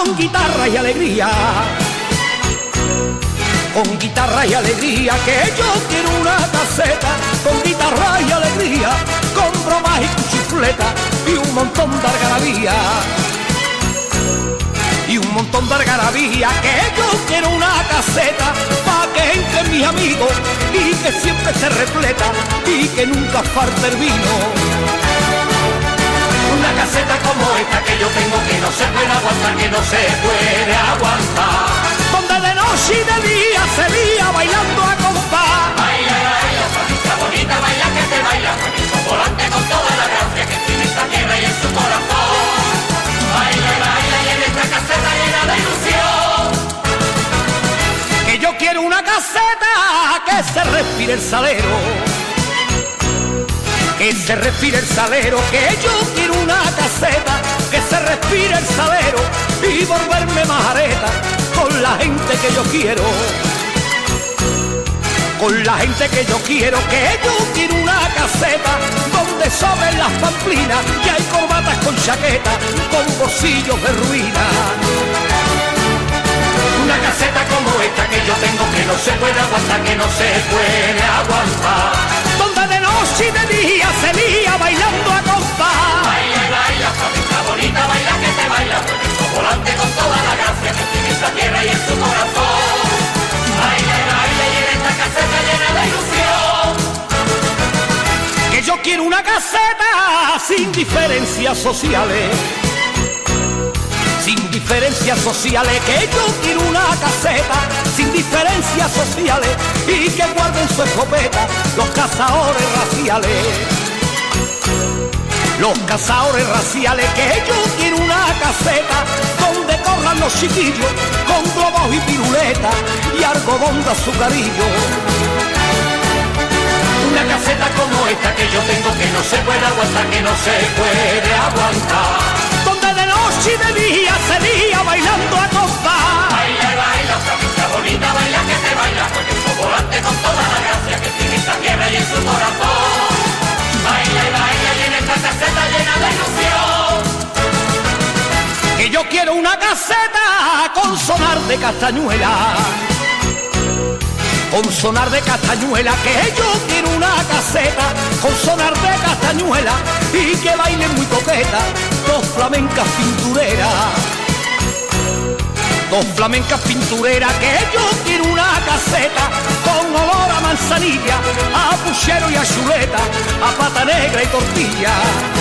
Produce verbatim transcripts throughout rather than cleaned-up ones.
con guitarra y alegría. Con guitarra y alegría, que yo quiero una caseta, con guitarra y alegría, con bromas y cuchifleta y un montón de algarabía. Y un montón de algarabía, que yo quiero una caseta, pa' que entren mis amigos y que siempre se repleta y que nunca falte el vino. Una caseta como esta que yo tengo, que no se puede aguantar, que no se puede aguantar. Donde de noche y de día se lía bailando a compás. Baila, baila, familia bonita, baila que te baila, permiso volante con toda la gracia que tiene esta tierra y en su corazón. Baila, baila y en esta caseta llena de ilusión. Que yo quiero una caseta que se respire el salero. Que se respire el salero, que yo quiero una caseta, que se respire el salero y volverme majareta con la gente que yo quiero. Con la gente que yo quiero, que yo quiero una caseta donde sobren las pamplinas y hay corbatas con chaqueta, con bolsillos de ruina. Una caseta como esta que yo tengo, que no se puede aguantar, que no se puede aguantar. Donde de noche y de día se lía bailando a compás. Baila, baila, familia bonita, baila que te baila, permiso volante con toda la gracia que tiene esta tierra y en su corazón. Baila, baila y en esta caseta llena de ilusión. Que yo quiero una caseta sin diferencias sociales. Sin diferencias sociales, que yo quiero una caseta sin diferencias sociales y que guarden su escopeta los cazadores raciales. Los cazadores raciales, que yo quiero una caseta donde corran los chiquillos con globos y piruletas y algodón de azucarillo. Una caseta como esta que yo tengo, que no se puede aguantar, que no se puede aguantar. Donde de noche y de día se lía bailando a compás. Baila, baila, familia bonita, baila que te baila, con el volante con toda la gracia que tiene esta tierra y en su corazón. Baila, baila y en esta caseta llena de ilusión. Que yo quiero una caseta con sonar de castañuela. Con sonar de castañuela, que yo quiero una caseta con sonar de castañuela y que bailen muy coquetas dos flamencas pintureras. Dos flamencas pintureras, que yo quiero una caseta con olor a manzanilla, a puchero y a chuleta, a pata negra y tortilla.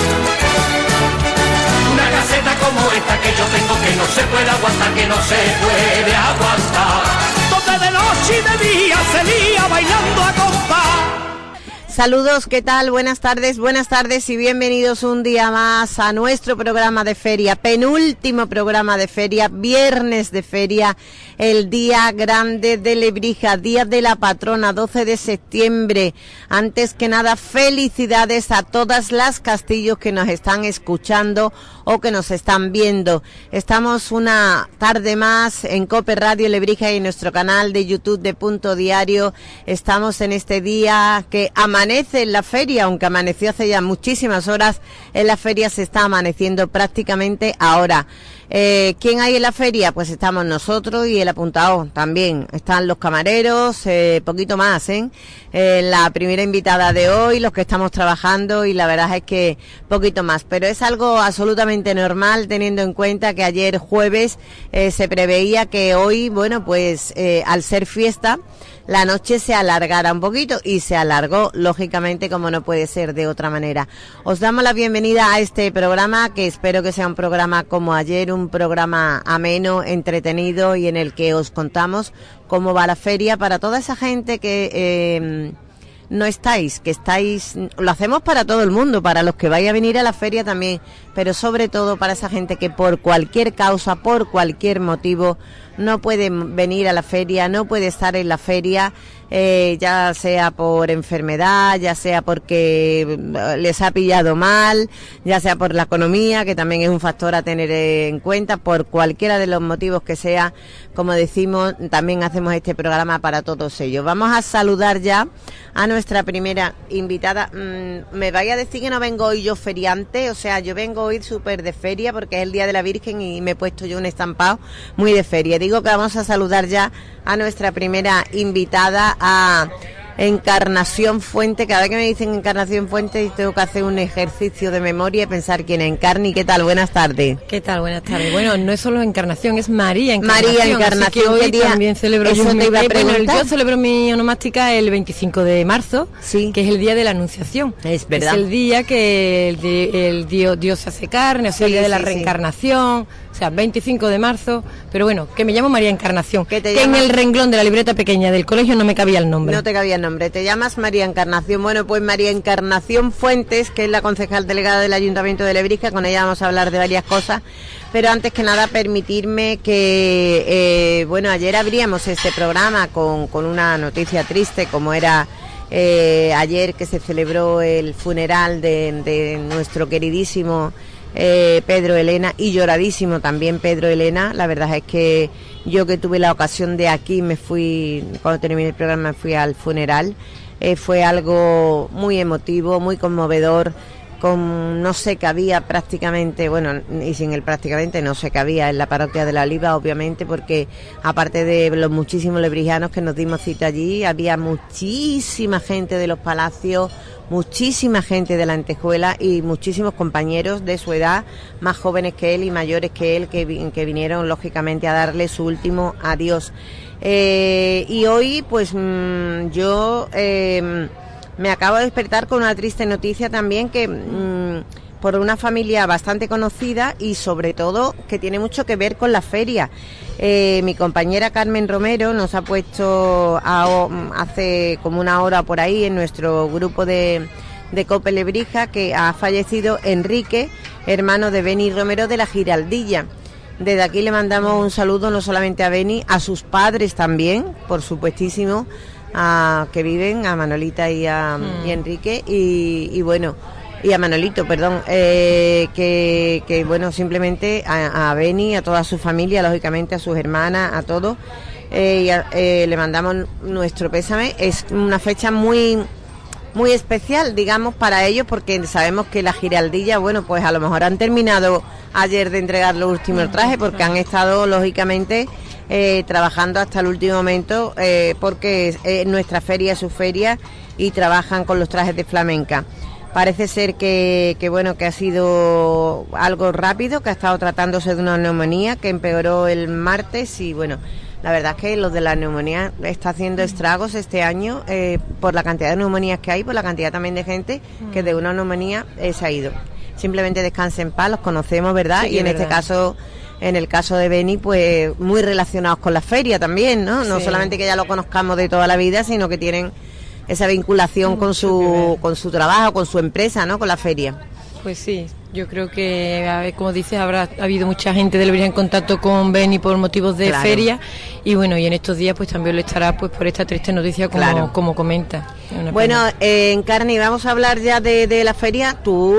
Una caseta como esta que yo tengo, que no se puede aguantar, que no se puede aguantar. Donde de noche y de día se lía bailando a compás. Saludos, ¿qué tal? Buenas tardes, buenas tardes y bienvenidos un día más a nuestro programa de feria, penúltimo programa de feria, viernes de feria, el día grande de Lebrija, día de la patrona, doce de septiembre. Antes que nada, felicidades a todas las castillos que nos están escuchando o que nos están viendo. Estamos una tarde más en Cope Radio Lebrija y en nuestro canal de YouTube de Punto Diario. Estamos en este día que amanece en la feria, aunque amaneció hace ya muchísimas horas, en la feria se está amaneciendo prácticamente ahora. Eh, ¿Quién hay en la feria? Pues estamos nosotros y el apuntado también. Están los camareros, eh, poquito más, ¿eh? Eh, la primera invitada de hoy, los que estamos trabajando y la verdad es que poquito más. Pero es algo absolutamente normal teniendo en cuenta que ayer jueves eh, se preveía que hoy, bueno, pues eh, al ser fiesta, la noche se alargara un poquito y se alargó, lógicamente, como no puede ser de otra manera. Os damos la bienvenida a este programa, que espero que sea un programa como ayer, un programa ameno, entretenido y en el que os contamos cómo va la feria para toda esa gente que eh, no estáis, que estáis, lo hacemos para todo el mundo, para los que vaya a venir a la feria también, pero sobre todo para esa gente que por cualquier causa, por cualquier motivo, no puede venir a la feria, no puede estar en la feria, eh, ya sea por enfermedad, ya sea porque les ha pillado mal, ya sea por la economía, que también es un factor a tener en cuenta, por cualquiera de los motivos que sea, como decimos, también hacemos este programa para todos ellos. Vamos a saludar ya a nuestra primera invitada. Mm, me vaya a decir que no vengo hoy yo feriante, o sea, yo vengo hoy súper de feria porque es el Día de la Virgen y me he puesto yo un estampado muy de feria. Digo que vamos a saludar ya a nuestra primera invitada, a Encarnación Fuente. Cada vez que me dicen Encarnación Fuente tengo que hacer un ejercicio de memoria y pensar quién es Encarni. ¿Qué tal? Buenas tardes. ¿Qué tal? Buenas tardes. Bueno, no es solo Encarnación, es María Encarnación. María Encarnación. Así que hoy día? también celebro Eso yo, te mi, iba a bueno, preguntar. yo celebro mi onomástica el veinticinco de marzo, sí, que es el día de la Anunciación. Es verdad. Es el día que el, de, el Dios, Dios se hace carne, o sea, sí, el día de la sí, reencarnación. Sí. O sea, veinticinco de marzo, pero bueno, que me llamo María Encarnación, que que en el renglón de la libreta pequeña del colegio no me cabía el nombre. No te cabía el nombre, te llamas María Encarnación. Bueno, pues María Encarnación Fuentes, que es la concejal delegada del Ayuntamiento de Lebrija, con ella vamos a hablar de varias cosas, pero antes que nada permitirme que, eh, bueno, ayer abríamos este programa con, con una noticia triste, como era eh, ayer que se celebró el funeral de, de nuestro queridísimo Eh, Pedro Elena, y lloradísimo también Pedro Elena. La verdad es que yo, que tuve la ocasión de aquí, me fui, cuando terminé el programa, me fui al funeral. Eh, fue algo muy emotivo, muy conmovedor, con no sé qué había prácticamente, bueno, y sin el prácticamente no sé qué había en la parroquia de la Oliva, obviamente, porque aparte de los muchísimos lebrijanos que nos dimos cita allí, había muchísima gente de los palacios, muchísima gente de la Antejuela y muchísimos compañeros de su edad, más jóvenes que él y mayores que él, que, que vinieron lógicamente a darle su último adiós. Eh, y hoy pues mmm, yo eh, me acabo de despertar con una triste noticia también, que mmm, por una familia bastante conocida y sobre todo que tiene mucho que ver con la feria. Eh, mi compañera Carmen Romero nos ha puesto a, hace como una hora por ahí en nuestro grupo de, de Cope Lebrija que ha fallecido Enrique, hermano de Beni Romero de la Giraldilla. Desde aquí le mandamos un saludo no solamente a Beni, a sus padres también, por supuestísimo, a, que viven, a Manolita y a, mm. y a Enrique, y, y bueno... y a Manolito, perdón, eh, que, que bueno, simplemente a, a Beni, a toda su familia, lógicamente a sus hermanas, a todos, eh, y a, eh, le mandamos nuestro pésame. Es una fecha muy muy especial, digamos, para ellos, porque sabemos que la Giraldilla, bueno, pues a lo mejor han terminado ayer de entregar los últimos trajes, porque han estado, lógicamente, eh, trabajando hasta el último momento, eh, porque eh, nuestra feria es su feria y trabajan con los trajes de flamenca. Parece ser que, que bueno, que ha sido algo rápido, que ha estado tratándose de una neumonía que empeoró el martes y bueno, la verdad es que lo de la neumonía está haciendo estragos este año eh, por la cantidad de neumonías que hay, por la cantidad también de gente que de una neumonía eh, se ha ido. Simplemente descansen en paz, los conocemos, ¿verdad? Sí, y en verdad. este caso, en el caso de Beni, pues muy relacionados con la feria también, ¿no? No sí. solamente que ya lo conozcamos de toda la vida, sino que tienen esa vinculación con su con su trabajo, con su empresa, ¿no? Con la feria. Pues sí, yo creo que, a ver, como dices, habrá ha habido mucha gente de Lebrija en contacto con Beni por motivos de Claro. feria, y bueno, y en estos días pues también lo estará pues por esta triste noticia, como, Claro. como comenta. Una Bueno, pena. eh, Encarni, vamos a hablar ya de, de la feria.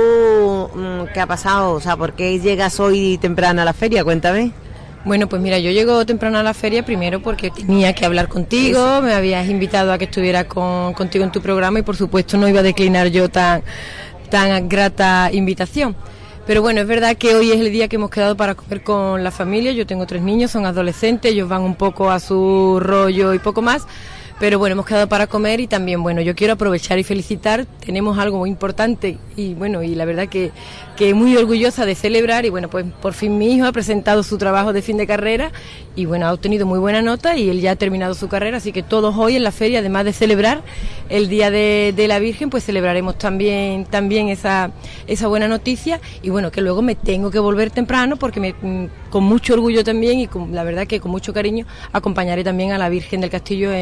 ¿Tú mm, qué ha pasado? O sea, ¿por qué llegas hoy temprano a la feria? Cuéntame. Bueno, pues mira, yo llego temprano a la feria primero porque tenía que hablar contigo, Eso. me habías invitado a que estuviera con, contigo en tu programa y por supuesto no iba a declinar yo tan, tan grata invitación. Pero bueno, es verdad que hoy es el día que hemos quedado para comer con la familia. Yo tengo tres niños, son adolescentes, ellos van un poco a su rollo y poco más. Pero bueno, hemos quedado para comer y también, bueno, yo quiero aprovechar y felicitar. Tenemos algo muy importante y bueno, y la verdad que, que muy orgullosa de celebrar. Y bueno, pues por fin mi hijo ha presentado su trabajo de fin de carrera y bueno, ha obtenido muy buena nota y él ya ha terminado su carrera. Así que todos hoy en la feria, además de celebrar el Día de, de la Virgen, pues celebraremos también, también esa, esa buena noticia. Y bueno, que luego me tengo que volver temprano porque me, con mucho orgullo también y con, la verdad que con mucho cariño acompañaré también a la Virgen del Castillo en, en su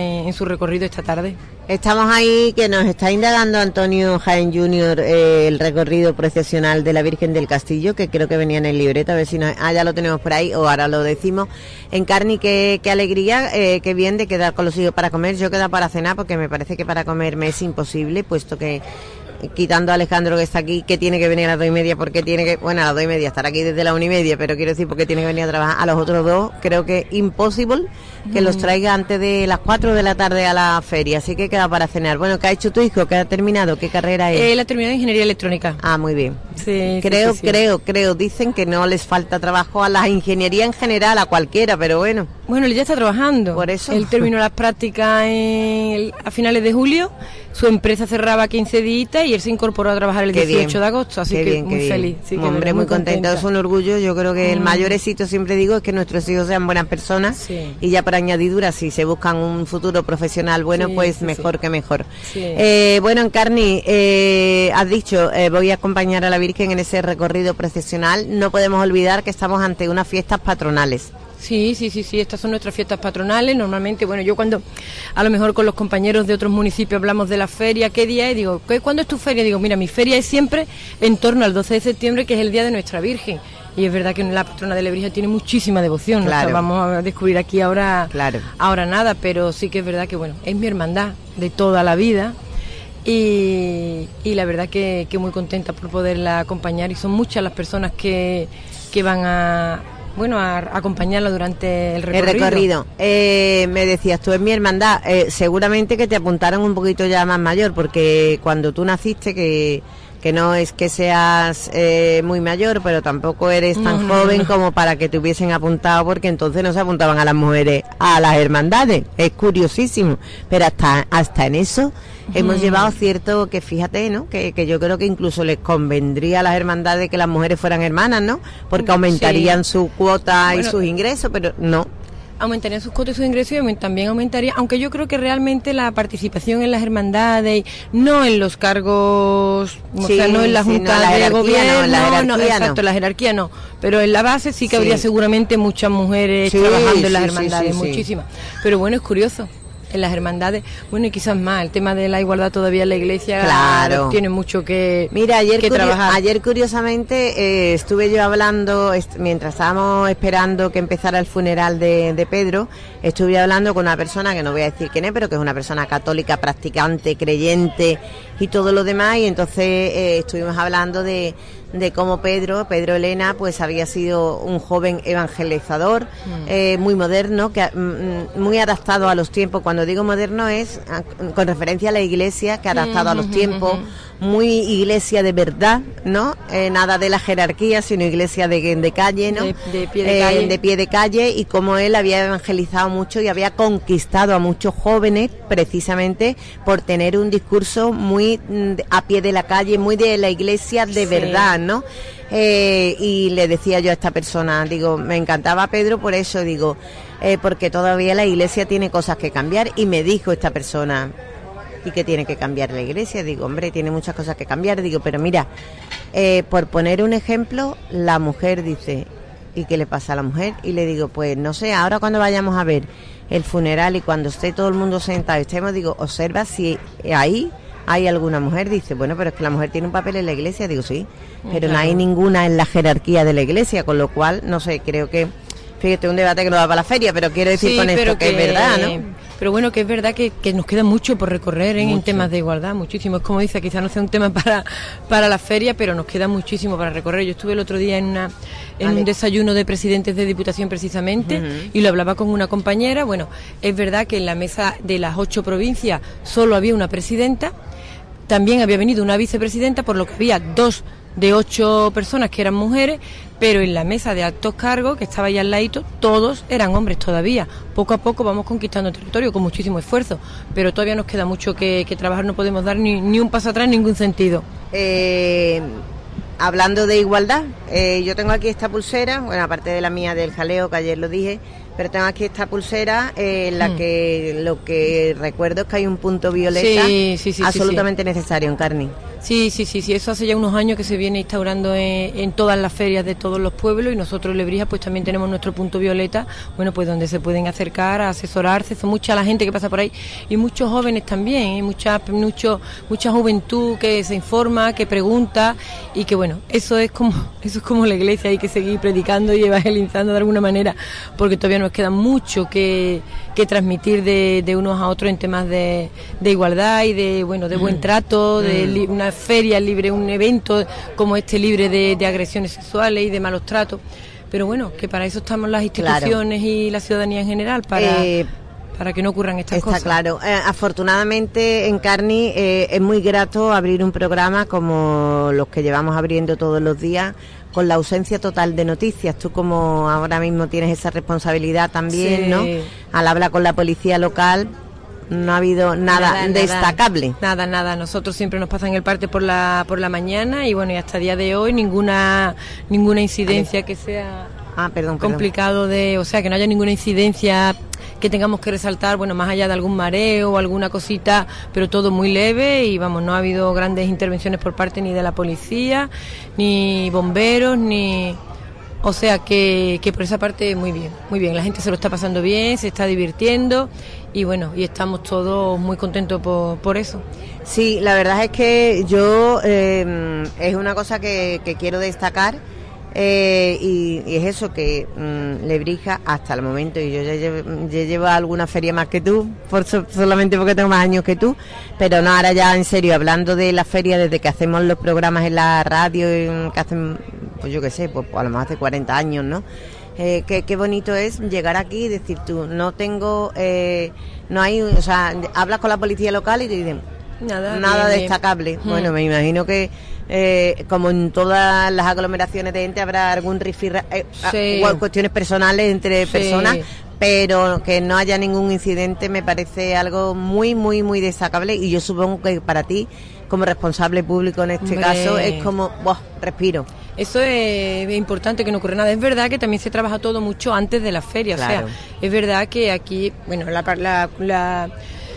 recorrido esta tarde. Estamos ahí, que nos está indagando Antonio Jaén junior eh, el recorrido procesional de la Virgen del Castillo, que creo que venía en el libreto, a ver si nos, ah, ya lo tenemos por ahí, o ahora lo decimos. Encarni, qué, qué alegría, eh, qué bien de quedar con los hijos para comer. Yo quedo para cenar, porque me parece que para comer me es imposible, puesto que, quitando a Alejandro que está aquí, que tiene que venir a las dos y media, porque tiene que, bueno, a las dos y media, estar aquí desde la una y media, pero quiero decir porque tiene que venir a trabajar. A los otros dos, creo que imposible que mm. los traiga antes de las cuatro de la tarde a la feria, así que queda para cenar. Bueno, ¿qué ha hecho tu hijo? ¿Qué ha terminado? ¿Qué carrera es? Él ha terminado Ingeniería Electrónica. Ah, muy bien. Sí, creo, sí, sí, creo, sí. creo, dicen que no les falta trabajo a la ingeniería en general, a cualquiera, pero bueno. Bueno, él ya está trabajando. Por eso. Él terminó las prácticas en el, a finales de julio, su empresa cerraba quince días y él se incorporó a trabajar el qué dieciocho bien. de agosto, así qué que bien, muy feliz. Sí, que hombre, muy contento, es un orgullo. Yo creo que mm. el mayor éxito, siempre digo, es que nuestros hijos sean buenas personas, sí. y ya por añadidura, si se buscan un futuro profesional bueno, sí, pues sí, mejor sí. que mejor. Sí. Eh, bueno, Encarni, eh, has dicho, eh, voy a acompañar a la Virgen en ese recorrido procesional. No podemos olvidar que estamos ante unas fiestas patronales. Sí, sí, sí, sí, estas son nuestras fiestas patronales. Normalmente, bueno, yo cuando a lo mejor con los compañeros de otros municipios hablamos de la feria, ¿qué día es? Digo, ¿qué, ¿cuándo es tu feria? Digo, mira, mi feria es siempre en torno al doce de septiembre, que es el día de nuestra Virgen. Y es verdad que la patrona de Lebrija tiene muchísima devoción, claro. O sea, vamos a descubrir aquí ahora, claro. ahora nada, pero sí que es verdad que, bueno, es mi hermandad de toda la vida. Y, y la verdad que, que muy contenta por poderla acompañar, y son muchas las personas que, que van a... bueno, a, a acompañarla durante el recorrido. El recorrido. Eh, me decías, tú es mi hermandad, eh, seguramente que te apuntaron un poquito ya más mayor, porque cuando tú naciste, que, que no es que seas eh, muy mayor, pero tampoco eres tan no, joven no, no. como para que te hubiesen apuntado, porque entonces no se apuntaban a las mujeres a las hermandades. Es curiosísimo, pero hasta, hasta en eso... hemos mm. llevado cierto, que fíjate, ¿no? Que, que yo creo que incluso les convendría a las hermandades que las mujeres fueran hermanas, ¿no? Porque aumentarían sí. su cuota bueno, y sus ingresos, pero no. Aumentarían sus cuotas y sus ingresos, y también aumentaría, aunque yo creo que realmente la participación en las hermandades, no en los cargos, sí, o sea, no en la junta sí, no, la de gobierno, no, la no, exacto, no. la jerarquía no, pero en la base sí que sí. habría seguramente muchas mujeres sí, trabajando en las sí, hermandades, sí, sí, muchísimas. Sí. Pero bueno, es curioso. En las hermandades, bueno, y quizás más, el tema de la igualdad todavía en la iglesia claro. tiene mucho que, Mira, ayer que curio- trabajar. Ayer curiosamente eh, estuve yo hablando, est- mientras estábamos esperando que empezara el funeral de, de Pedro, estuve hablando con una persona, que no voy a decir quién es, pero que es una persona católica, practicante, creyente y todo lo demás, y entonces eh, estuvimos hablando de... de cómo Pedro, Pedro Elena, pues había sido un joven evangelizador, mm. eh, muy moderno, que mm, muy adaptado a los tiempos. Cuando digo moderno es a, con referencia a la iglesia, que ha adaptado mm, a los mm, tiempos, mm, muy iglesia de verdad, ¿no? Eh, nada de la jerarquía, sino iglesia de, de calle, ¿no? De, de pie de eh, calle. De pie de calle, y como él había evangelizado mucho y había conquistado a muchos jóvenes precisamente por tener un discurso muy mm, a pie de la calle, muy de la iglesia de sí. verdad, ¿no? Eh, y le decía yo a esta persona, digo, me encantaba Pedro por eso, digo, eh, porque todavía la iglesia tiene cosas que cambiar, y me dijo esta persona, ¿y qué tiene que cambiar la iglesia? Digo, hombre, tiene muchas cosas que cambiar, digo, pero mira, eh, por poner un ejemplo, la mujer dice, ¿y qué le pasa a la mujer? Y le digo, pues no sé, ahora cuando vayamos a ver el funeral y cuando esté todo el mundo sentado, estemos, digo, observa si ahí hay alguna mujer. Dice, bueno, pero es que la mujer tiene un papel en la iglesia. Digo, sí, pero claro. no hay ninguna en la jerarquía de la iglesia, con lo cual, no sé, creo que, fíjate, un debate que no da para la feria, pero quiero decir sí, con esto que, que es verdad, ¿no? Pero bueno, que es verdad que, que nos queda mucho por recorrer ¿eh? en temas de igualdad, muchísimo. Es como dice, quizás no sea un tema para, para la feria, pero nos queda muchísimo para recorrer. Yo estuve el otro día en una en vale. un desayuno de presidentes de Diputación precisamente, uh-huh. y lo hablaba con una compañera. Bueno, es verdad que en la mesa de las ocho provincias solo había una presidenta, también había venido una vicepresidenta, por lo que había dos de ocho personas que eran mujeres, pero en la mesa de altos cargos, que estaba ahí al ladito, todos eran hombres todavía. Poco a poco vamos conquistando territorio con muchísimo esfuerzo, pero todavía nos queda mucho que, que trabajar, no podemos dar ni, ni un paso atrás en ningún sentido. Eh, hablando de igualdad, eh, yo tengo aquí esta pulsera, bueno, aparte de la mía del jaleo, que ayer lo dije, pero tengo aquí esta pulsera eh, en la mm. que lo que recuerdo es que hay un punto violeta sí, sí, sí, absolutamente sí, sí. necesario, Encarni. Sí, sí, sí, sí, eso hace ya unos años que se viene instaurando en, en todas las ferias de todos los pueblos, y nosotros en Lebrija pues también tenemos nuestro punto violeta, bueno, pues donde se pueden acercar a asesorarse. Son mucha la gente que pasa por ahí y muchos jóvenes también, ¿eh? mucha, mucho, mucha juventud que se informa, que pregunta, y que bueno, eso es como eso es como la iglesia, hay que seguir predicando y evangelizando de alguna manera, porque todavía nos queda mucho que, que transmitir de, de unos a otros en temas de, de igualdad y de bueno de buen trato, de li, una feria libre, un evento como este libre de, de agresiones sexuales y de malos tratos. Pero bueno, que para eso estamos las instituciones, claro, y la ciudadanía en general, para, eh, para que no ocurran estas está cosas. Está claro. Eh, afortunadamente en Carni eh, es muy grato abrir un programa como los que llevamos abriendo todos los días, con la ausencia total de noticias. Tú como ahora mismo tienes esa responsabilidad también, sí, ¿no? Al hablar con la policía local, no ha habido nada, nada destacable. Nada, nada. Nosotros siempre nos pasan el parte por la por la mañana y bueno, y hasta el día de hoy ninguna ninguna incidencia que sea ah, perdón, complicado perdón. de, o sea, que no haya ninguna incidencia que tengamos que resaltar, bueno, más allá de algún mareo o alguna cosita, pero todo muy leve y vamos, no ha habido grandes intervenciones por parte ni de la policía, ni bomberos, ni... O sea que, que por esa parte muy bien, muy bien, la gente se lo está pasando bien, se está divirtiendo y bueno, y estamos todos muy contentos por, por eso. Sí, la verdad es que yo, eh, es una cosa que, que quiero destacar, eh, y, y es eso, que mmm, Lebrija hasta el momento, y yo ya llevo, ya llevo alguna feria más que tú, por so, solamente porque tengo más años que tú, pero no, ahora ya en serio, hablando de la feria desde que hacemos los programas en la radio, que hacen, pues yo qué sé, pues a lo mejor hace cuarenta años, ¿no? Eh, qué, qué bonito es llegar aquí y decir tú, no tengo, eh, no hay, o sea, hablas con la policía local y te dicen nada, nada bien, destacable. Bien. Bueno, me imagino que eh, como en todas las aglomeraciones de gente habrá algún rifirra, eh, sí, a, cuestiones personales entre sí. personas, pero que no haya ningún incidente me parece algo muy, muy, muy destacable, y yo supongo que para ti, como responsable público en este Hombre. caso, es como, ¡buah!, respiro. Eso es, es importante, que no ocurra nada. Es verdad que también se trabaja todo mucho antes de la feria, claro. O sea, es verdad que aquí, bueno, la, la, la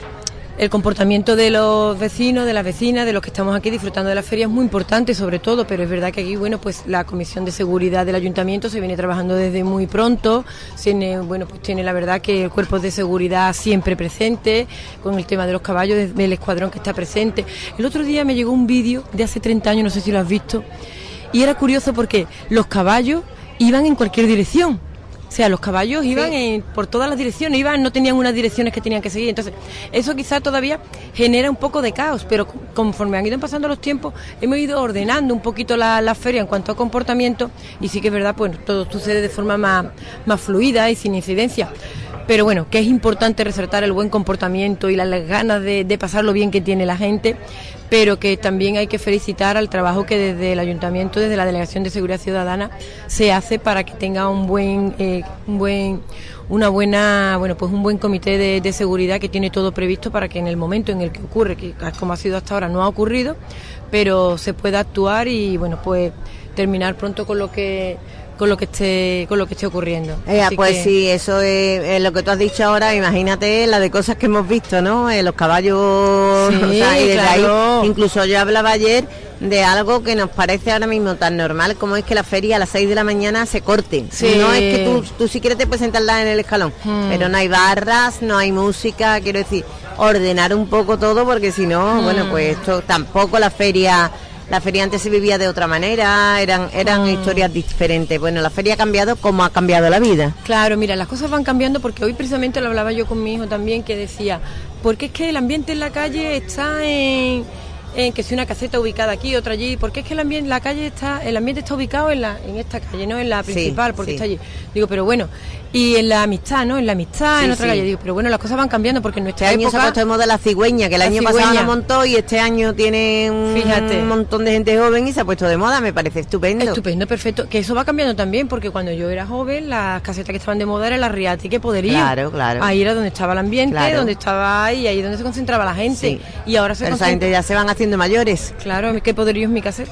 el comportamiento de los vecinos, de las vecinas, de los que estamos aquí disfrutando de la feria es muy importante, sobre todo, pero es verdad que aquí, bueno, pues la Comisión de Seguridad del Ayuntamiento se viene trabajando desde muy pronto, tiene, bueno, pues tiene la verdad que el cuerpo de seguridad siempre presente, con el tema de los caballos, del escuadrón que está presente. El otro día me llegó un vídeo de hace treinta años, no sé si lo has visto, y era curioso porque los caballos iban en cualquier dirección. O sea, los caballos iban sí. en, por todas las direcciones, iban, no tenían unas direcciones que tenían que seguir. Entonces, eso quizás todavía genera un poco de caos, pero conforme han ido pasando los tiempos, hemos ido ordenando un poquito la, la feria en cuanto a comportamiento, y sí que es verdad, pues todo sucede de forma más, más fluida y sin incidencia. Pero bueno, que es importante resaltar el buen comportamiento y las, las ganas de, de pasarlo bien que tiene la gente, pero que también hay que felicitar al trabajo que desde el Ayuntamiento, desde la Delegación de Seguridad Ciudadana, se hace para que tenga un buen, eh, un buen, una buena, bueno, pues un buen comité de, de seguridad que tiene todo previsto para que en el momento en el que ocurre, que como ha sido hasta ahora no ha ocurrido, pero se pueda actuar y bueno, pues terminar pronto con lo que con lo que esté con lo que esté ocurriendo. Eh, pues que... sí, eso es, es lo que tú has dicho ahora. Imagínate la de cosas que hemos visto, ¿no? Eh, los caballos, sí, o sea, y desde claro. ahí, incluso yo hablaba ayer de algo que nos parece ahora mismo tan normal como es que la feria a las seis de la mañana se corte. Sí. No es que tú, tú si quieres te puedes sentarla en el escalón, hmm. pero no hay barras, no hay música, quiero decir, ordenar un poco todo, porque si no, hmm. bueno, pues esto tampoco la feria... La feria antes se vivía de otra manera, eran eran mm. historias diferentes. Bueno, la feria ha cambiado como ha cambiado la vida. Claro, mira, las cosas van cambiando, porque hoy precisamente lo hablaba yo con mi hijo también, que decía, porque es que el ambiente en la calle está en, en que si una caseta ubicada aquí, otra allí, porque es que el ambiente, la calle está, el ambiente está ubicado en la en esta calle, no en la principal, sí, porque sí. está allí. Digo, pero bueno, y en la amistad, ¿no? En la amistad, sí, en otra sí. calle. Digo, pero bueno, las cosas van cambiando, porque en nuestra este época... año se ha puesto de moda la cigüeña, que el año cigüeña. pasado la montó, y este año tiene un, un montón de gente joven y se ha puesto de moda, me parece estupendo. Estupendo, perfecto. Que eso va cambiando también, porque cuando yo era joven, las casetas que estaban de moda eran la Riati, que Poderío. Claro, claro. Ahí era donde estaba el ambiente, claro. donde estaba ahí, ahí donde se concentraba la gente. Sí. Y ahora se Pero concentra... esa gente ya se van haciendo mayores. Claro, que Poderío es mi caseta.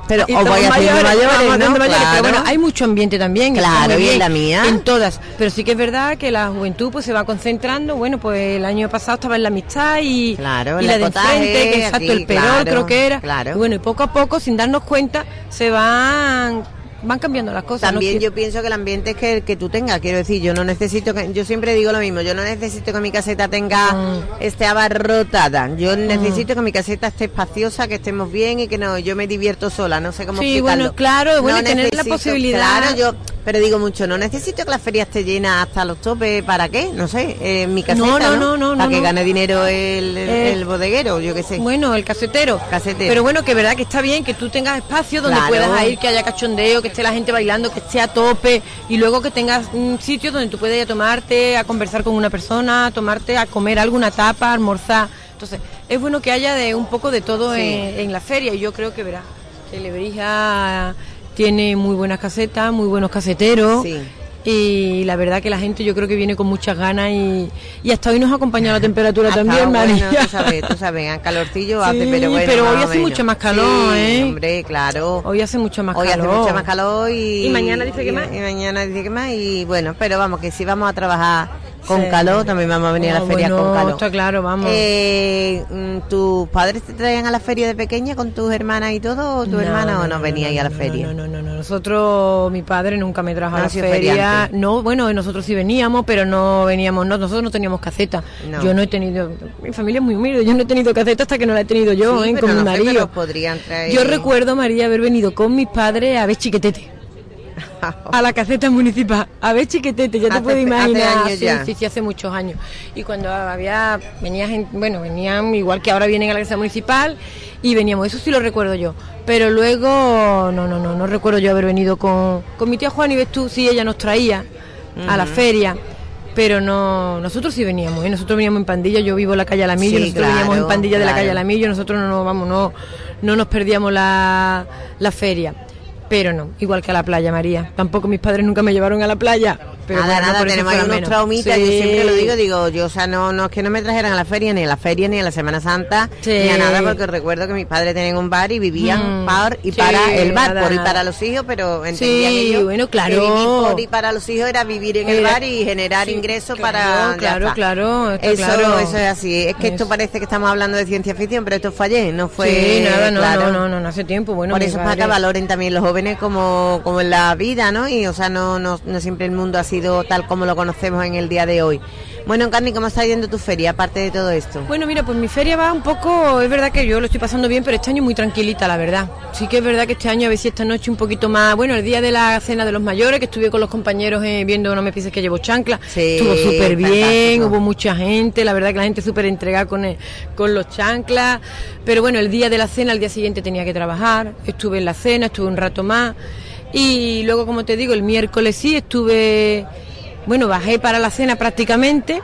Pero y os estamos vais haciendo mayores, mayores, vamos ¿no? haciendo mayores, Claro. pero bueno, hay mucho ambiente también. está Claro, muy y en bien, la mía. En todas, pero sí que es verdad que la juventud pues se va concentrando. Bueno, pues el año pasado estaba en la amistad y, Claro, y en la el de potaje, enfrente, que exacto, aquí, el perol claro, creo que era. claro. Y bueno, y poco a poco, sin darnos cuenta, se van van cambiando las cosas. También ¿no? yo pienso que el ambiente es que, que tú tengas, quiero decir, yo no necesito que, yo siempre digo lo mismo, yo no necesito que mi caseta tenga, Mm. esté abarrotada, yo necesito que mi caseta esté espaciosa, que estemos bien y que no, yo me divierto sola, no sé cómo Sí, explicarlo. bueno, claro, bueno, No tener la necesito- posibilidad. Claro, yo, pero digo mucho, no necesito que la feria esté llena hasta los topes, ¿para qué? No sé, eh, mi caseta, No, ¿no? no, no, no, Para no, que no. gane dinero el, el, Eh, el bodeguero, yo qué sé. Bueno, el casetero. Casetero. Pero bueno, que verdad que está bien que tú tengas espacio donde Claro. puedas ir, que haya cachondeo, que esté la gente bailando, que esté a tope y luego que tengas un sitio donde tú puedas ir a tomarte, a conversar con una persona, a tomarte, a comer alguna tapa, a almorzar. Entonces, es bueno que haya de un poco de todo Sí. en, en la feria y yo creo que verás que Lebrija tiene muy buenas casetas, muy buenos caseteros. Sí. Y la verdad que la gente yo creo que viene con muchas ganas y, y hasta hoy nos ha acompañado la temperatura Hasta también, bueno, María. tú sabes, tú sabes, a calorcillo Sí, hace, pero bueno. pero hoy más o hace menos. mucho más calor, Sí, ¿eh? hombre, claro. Hoy hace mucho más Hoy calor. hace mucho más calor y... Y mañana dice que y- más. Y mañana dice que más y bueno, pero vamos, que si vamos a trabajar con Sí. calor, también vamos a venir a Ah, la feria bueno, con calor. está claro, vamos. Eh, mm, ¿Tus padres te traían a la feria de pequeña con tus hermanas y todo? ¿O tu No, hermana no, o no, no, venía no, ahí a la no, feria? No, no, no, no, nosotros, mi padre nunca me trajo No a ha la sido feria. feriante. No, bueno, nosotros sí veníamos, pero no veníamos, no, nosotros no teníamos caseta. No. Yo no he tenido, mi familia es muy humilde, yo no he tenido caseta hasta que no la he tenido yo, Sí, ¿eh? pero Con mi no sé, pero marido. podrían traer... Yo recuerdo, María, haber venido con mis padres a ver Chiquetete. A la caseta municipal, a ver Chiquetete, ya te Hace- puedes imaginar. hace años sí, ya. sí, sí, hace muchos años. Y cuando había, venía gente, bueno, venían igual que ahora vienen a la caseta municipal y veníamos, eso sí lo recuerdo yo. Pero luego, no, no, no, no recuerdo yo haber venido con, con mi tía Juan y ves tú, sí, ella nos traía a la feria. Pero no, nosotros sí veníamos, ¿eh? Nosotros veníamos en pandilla, yo vivo en la calle Alamillo, Sí, nosotros claro, veníamos en pandilla de la claro. calle Alamillo, nosotros no nos vamos, no, no nos perdíamos la, la feria. Pero no, igual que a la playa, María. Tampoco mis padres nunca me llevaron a la playa. Pero nada, bueno, nada, por eso tenemos ahí fuera unos menos. traumitas, Sí. yo siempre lo digo, digo, yo, o sea, no, no es que no me trajeran a la feria, ni a la feria, ni a la Semana Santa, Sí. ni a nada, porque recuerdo que mis padres tenían un bar y vivían Mm, por y sí, para el bar, nada, por y nada. para los hijos, pero entendían Sí, ellos bueno, claro. que vivir por y para los hijos era vivir en el Era- bar y generar sí, ingresos claro, para... ya claro, está. claro, está Eso, claro. eso es así, es que esto Eso. parece que estamos hablando de ciencia ficción, pero esto fue ayer, no fue... Sí, nada, no, claro. no, no, no, no, hace tiempo, bueno. Por mi eso es para que padre- valoren también los jóvenes como, como en la vida, ¿no? Y, o sea, no, no, no siempre el mundo ha sido tal como lo conocemos en el día de hoy. Bueno, Encarni, ¿cómo está yendo tu feria, aparte de todo esto? Bueno, mira, pues mi feria va un poco, es verdad que yo lo estoy pasando bien, pero este año muy tranquilita, la verdad. Sí que es verdad que este año, a ver si esta noche un poquito más, bueno, el día de la cena de los mayores, que estuve con los compañeros eh, viendo No me pienses que llevo chancla, Sí, estuvo súper bien, fantástico. hubo mucha gente, la verdad que la gente súper entregada con, el- con los chanclas, pero bueno, el día de la cena, al día siguiente tenía que trabajar, estuve en la cena, estuve un rato más, y luego, como te digo, el miércoles sí, estuve, bueno, bajé para la cena prácticamente.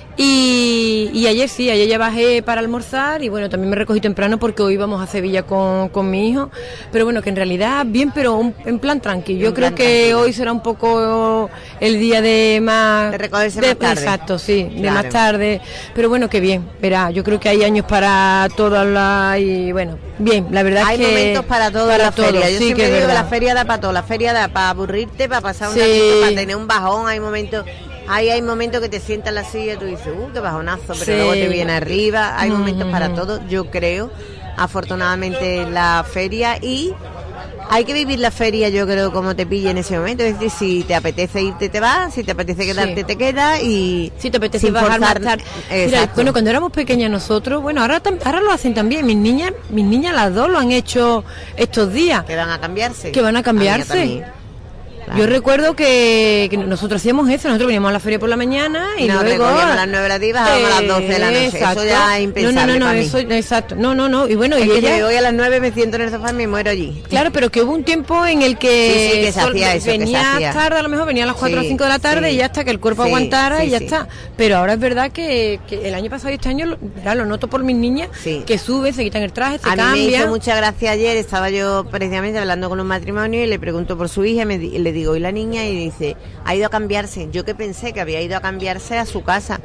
Y, y ayer sí, ayer ya bajé para almorzar y bueno, también me recogí temprano porque hoy vamos a Sevilla con, con mi hijo, pero bueno, que en realidad bien, pero un- en plan tranqui. Yo En creo plan que tranquilo. hoy será un poco el día de más... De recogerse más tarde. Exacto, sí, de Claro. más tarde, pero bueno, que bien, verá, yo creo que hay años para todas las... y bueno, bien, la verdad Hay es que... momentos para todo para en la todo, feria. Yo sí, siempre que es digo que la verdad. feria da para todo. La feria da para aburrirte, para pasar un Sí. ratito, para tener un bajón. Hay momentos, ahí hay momentos que te sientas en la silla y tú dices, uh, qué bajonazo, pero Sí. luego te viene arriba. Hay momentos Ujú. para todo, yo creo, afortunadamente la feria y... Hay que vivir la feria, yo creo, como te pille en ese momento. Es decir, si te apetece irte, te vas. Si te apetece quedarte, Sí. te quedas. Y Si te apetece sin bajar forzar- más tarde. Mira, Exacto. bueno, cuando éramos pequeñas nosotros, bueno, ahora tam- ahora lo hacen también. Mis niñas, mis niñas las dos lo han hecho estos días. Que van a cambiarse. Que van a cambiarse. Ah, mira, también. Claro. Yo recuerdo que, que nosotros hacíamos eso, nosotros veníamos a la feria por la mañana y Nos luego... recogíamos a las nueve de la tarde y bajábamos a las doce de la noche. Eso Exacto. ya es impensable No, no, no, para mí. eso, exacto. No, no, no. Y bueno, Es y que ella... yo voy a las nueve, me siento en el sofá y me muero allí. Claro, pero que hubo un tiempo en el que, Sí, sí, que se sol- hacía eso, que se venía hacía. tarde, a lo mejor venía a las cuatro Sí, o cinco de la tarde sí. y ya hasta que el cuerpo Sí, aguantara sí, y ya sí. está. Pero ahora es verdad que, que el año pasado y este año, lo, verá, lo noto por mis niñas, Sí. que suben, se quitan el traje, se A mí me hizo cambian. mucha gracia ayer, estaba yo precisamente hablando con un matrimonio y le pregunto por su hija y me di- le digo, ¿y la niña? Y dice, ha ido a cambiarse. Yo que pensé que había ido a cambiarse a su casa.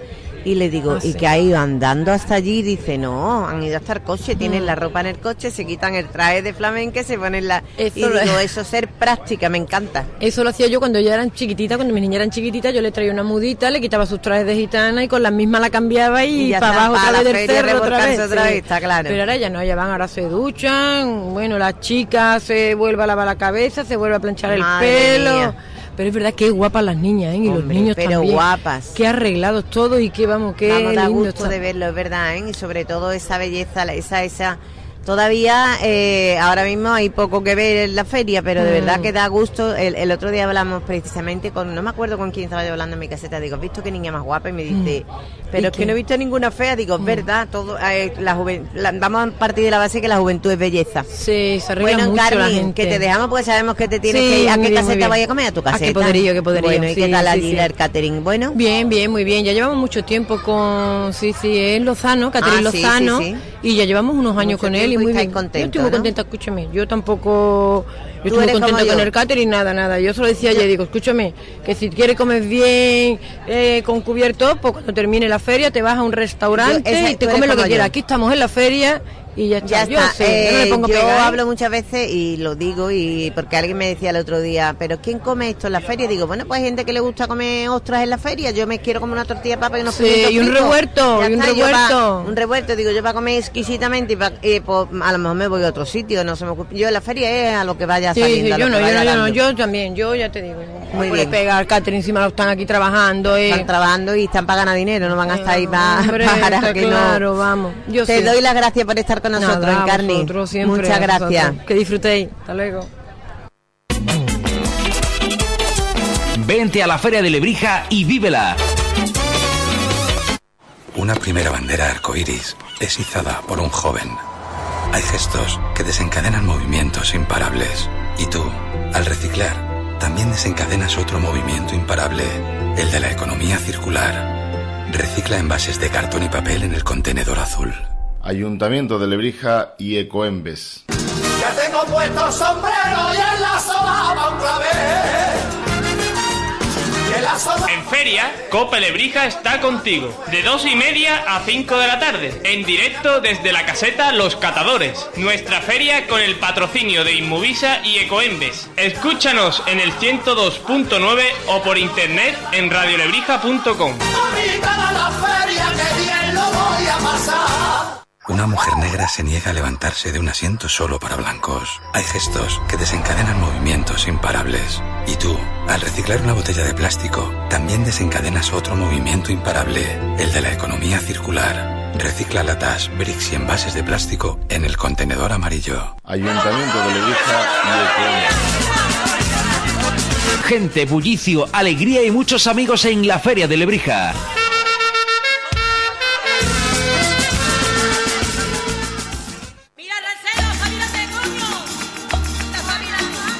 Y le digo, Ah, ¿y sí. que ha ido andando hasta allí? Dice, no, han ido hasta el coche, tienen Mm. la ropa en el coche, se quitan el traje de flamenca, se ponen la... Eso y lo- digo, eso es ser práctica, me encanta. Eso lo hacía yo cuando ya eran chiquititas, cuando mis niñas eran chiquititas, yo le traía una mudita, le quitaba sus trajes de gitana y con las mismas la cambiaba y, Y ya para está, abajo para otra la vez del feria, cerro otra revolcarse vez. otra sí. vez, está claro. Pero ahora ya no, ya van, ahora se duchan, bueno, las chicas se vuelve a lavar la cabeza, se vuelve a planchar el Madre pelo. mía. Pero es verdad que guapas las niñas, ¿eh? Y los Hombre, niños pero también. guapas. Qué arreglados todos y qué, vamos, qué Vamos, da lindo gusto está. de verlo, es verdad, ¿eh? Y sobre todo esa belleza, la- esa, esa... Todavía, eh, ahora mismo hay poco que ver en la feria, pero de Mm. verdad que da gusto. El, el otro día hablamos precisamente con, no me acuerdo con quién estaba yo hablando en mi caseta, digo, ¿has visto qué niña más guapa? Y me dice, pero ¿Y es que qué? no he visto ninguna fea. Digo, es verdad, todo, eh, la juven- la- vamos a partir de la base que la juventud es belleza. Sí, se arregla Bueno, mucho la Carmen, gente. que te dejamos porque sabemos que te tienes Sí, que ir. ¿A muy qué bien, muy caseta bien. vaya a comer? A tu ¿A caseta. qué poderío, qué poderío? Bueno, ¿y Sí, qué tal sí, allí sí. el catering? Bueno. Bien, bien, muy bien. Ya llevamos mucho tiempo con, sí, sí, es Lozano, Catherine Ah, sí, Lozano, sí, sí. y ya llevamos unos años Mucho con él y tiempo y muy estáis bien. contentos, yo estoy muy ¿no? contenta, escúchame. Yo tampoco, yo Tú estoy muy eres como contenta con yo. el catering, nada, nada. Yo solo decía ayer, digo, escúchame, que si quieres comer bien, eh, con cubierto, pues cuando termine la feria te vas a un restaurante Yo- esa- y tú te eres comes lo como que yo. quieras. Aquí estamos en la feria y ya está. Ya yo está. sé, yo no Eh, me pongo yo pegada, ¿eh? hablo muchas veces y lo digo y porque alguien me decía el otro día, pero ¿quién come esto en la feria? Digo, bueno, pues hay gente que le gusta comer ostras en la feria. Yo me quiero comer una tortilla de papa y unos Sí, pimientos y un fritos. revuelto, Ya y un está, yo pa- revuelto. un revuelto, digo, yo para comer exquisitamente y pa- eh, pues, a lo mejor me voy a otro sitio, no se me ocurre. Yo en la feria es a lo que vaya Sí, saliendo. sí, a lo yo que no, yo vaya no, yo no, dando. yo también, yo ya te digo. Muy no bien. pegar catering encima lo están aquí trabajando, eh. Están trabajando y están para ganar dinero, no van a estar ahí para, Hombre, para está que no. claro, vamos. Yo Te sí. doy las gracias por estar con nosotros, Nada, a Encarni. vosotros siempre, Muchas a vosotros. gracias. Que disfrutéis. Hasta luego. Vente a la Feria de Lebrija y vívela. Una primera bandera arcoíris es izada por un joven. Hay gestos que desencadenan movimientos imparables. Y tú, al reciclar, también desencadenas otro movimiento imparable, el de la economía circular. Recicla envases de cartón y papel en el contenedor azul. Ayuntamiento de Lebrija y Ecoembes. Ya tengo puesto sombrero y en la sola otra vez. Y en la sola... En feria, Cope Lebrija está contigo, de dos y media a cinco de la tarde, en directo desde la caseta Los Catadores, nuestra feria con el patrocinio de Inmovisa y Ecoembes. Escúchanos en el ciento dos punto nueve o por internet en radiolebrija punto com. Ubicada la feria, que bien lo voy a pasar. Una mujer negra se niega a levantarse de un asiento solo para blancos. Hay gestos que desencadenan movimientos imparables. Y tú, al reciclar una botella de plástico, también desencadenas otro movimiento imparable, el de la economía circular. Recicla latas, bricks y envases de plástico en el contenedor amarillo. Ayuntamiento de Lebrija y Ecoembes. Gente, bullicio, alegría y muchos amigos en la Feria de Lebrija. Mira, Rancelo, fabílate, coño. La familia.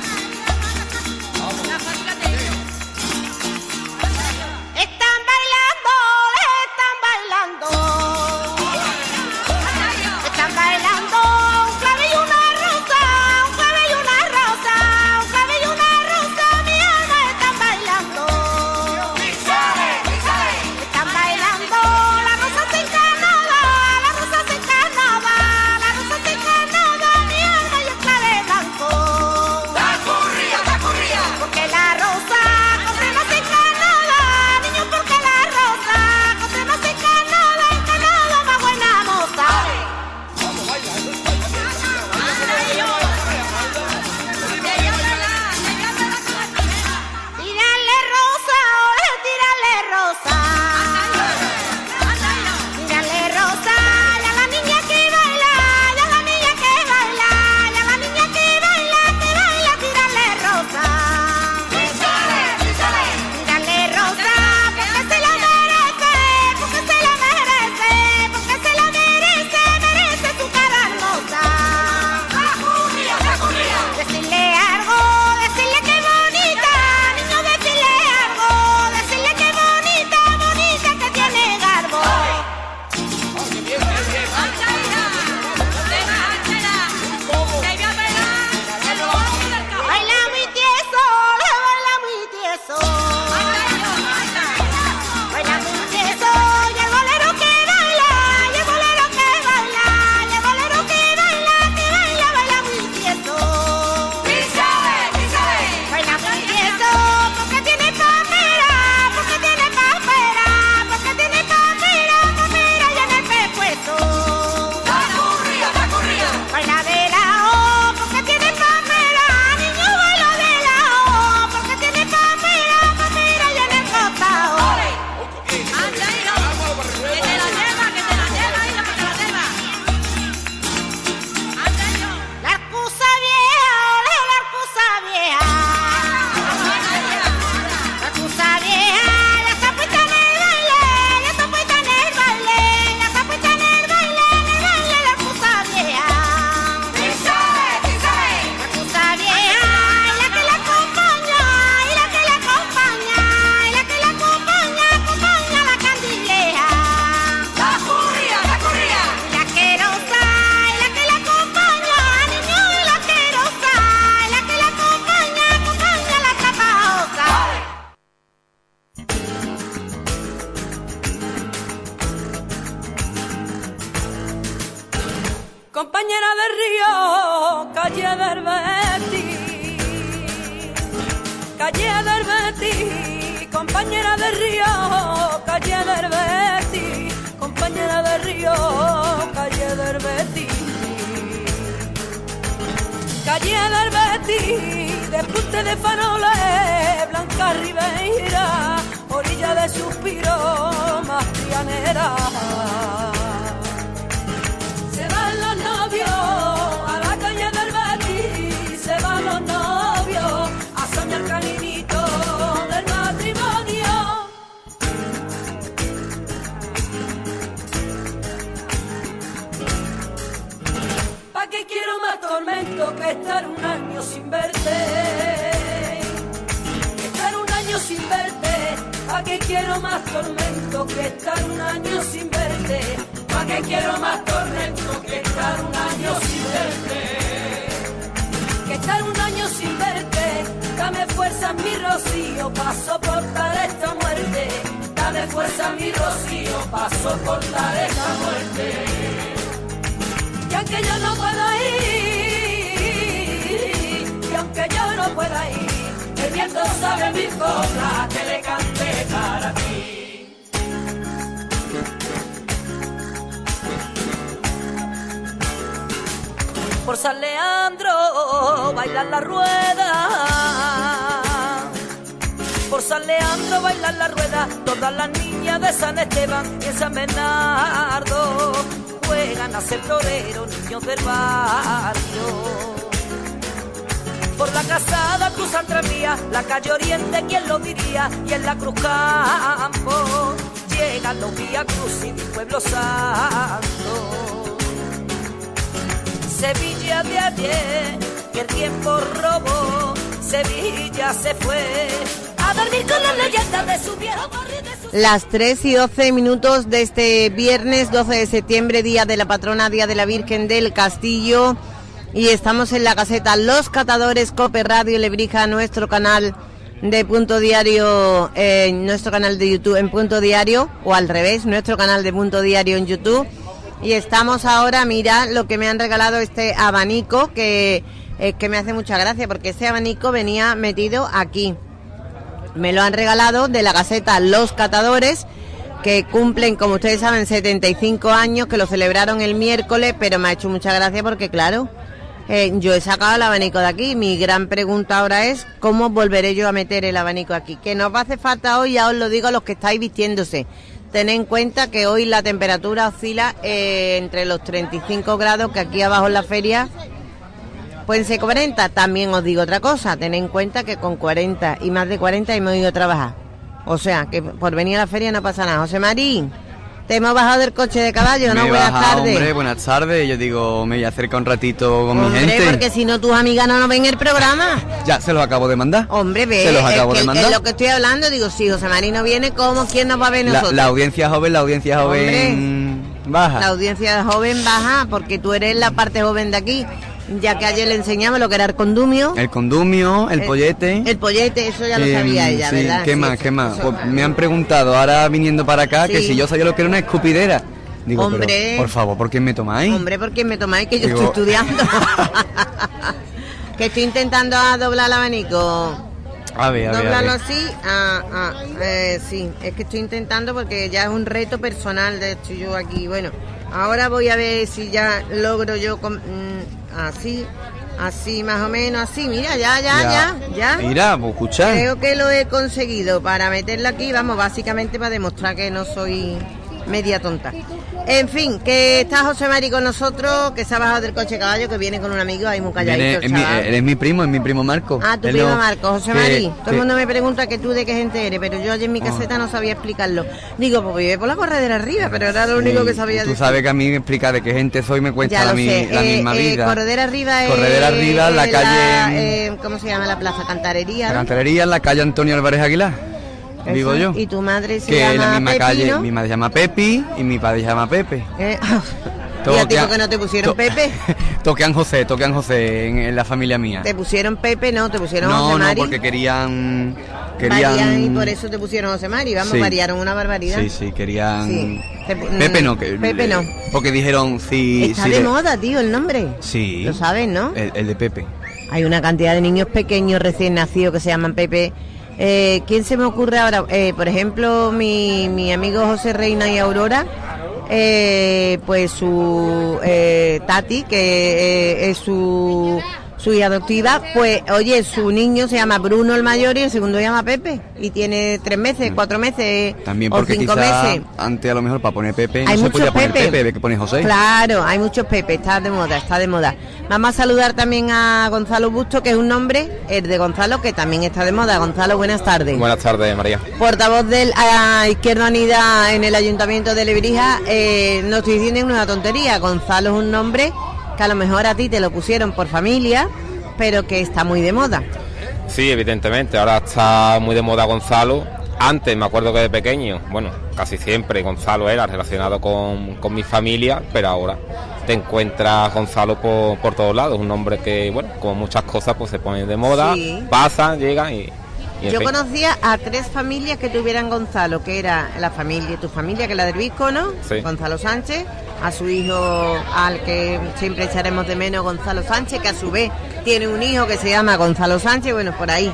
La familia de ellos. Están bailando, están bailando. Están bailando un clave y una rosa, un clave y una rosa, un clave y una rosa, mi alma están bailando. calle del Betis, compañera de río, calle del Betis, compañera de río, calle del Betis. Calle del Betis, despunte de faroles, Blanca Ribeira, orilla de suspiro, más trianera. Se van los novios a la calle del Betis, se van los novios a soñar caminito del matrimonio. ¿Pa' qué quiero más tormento que estar un año sin verte? Que estar un año sin verte. ¿Pa' qué quiero más tormento que estar un año sin verte? ¿Pa' qué quiero más tormento que estar un año sin verte? Que estar un año sin verte. Dame fuerza mi rocío pa' soportar esta muerte. Dame fuerza mi rocío pa' soportar esta muerte. Y aunque yo no pueda ir, y aunque yo no pueda ir, el viento sabe mil cosas que le cante para ti. Por San Leandro bailan la rueda, por San Leandro bailan la rueda, todas las niñas de San Esteban y en San Bernardo juegan a ser toreros, niños del barrio. Por la Casada cruzan tranvía, la calle Oriente, ¿quién lo diría? Y en la Cruz Campo llegan los Vía Cruz y mi pueblo santo. Sevilla de ayer, que el tiempo robó, Sevilla se fue a dormir con las leyendas de su viejo barrio. Las tres y doce minutos de este viernes doce de septiembre, día de la patrona, día de la Virgen del Castillo, y estamos en la caseta Los Catadores, Cope Radio Lebrija, nuestro canal de Punto Diario, eh, nuestro canal de YouTube en Punto Diario, o al revés, nuestro canal de Punto Diario en YouTube. Y estamos ahora, mira lo que me han regalado, este abanico que, eh, que me hace mucha gracia, porque este abanico venía metido aquí. Me lo han regalado de la caseta Los Catadores, que cumplen, como ustedes saben, setenta y cinco años, que lo celebraron el miércoles, pero me ha hecho mucha gracia porque, claro, eh, yo he sacado el abanico de aquí. Mi gran pregunta ahora es, ¿cómo volveré yo a meter el abanico aquí? Que no va a hacer falta hoy, ya os lo digo a los que estáis vistiéndose. Tened en cuenta que hoy la temperatura oscila eh, entre los treinta y cinco grados, que aquí abajo en la feria pueden ser cuarenta. También os digo otra cosa, tened en cuenta que con cuarenta y más de cuarenta hemos ido a trabajar. O sea, que por venir a la feria no pasa nada. José Marín, te hemos bajado del coche de caballo, ¿no? Me he Buenas bajado, tardes. Hombre, buenas tardes. Yo digo, me voy a acercar un ratito con Hombre, mi gente. porque si no tus amigas no nos ven el programa. Ya, se los acabo de mandar. Hombre, ve, Se los acabo es, de que, mandar. es lo que estoy hablando. Digo, si José Marín no viene, ¿cómo? ¿Quién nos va a ver La, nosotros? la audiencia joven, la audiencia joven Hombre, baja. La audiencia joven baja, porque tú eres la parte joven de aquí. Ya que ayer le enseñamos lo que era el condumio. El condumio, el, El- pollete. El pollete, eso ya lo Eh, sabía ella, sí, ¿verdad? ¿Qué Sí, más? eso- ¿Qué más? eso- Pues me han preguntado ahora viniendo para acá que Sí. si yo sabía lo que era una escupidera. Digo, Hombre. pero, por favor, ¿por qué me tomáis? Hombre, ¿por qué me tomáis? Que yo Digo- estoy estudiando. Que estoy intentando a doblar el abanico. A ver, a ver, a Doblarlo ver. así. Ah, ah, eh, sí, es que estoy intentando porque ya es un reto personal de hecho yo aquí. Bueno, ahora voy a ver si ya logro yo con- mm, así, así más o menos, así. Mira, ya, ya, ya, ya. Mira, pues escuchad. Creo que lo he conseguido para meterla aquí, vamos, básicamente para demostrar que no soy media tonta. En fin, que está José Mari con nosotros, que se ha bajado del coche de caballo, que viene con un amigo ahí muy calladito. Viene- el es mi, chaval. eres mi primo, es mi primo Marco. Ah, tu Es primo lo Marco, José que- Mari. Todo que- el mundo me pregunta que tú de qué gente eres, pero yo ayer en mi Ah. caseta no sabía explicarlo. Digo, pues vive por la corredera arriba, pero era lo único Sí, que sabía Tú decir. sabes que a mí explicar de qué gente soy me cuesta Ya la, lo mi- sé. la Eh, misma eh, vida. Corredera arriba es... Corredera arriba, la eh, calle- eh, ¿cómo se llama la plaza? Cantarería. La ¿no? canterería en la calle Antonio Álvarez Aguilar. Eso. Vivo yo. Y tu madre se Que llama en la misma Pepi, calle, ¿no? mi madre se llama Pepi y mi padre se llama Pepe. Eh, Todo ¿Y a ti que- por qué no te pusieron to- Pepe? Toquean José, toquean José en, en la familia mía. Te pusieron Pepe, no, te pusieron No, José no, Mari. porque querían... Varían querían y por eso te pusieron José Mari, vamos, Sí. variaron una barbaridad. Sí, sí, querían... Sí. Te pu- Pepe mm, no, que, Pepe no. Porque dijeron si... Está si de le- moda, tío, el nombre. Sí. Lo sabes, ¿no? El, el de Pepe. Hay una cantidad de niños pequeños recién nacidos que se llaman Pepe. Eh, ¿Quién se me ocurre ahora? Eh, por ejemplo, mi, mi amigo José Reina y Aurora, eh, pues su eh, Tati, que eh, es su, su hija adoptiva, pues oye, su niño se llama Bruno el mayor y el segundo se llama Pepe, y tiene tres meses, cuatro meses También o porque cinco quizá meses. antes a lo mejor para poner Pepe Hay no se muchos podía poner Pepe. Pepe, que pone José. Claro, hay muchos Pepe, está de moda, está de moda. Vamos a saludar también a Gonzalo Busto, que es un nombre, el de Gonzalo, que también está de moda. Gonzalo, buenas tardes. Buenas tardes, María. Portavoz del a Izquierda Unida en el Ayuntamiento de Lebrija. Eh, no estoy diciendo una tontería, Gonzalo es un nombre que a lo mejor a ti te lo pusieron por familia, pero que está muy de moda. Sí, evidentemente, ahora está muy de moda Gonzalo. Antes me acuerdo que de pequeño, bueno, casi siempre Gonzalo era relacionado con, con mi familia, pero ahora te encuentras Gonzalo por, por todos lados, un nombre que, bueno, como muchas cosas, pues se pone de moda, Sí. pasan, llegan y... y en Yo fin. conocía a tres familias que tuvieran Gonzalo, que era la familia, tu familia, que es la del Visco, ¿no? Sí. Gonzalo Sánchez, a su hijo, al que siempre echaremos de menos, Gonzalo Sánchez, que a su vez tiene un hijo que se llama Gonzalo Sánchez, bueno, por ahí.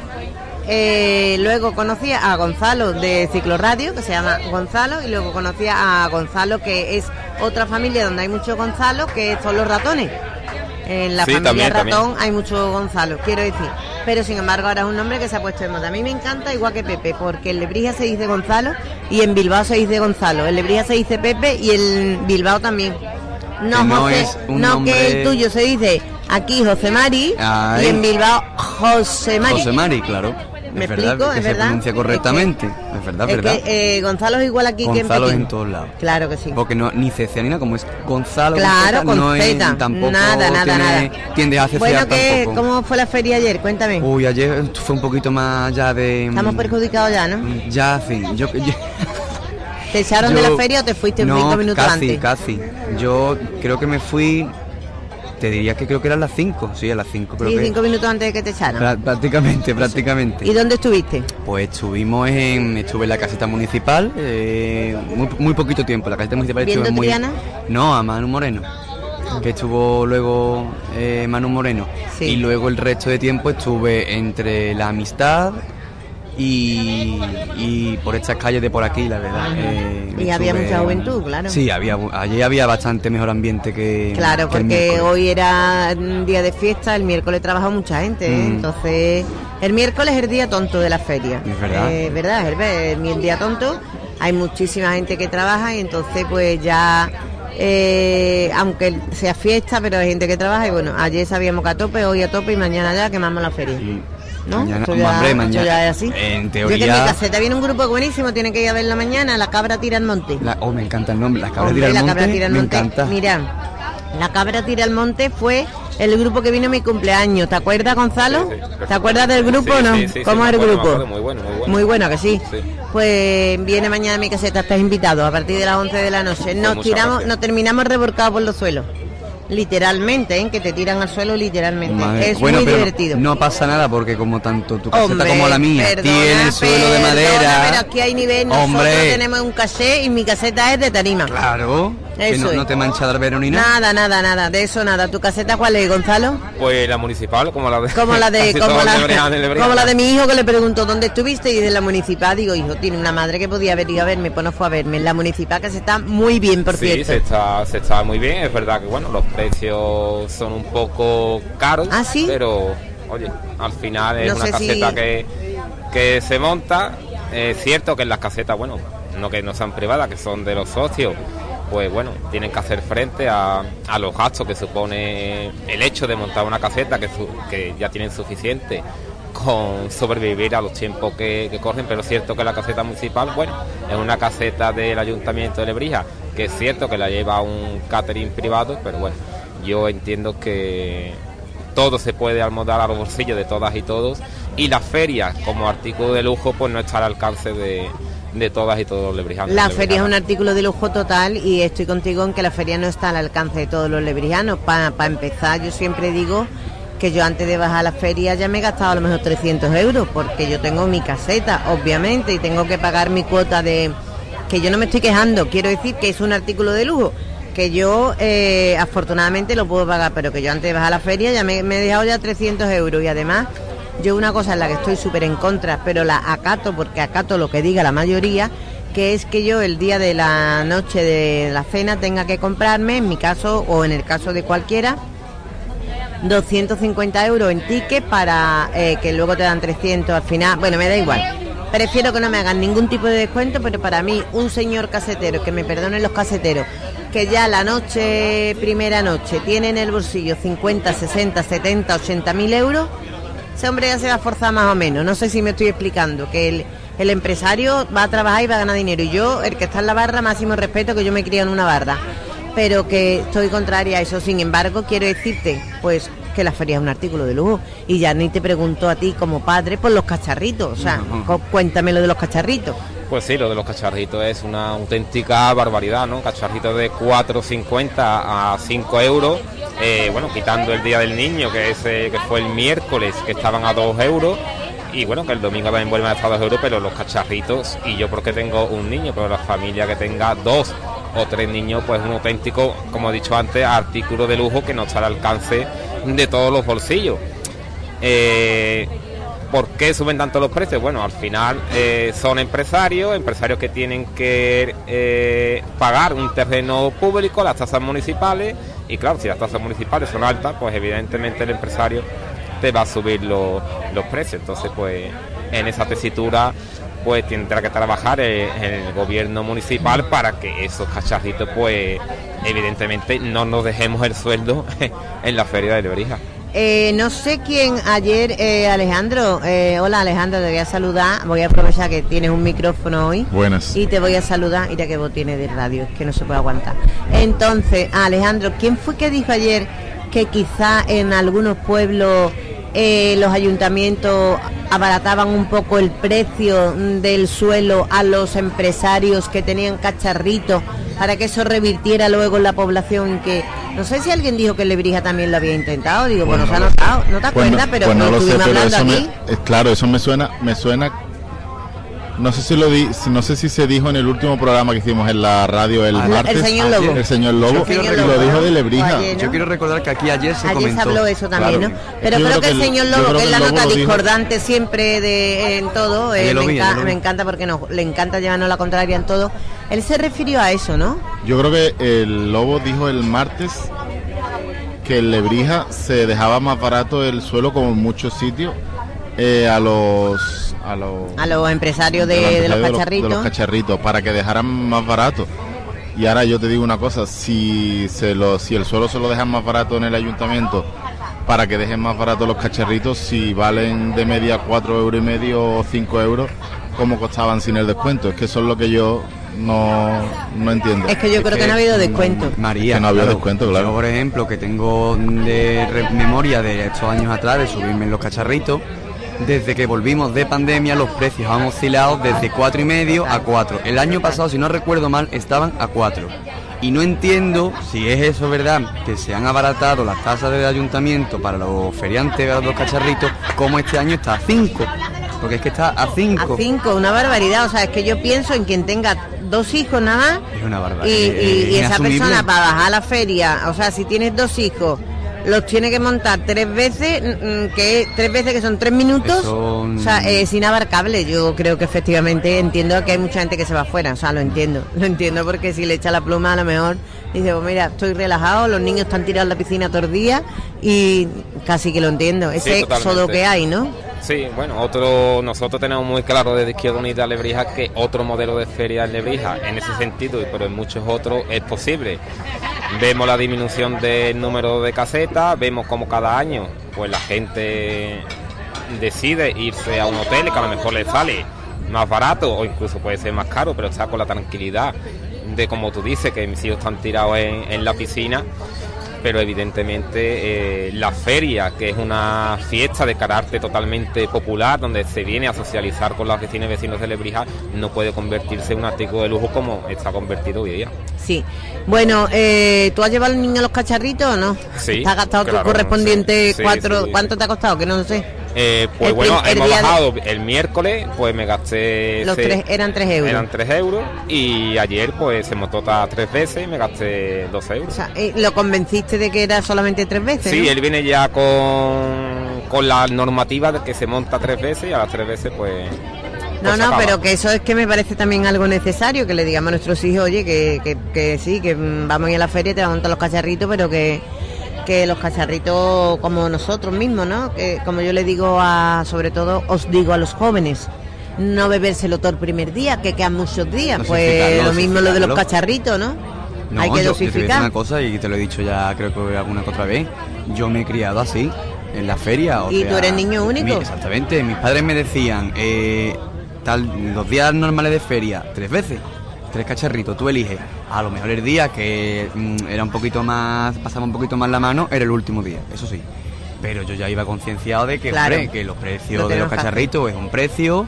Eh, luego conocía a Gonzalo de Cicloradio, que se llama Gonzalo, y luego conocía a Gonzalo, que es otra familia donde hay muchos Gonzalo, que son los ratones. En la Sí, familia también, Ratón también. hay muchos Gonzalo, quiero decir. Pero sin embargo ahora es un nombre que se ha puesto de moda. A mí me encanta igual que Pepe, porque en Lebrija se dice Gonzalo y en Bilbao se dice Gonzalo. En Lebrija se dice Pepe y en Bilbao también. No, Que no José, es un no nombre- que el tuyo se dice aquí José Mari Ay. y en Bilbao José Mari. José Mari, claro. ¿Me es verdad, explico? que ¿Es se verdad? pronuncia correctamente. Es, verdad, Es verdad. que eh, Gonzalo es igual aquí Gonzalo que es en en Pekín. todos lados. Claro que sí. Porque no, ni C ni nada, como es Gonzalo, Claro, Z, con no es, Z. tampoco Nada, nada, tiene- nada. tiende a Bueno, asociar ¿qué, tampoco. ¿cómo fue la feria ayer? Cuéntame. Uy, ayer fue un poquito más allá de... Estamos perjudicados ya, ¿no? Ya, sí. Yo, yo- ¿Te echaron de yo- la feria o te fuiste no, cinco minutos casi, antes? casi. Yo creo que me fui... Te diría que creo que eran las cinco. Sí, a las cinco creo Sí, que... cinco minutos antes de que te echaran. Prá- prácticamente, prácticamente. ¿Y dónde estuviste? Pues estuvimos en, estuve en la caseta municipal, eh, muy, muy poquito tiempo. La caseta municipal ¿Viendo estuve muy... Triana? No, a Manu Moreno, que estuvo luego eh, Manu Moreno. Sí. Y luego el resto de tiempo estuve entre la amistad y, y por estas calles de por aquí, la verdad. eh, Y había estuve- mucha juventud, claro. Sí, había, allí había bastante mejor ambiente que Claro, que el porque miércoles. hoy era un día de fiesta, el miércoles trabaja mucha gente, ¿eh? Mm. Entonces el miércoles es el día tonto de la feria. Es verdad. Eh, verdad, es el, el día tonto, hay muchísima gente que trabaja y entonces pues ya, eh, aunque sea fiesta, pero hay gente que trabaja y bueno, ayer sabíamos que a tope, hoy a tope y mañana ya quemamos la feria. ¿No? Mañana, Esto ya, hombre, esto mañana. ya es así. En Yo que en teoría. mi caseta viene un grupo buenísimo, tiene que ir a ver la mañana, la cabra tira al monte. La- oh, me encanta el nombre, la cabra Hombre, tira al la monte. cabra tira al me monte. encanta. Mira, la cabra tira al monte fue el grupo que vino a mi cumpleaños. ¿Te acuerdas, Gonzalo? ¿Te acuerdas del grupo o Sí, no? sí, sí, sí, ¿Cómo me es el acuerdo, me grupo? acuerdo, muy bueno, muy bueno. Muy bueno, que sí. Sí. Pues viene mañana a mi caseta, estás invitado a partir de las once de la noche. Nos muchas tiramos, gracias. nos terminamos revolcados por los suelos. Literalmente, ¿eh? Que te tiran al suelo literalmente. Madre- Es bueno, muy pero divertido. No pasa nada porque como tanto tu caseta Hombre, como la mía perdona, tiene el suelo de perdona, madera. pero aquí hay nivel. Nosotros Hombre. tenemos un caché y mi caseta es de tarima. Claro. Que Eso no, es. no te mancha de albero ni nada. Nada, nada, nada, de eso nada. ¿Tu caseta cuál es, Gonzalo? Pues la municipal, como la de... Como la de, casi como todos la, de Lebrija, de Lebrija. como la de mi hijo, que le preguntó dónde estuviste y de la municipal. Digo, hijo, tiene una madre que podía haber ido a verme, pues no fue a verme. En la municipal, que se está muy bien, por Sí, cierto. se está, se está muy bien. Es verdad que bueno, los precios son un poco caros. ¿Ah, sí? Pero, oye, al final es No una sé si- caseta que, que se monta. Es cierto que en las casetas, bueno, no que no sean privadas, que son de los socios, pues bueno, tienen que hacer frente a, a los gastos que supone el hecho de montar una caseta, que, su- que ya tienen suficiente con sobrevivir a los tiempos que, que corren, pero es cierto que la caseta municipal, bueno, es una caseta del Ayuntamiento de Lebrija, que es cierto que la lleva un catering privado, pero bueno, yo entiendo que todo se puede almodar a los bolsillos de todas y todos, y la feria como artículo de lujo pues no está al alcance de, de todas y todos los lebrijanos. La feria es un artículo de lujo total y estoy contigo en que la feria no está al alcance de todos los lebrijanos. Para empezar, yo siempre digo que yo antes de bajar a la feria ya me he gastado a lo mejor trescientos euros, porque yo tengo mi caseta, obviamente, y tengo que pagar mi cuota de... que yo no me estoy quejando, quiero decir que es un artículo de lujo. que yo eh, afortunadamente lo puedo pagar, pero que yo antes de bajar a la feria ya me, me he dejado ya trescientos euros y además yo una cosa en la que estoy súper en contra, pero la acato porque acato lo que diga la mayoría, que es que yo el día de la noche de la cena tenga que comprarme, en mi caso o en el caso de cualquiera, doscientos cincuenta euros en ticket para eh, que luego te dan trescientos al final. Bueno, me da igual. Prefiero que no me hagan ningún tipo de descuento, pero para mí un señor casetero, que me perdonen los caseteros, que ya la noche, primera noche, tiene en el bolsillo cincuenta, sesenta, setenta, ochenta mil euros, ese hombre ya se va a forzar más o menos. No sé si me estoy explicando, que el, el empresario va a trabajar y va a ganar dinero. Y yo, el que está en la barra, máximo respeto, que yo me crío en una barra. Pero que estoy contraria a eso. Sin embargo, quiero decirte, pues, que la feria es un artículo de lujo. Y ya ni te pregunto a ti como padre por los cacharritos. O sea, uh-huh. Cuéntame lo de los cacharritos. Pues sí, lo de los cacharritos es una auténtica barbaridad, ¿no? Cacharritos de cuatro cincuenta a cinco euros. Eh, bueno, quitando el Día del Niño, que ese que fue el miércoles, que estaban a dos euros. Y bueno, que el domingo también vuelven a estar a dos euros, pero los cacharritos, y yo porque tengo un niño, pero la familia que tenga dos o tres niños, pues un auténtico, como he dicho antes, artículo de lujo que no está al alcance de todos los bolsillos. Eh, ¿Por qué suben tanto los precios? Bueno, al final eh, son empresarios, empresarios que tienen que eh, pagar un terreno público, las tasas municipales, y claro, si las tasas municipales son altas, pues evidentemente el empresario te va a subir los, los precios. Entonces, pues en esa tesitura pues tendrá que trabajar el, el gobierno municipal para que esos cacharritos, pues evidentemente no nos dejemos el sueldo en la feria de Lebrija. Eh, no sé quién ayer, eh, Alejandro, eh, hola Alejandro, te voy a saludar, voy a aprovechar que tienes un micrófono hoy. Buenas. Y te voy a saludar, mira qué voz tiene de radio, es que no se puede aguantar. Entonces, Alejandro, ¿quién fue que dijo ayer que quizá en algunos pueblos eh, los ayuntamientos abarataban un poco el precio del suelo a los empresarios que tenían cacharritos para que eso revirtiera luego en la población? Que no sé si alguien dijo que Lebrija también lo había intentado, digo, pues, pues no, no se ha notado, no te acuerdas, pues no, pero pues no lo sé, pero eso aquí. Me, es, claro, eso me suena, me suena. No sé si lo di, no sé si se dijo en el último programa que hicimos en la radio el ah, martes. El señor Lobo. El señor Lobo. Y lo dijo de Lebrija. Ayer, ¿no? Yo quiero recordar que aquí ayer se ayer comentó. Ayer se habló eso también, claro. ¿no? Pero yo creo, creo que el, que señor Lobo, que es la nota discordante dijo. siempre de en todo, eh, me, enca me encanta porque no, le encanta llevarnos la contraria en todo. Él se refirió a eso, ¿no? Yo creo que el Lobo dijo el martes que en Lebrija se dejaba más barato el suelo, como en muchos sitios, eh, a los a los a los empresarios de, de, de los de cacharritos de los cacharritos para que dejaran más barato. Y ahora yo te digo una cosa, si se lo si el suelo se lo dejan más barato en el ayuntamiento para que dejen más barato los cacharritos, si valen de media cuatro euros y medio o cinco euros, ¿cómo costaban sin el descuento? Es que eso es lo que yo no, no entiendo. Es que yo es creo que, que no ha habido descuento. María, que no ha habido claro, descuento, claro. Yo, por ejemplo, que tengo de re memoria de estos años atrás de subirme en los cacharritos, desde que volvimos de pandemia los precios han oscilado desde cuatro y medio a cuatro. El año pasado, si no recuerdo mal, estaban a cuatro. Y no entiendo si es eso verdad, que se han abaratado las tasas del ayuntamiento para los feriantes de los cacharritos, como este año está a cinco. Porque es que está a cinco. A cinco, una barbaridad. O sea, es que yo pienso en quien tenga dos hijos nada más. Es una barbaridad. Y, y, y esa persona para bajar a la feria, o sea, si tienes dos hijos, los tiene que montar tres veces, que tres veces que son tres minutos, son... o sea, es inabarcable. Yo creo que efectivamente entiendo que hay mucha gente que se va afuera, o sea, lo entiendo, lo entiendo porque si le echa la pluma a lo mejor dice, pues mira, estoy relajado, los niños están tirados en la piscina todo el día y casi que lo entiendo, ese sí, éxodo que hay, ¿no? Sí, bueno, otro nosotros tenemos muy claro desde Izquierda Unida Lebrija que otro modelo de feria en Lebrija, en ese sentido, pero en muchos otros es posible. Vemos la disminución del número de casetas, vemos como cada año pues la gente decide irse a un hotel que a lo mejor le sale más barato o incluso puede ser más caro, pero está con la tranquilidad de, como tú dices, que mis hijos están tirados en, en la piscina. Pero evidentemente eh, la feria, que es una fiesta de carácter totalmente popular, donde se viene a socializar con las vecinas y vecinos de Lebrija, no puede convertirse en un artículo de lujo como está convertido hoy día. Sí. Bueno, eh, ¿tú has llevado al niño a los cacharritos o no? Sí. ¿Te has gastado claro, tu correspondiente sí, cuatro? sí. ¿Cuánto te ha costado? Que no sé. Eh, pues El bueno, prim- el hemos día de- bajado el miércoles, pues me gasté... Los ce- tres eran tres euros. Eran tres euros y ayer pues se montó hasta tres veces y me gasté dos euros. O sea, eh, ¿lo convenciste de que era solamente tres veces? Sí, ¿no? él viene ya con, con la normativa de que se monta tres veces y a las tres veces pues... No, pues no, acaba. pero que eso es que me parece también algo necesario, que le digamos a nuestros hijos, oye, que, que, que sí, que mm, vamos a ir a la feria, te vamos a montar los cacharritos, pero que, que los cacharritos como nosotros mismos, ¿no? Que como yo le digo a, sobre todo, os digo a los jóvenes, no bebérselo todo el primer día, que quedan muchos días, Dosificarlo, pues lo mismo lo de los dosificarlo. cacharritos, ¿no? No, Hay que yo, yo te voy a decir dosificar. una cosa y te lo he dicho ya creo que alguna que otra vez. Yo me he criado así, en la feria. O ¿Y sea, tú eres niño único? mi- exactamente, mis padres me decían, eh, tal los días normales de feria, tres veces, tres cacharritos, tú eliges. A lo mejor el día que mm, era un poquito más, pasaba un poquito más la mano, era el último día, eso sí. Pero yo ya iba concienciado de que, Claro. hombre, que los precios Lo de los tenemos que hacer. cacharritos es un precio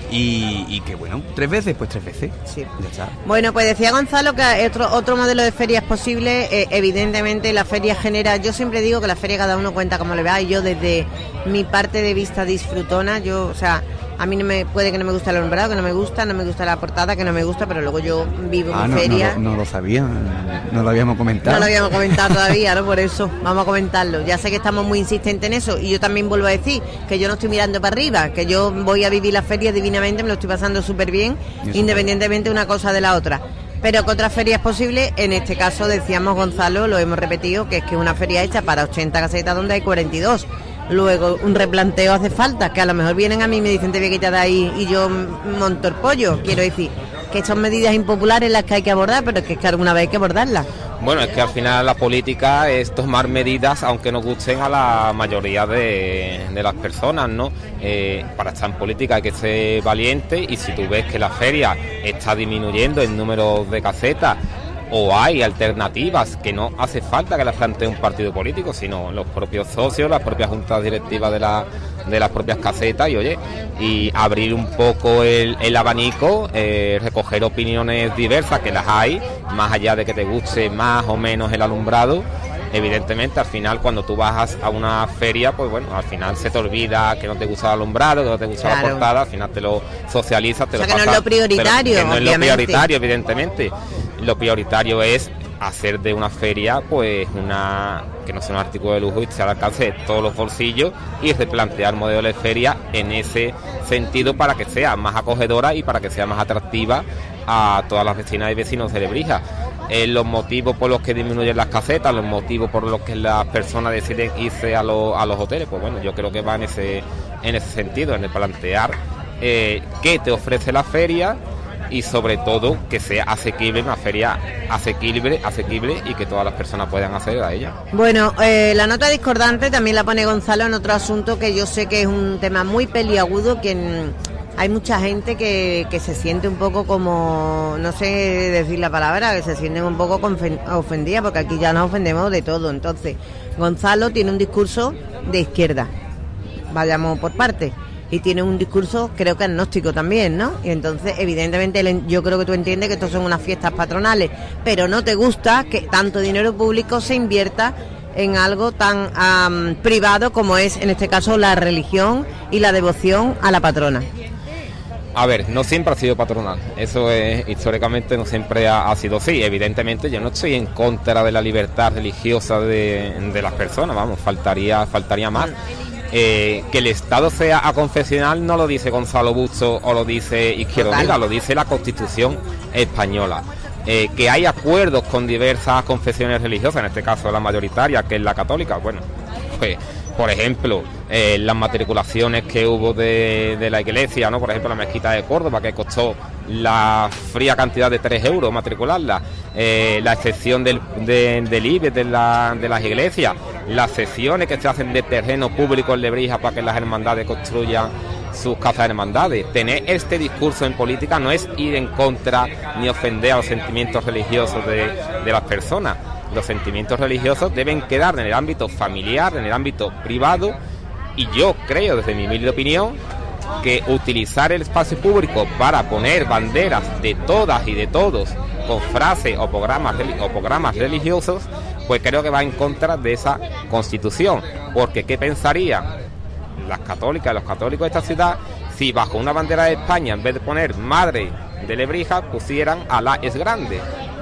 y, y que bueno, tres veces, pues tres veces. Sí. Ya está. Bueno, pues decía Gonzalo que otro otro modelo de feria es posible. Eh, evidentemente la feria genera, yo siempre digo que la feria cada uno cuenta como le va, y yo desde mi parte de vista disfrutona, yo, o sea, a mí no me puede que no me guste el alumbrado, que no me gusta, no me gusta la portada, que no me gusta, pero luego yo vivo Ah, mi no, no, feria. lo- no lo sabía, no lo habíamos comentado. No lo habíamos comentado todavía, ¿no? Por eso, vamos a comentarlo. Ya sé que estamos muy insistentes en eso, y yo también vuelvo a decir que yo no estoy mirando para arriba, que yo voy a vivir la feria divinamente, me lo estoy pasando súper bien, Eso independientemente una cosa de la otra. Pero que otra feria es posible, en este caso decíamos Gonzalo, lo hemos repetido, que es que es una feria hecha para ochenta casetas donde hay cuarenta y dos. Luego un replanteo hace falta, que a lo mejor vienen a mí y me dicen te voy a quitar de ahí y yo monto el pollo. Quiero decir que son medidas impopulares las que hay que abordar, pero es que, es que alguna vez hay que abordarlas. Bueno, es que al final la política es tomar medidas, aunque no gusten a la mayoría de, de las personas, ¿no? Eh, para estar en política hay que ser valiente, y si tú ves que la feria está disminuyendo el número de casetas, o hay alternativas que no hace falta que las plantee un partido político, sino los propios socios, las propias juntas directivas de, la, de las propias casetas, y oye, y abrir un poco el, el abanico, eh, recoger opiniones diversas, que las hay, más allá de que te guste más o menos el alumbrado. Evidentemente, al final, cuando tú vas a una feria, pues bueno, al final se te olvida que no te gusta el alumbrado, que no te gusta Claro. la portada, al final te lo socializas, te O sea, lo que no es pasas, lo prioritario, te lo- que no es lo obviamente. prioritario, evidentemente. Lo prioritario es hacer de una feria, pues, una que no sea un artículo de lujo y sea al alcance de todos los bolsillos, y replantear modelos de feria en ese sentido para que sea más acogedora y para que sea más atractiva a todas las vecinas y vecinos de Lebrija. Eh, los motivos por los que disminuyen las casetas, los motivos por los que las personas deciden irse a, los a los hoteles, pues bueno, yo creo que va en ese en ese sentido, en el plantear eh, qué te ofrece la feria, y sobre todo que sea asequible, una feria asequible, asequible y que todas las personas puedan acceder a ella. Bueno, eh, la nota discordante también la pone Gonzalo en otro asunto que yo sé que es un tema muy peliagudo, que en- hay mucha gente que, que se siente un poco como, no sé decir la palabra, que se sienten un poco confen- ofendidas, porque aquí ya nos ofendemos de todo. Entonces, Gonzalo tiene un discurso de izquierda, vayamos por partes, y tiene un discurso creo que agnóstico también, ¿no? Y entonces evidentemente él en- yo creo que tú entiendes que estos son unas fiestas patronales, pero no te gusta que tanto dinero público se invierta en algo tan am, privado como es en este caso la religión y la devoción a la patrona. A ver, no siempre ha sido patronal, eso es, históricamente no siempre ha, ha sido así. Evidentemente yo no estoy en contra de la libertad religiosa de, de las personas, vamos, faltaría, faltaría más. Eh, que el Estado sea aconfesional no lo dice Gonzalo Busto o lo dice Izquierda Total. Unida, lo dice la Constitución española. Eh, que hay acuerdos con diversas confesiones religiosas, en este caso la mayoritaria, que es la católica, bueno, pues, por ejemplo, eh, las matriculaciones que hubo de, de la iglesia, ¿no? Por ejemplo, la mezquita de Córdoba, que costó la fría cantidad de tres euros matricularla, eh, la excepción del, de, del I B E de, la, de las iglesias, las secciones que se hacen de terreno público en Lebrija para que las hermandades construyan sus casas de hermandades. Tener este discurso en política no es ir en contra ni ofender a los sentimientos religiosos de, de las personas. Los sentimientos religiosos deben quedar en el ámbito familiar, en el ámbito privado, y yo creo, desde mi humilde opinión, que utilizar el espacio público para poner banderas de todas y de todos con frases o programas, o programas religiosos, pues creo que va en contra de esa Constitución, porque ¿qué pensaría las católicas y los católicos de esta ciudad si bajo una bandera de España, en vez de poner Madre de Lebrija, pusieran Alá es grande.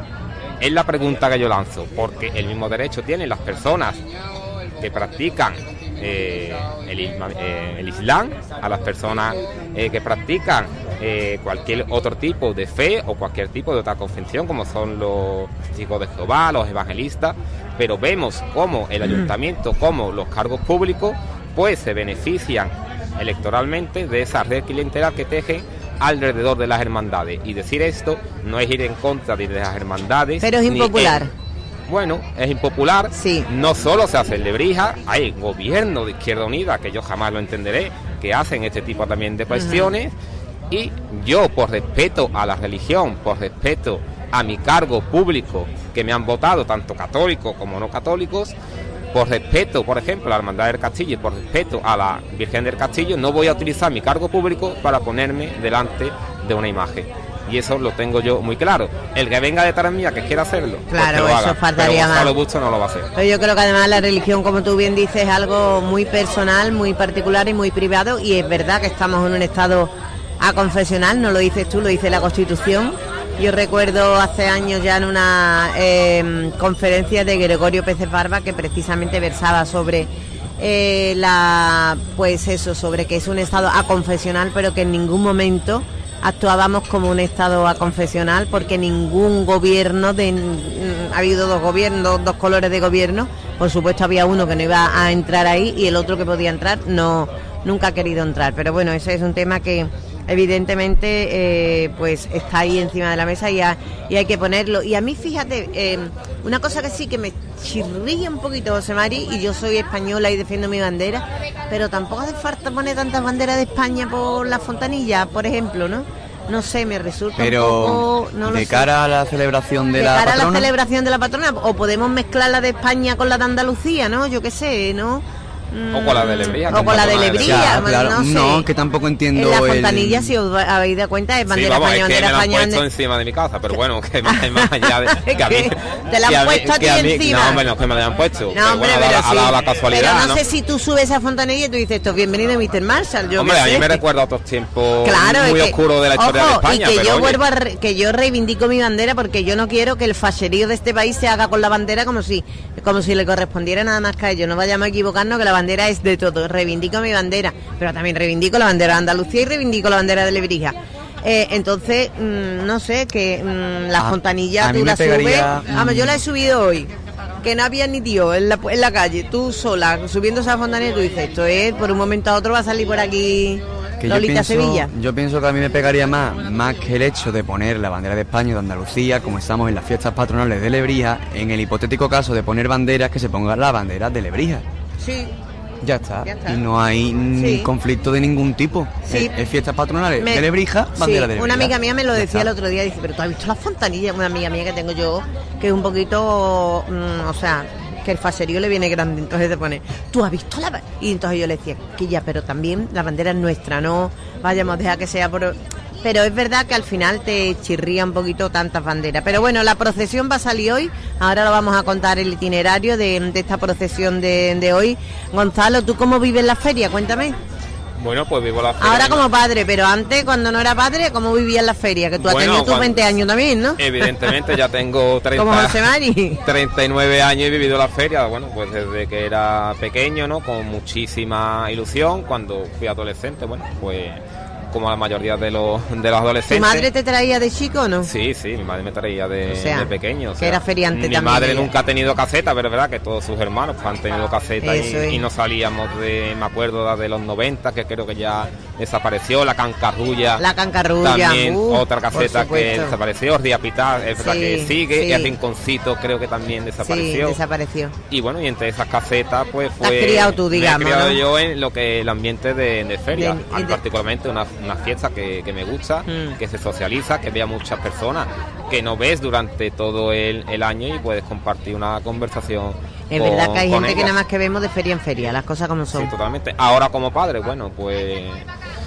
Es la pregunta que yo lanzo, porque el mismo derecho tienen las personas que practican eh, el, isma, eh, el Islam, a las personas eh, que practican eh, cualquier otro tipo de fe o cualquier tipo de otra confesión, como son los testigos de Jehová, los evangelistas, pero vemos cómo el ayuntamiento, como los cargos públicos, pues se benefician electoralmente de esa red clientelar que tejen alrededor de las hermandades. Y decir esto no es ir en contra de las hermandades. Pero es impopular. Es, bueno, es impopular. Sí. No solo se hace en Lebrija, hay gobierno de Izquierda Unida, que yo jamás lo entenderé, que hacen este tipo también de cuestiones. Uh-huh. Y yo, por respeto a la religión, por respeto a mi cargo público, que me han votado, tanto católicos como no católicos, por respeto, por ejemplo, a la Hermandad del Castillo y por respeto a la Virgen del Castillo, no voy a utilizar mi cargo público para ponerme delante de una imagen. Y eso lo tengo yo muy claro. El que venga detrás mía, que quiera hacerlo, claro, pues que lo eso haga. faltaría Pero más. Busto no lo va a hacer. Pero yo creo que además la religión, como tú bien dices, es algo muy personal, muy particular y muy privado. Y es verdad que estamos en un estado aconfesional, no lo dices tú, lo dice la Constitución. Yo recuerdo hace años ya en una eh, conferencia de Gregorio Pérez Barba que precisamente versaba sobre eh, la, pues eso, sobre que es un estado aconfesional, pero que en ningún momento actuábamos como un estado aconfesional, porque ningún gobierno de, ha habido dos gobiernos, dos colores de gobierno, por supuesto había uno que no iba a entrar ahí y el otro que podía entrar no, nunca ha querido entrar. Pero bueno, ese es un tema que evidentemente eh, pues está ahí encima de la mesa y, ha, y hay que ponerlo. Y a mí, fíjate, eh, una cosa que sí que me chirría un poquito, José Mari, y yo soy española y defiendo mi bandera, pero tampoco hace falta poner tantas banderas de España por la fontanilla, por ejemplo, ¿no? No sé, me resulta pero un poco... No de lo cara sé. a la celebración de, de la cara patrona, a la celebración de la patrona, o podemos mezclar la de España con la de Andalucía, ¿no? Yo qué sé, ¿no? O con la de Lebrija. O con la de Lebrija, claro, no sé. No, que tampoco entiendo. En la el- fontanilla, si os habéis dado cuenta, es bandera Sí, vamos, España, es que bandera me la han España. puesto bandera- encima de mi casa, pero bueno, que más, más allá de... Que a mí, Te la que han mí- puesto a ti que mí- encima. No, hombre, no, que me la han puesto. No, pero hombre, bueno, ha pero dado- ha sí. dado la casualidad, Pero no, ¿no? sé si tú subes esa fontanilla y tú dices, esto bienvenido mister Marshall. Yo Hombre, qué a mí sé. me recuerda a otros tiempos Claro, muy es que- oscuros de la historia ojo, de España. y que pero yo oye, vuelvo a re- que yo reivindico mi bandera, porque yo no quiero que el facherío de este país se haga con la bandera como si como si le correspondiera nada más que a ellos. No vayamos a equivocarnos, que la bandera es de todo. Reivindico mi bandera, pero también reivindico la bandera de Andalucía y reivindico la bandera de Lebrija. Eh, entonces, mmm, no sé, que mmm, la A- fontanilla a mí tú me la pegaría, subes. Vamos, yo la he subido hoy, que no había ni tío en la, en la calle, tú sola, subiendo esa fontanilla, y tú dices, esto es, por un momento a otro va a salir por aquí que yo Lolita pienso, Sevilla. yo pienso que a mí me pegaría más, más que el hecho de poner la bandera de España y de Andalucía, como estamos en las fiestas patronales de Lebrija, en el hipotético caso de poner banderas, que se pongan las banderas de Lebrija. Sí. Ya está. Ya está. Y no hay ni Sí. conflicto de ningún tipo. Sí. Es, es fiestas patronales Me- de Lebrija, bandera sí, de Lebrija. una amiga mía me lo Ya decía está. el otro día, dice, pero tú has visto las fontanillas, una amiga mía que tengo yo, que es un poquito, mm, o sea, que el faserío le viene grande, entonces te pone, tú has visto la ba-?" y entonces yo le decía, que ya, pero también la bandera es nuestra, no vayamos a dejar que sea por... Pero es verdad que al final te chirría un poquito tantas banderas. Pero bueno, la procesión va a salir hoy. Ahora lo vamos a contar el itinerario de, de esta procesión de, de hoy. Gonzalo, ¿tú cómo vives la feria? Cuéntame. Bueno, pues vivo la feria. Ahora como padre, pero antes, cuando no era padre, ¿cómo vivías en la feria? Que tú has Bueno, tenido tus cuando- veinte años también, ¿no? Evidentemente ya tengo treinta, Como José Mari. treinta y nueve años y he vivido la feria, bueno, pues desde que era pequeño, ¿no? Con muchísima ilusión. Cuando fui adolescente, bueno, pues como la mayoría de los, de los ¿Tu adolescentes. madre te traía de chico o no? Sí, sí, mi madre me traía de, O sea, de pequeño. o que sea, era feriante Mi también madre ella. nunca ha tenido caseta, pero es verdad que todos sus hermanos pues, han tenido caseta y, Eso es. y no salíamos de, me acuerdo, la de los noventa, que creo que ya desapareció, la Cancarrulla. La Cancarrulla, También uh, otra por caseta que supuesto. desapareció, Riapitar, es verdad Sí, que sigue, sí. y el Rinconcito creo que también Sí, desapareció. desapareció. Y bueno, y entre esas casetas, pues Te has fue. criado tú, digamos, Me he criado ¿no? yo en lo que el ambiente de, de feria, De- y Al- de- particularmente una, una fiesta que, que me gusta, Mm. que se socializa, que vea muchas personas, que no ves durante todo el, el año y puedes compartir una conversación. Es con- verdad que hay con gente que ellas. nada más que vemos de feria en feria, las cosas como son. Sí, totalmente. Ahora como padre, bueno, pues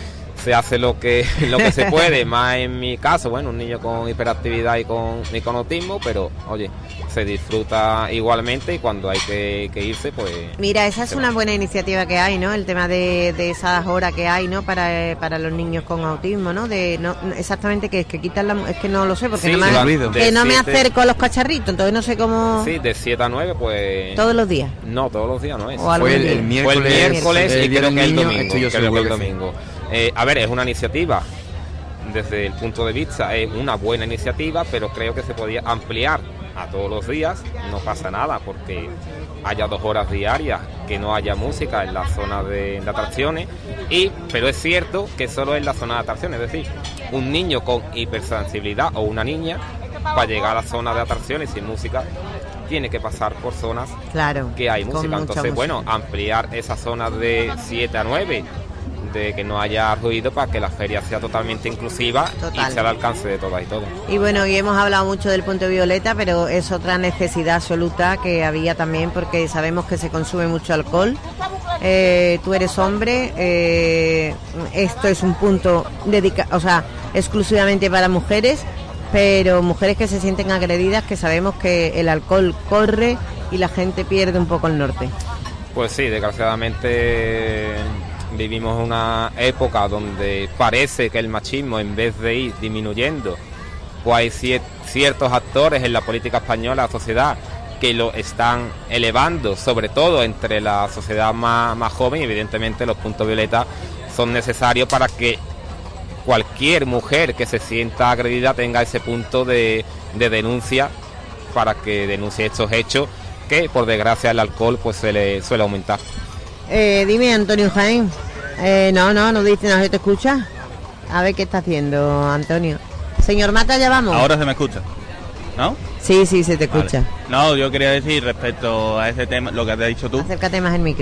se hace lo que lo que se puede, más en mi caso, bueno, un niño con hiperactividad y con, y con autismo, pero oye, se disfruta igualmente y cuando hay que, que irse, pues... Mira, esa es una buena iniciativa que hay, ¿no? El tema de, de esas horas que hay, ¿no? Para, eh, para los niños con autismo, ¿no? De no exactamente que es que quitan la... Es que no lo sé, porque sí, no, me, que no me acerco a los cacharritos, entonces no sé cómo... Sí, de siete a nueve, pues... ¿Todos los días? No, todos los días no es. Fue el, el miércoles, Fue el miércoles el, y creo que el niño, domingo. esto yo Creo que el que domingo. Eh, a ver, es una iniciativa, desde el punto de vista, es una buena iniciativa, pero creo que se podía ampliar a todos los días, no pasa nada, porque haya dos horas diarias, que no haya música en la zona de, de atracciones, y pero es cierto que solo en la zona de atracciones, es decir, un niño con hipersensibilidad o una niña, para llegar a la zona de atracciones sin música, tiene que pasar por zonas claro, que hay música, entonces música. Bueno, ampliar esa zona de siete a nueve, de que no haya ruido para que la feria sea totalmente inclusiva Total. y sea al alcance de todas y todos. Y bueno, y hemos hablado mucho del punto violeta, pero es otra necesidad absoluta que había también, porque sabemos que se consume mucho alcohol. Eh, tú eres hombre, eh, esto es un punto dedica, o sea, exclusivamente para mujeres, pero mujeres que se sienten agredidas, que sabemos que el alcohol corre y la gente pierde un poco el norte. Pues sí, desgraciadamente vivimos una época donde parece que el machismo, en vez de ir disminuyendo, pues hay cier- ciertos actores en la política española, la sociedad, que lo están elevando, sobre todo entre la sociedad más, más joven, y evidentemente los puntos violeta son necesarios para que cualquier mujer que se sienta agredida tenga ese punto de, de denuncia, para que denuncie estos hechos que por desgracia el alcohol pues suele, suele aumentar. Eh, dime, Antonio Jaén. Eh, no, no, no dice, no se te escucha. A ver qué está haciendo, Antonio. Señor Mata, ya vamos. Ahora se me escucha, ¿no? Sí, sí, se te escucha. Vale. No, yo quería decir respecto a ese tema, lo que has dicho tú. Acércate más el micro.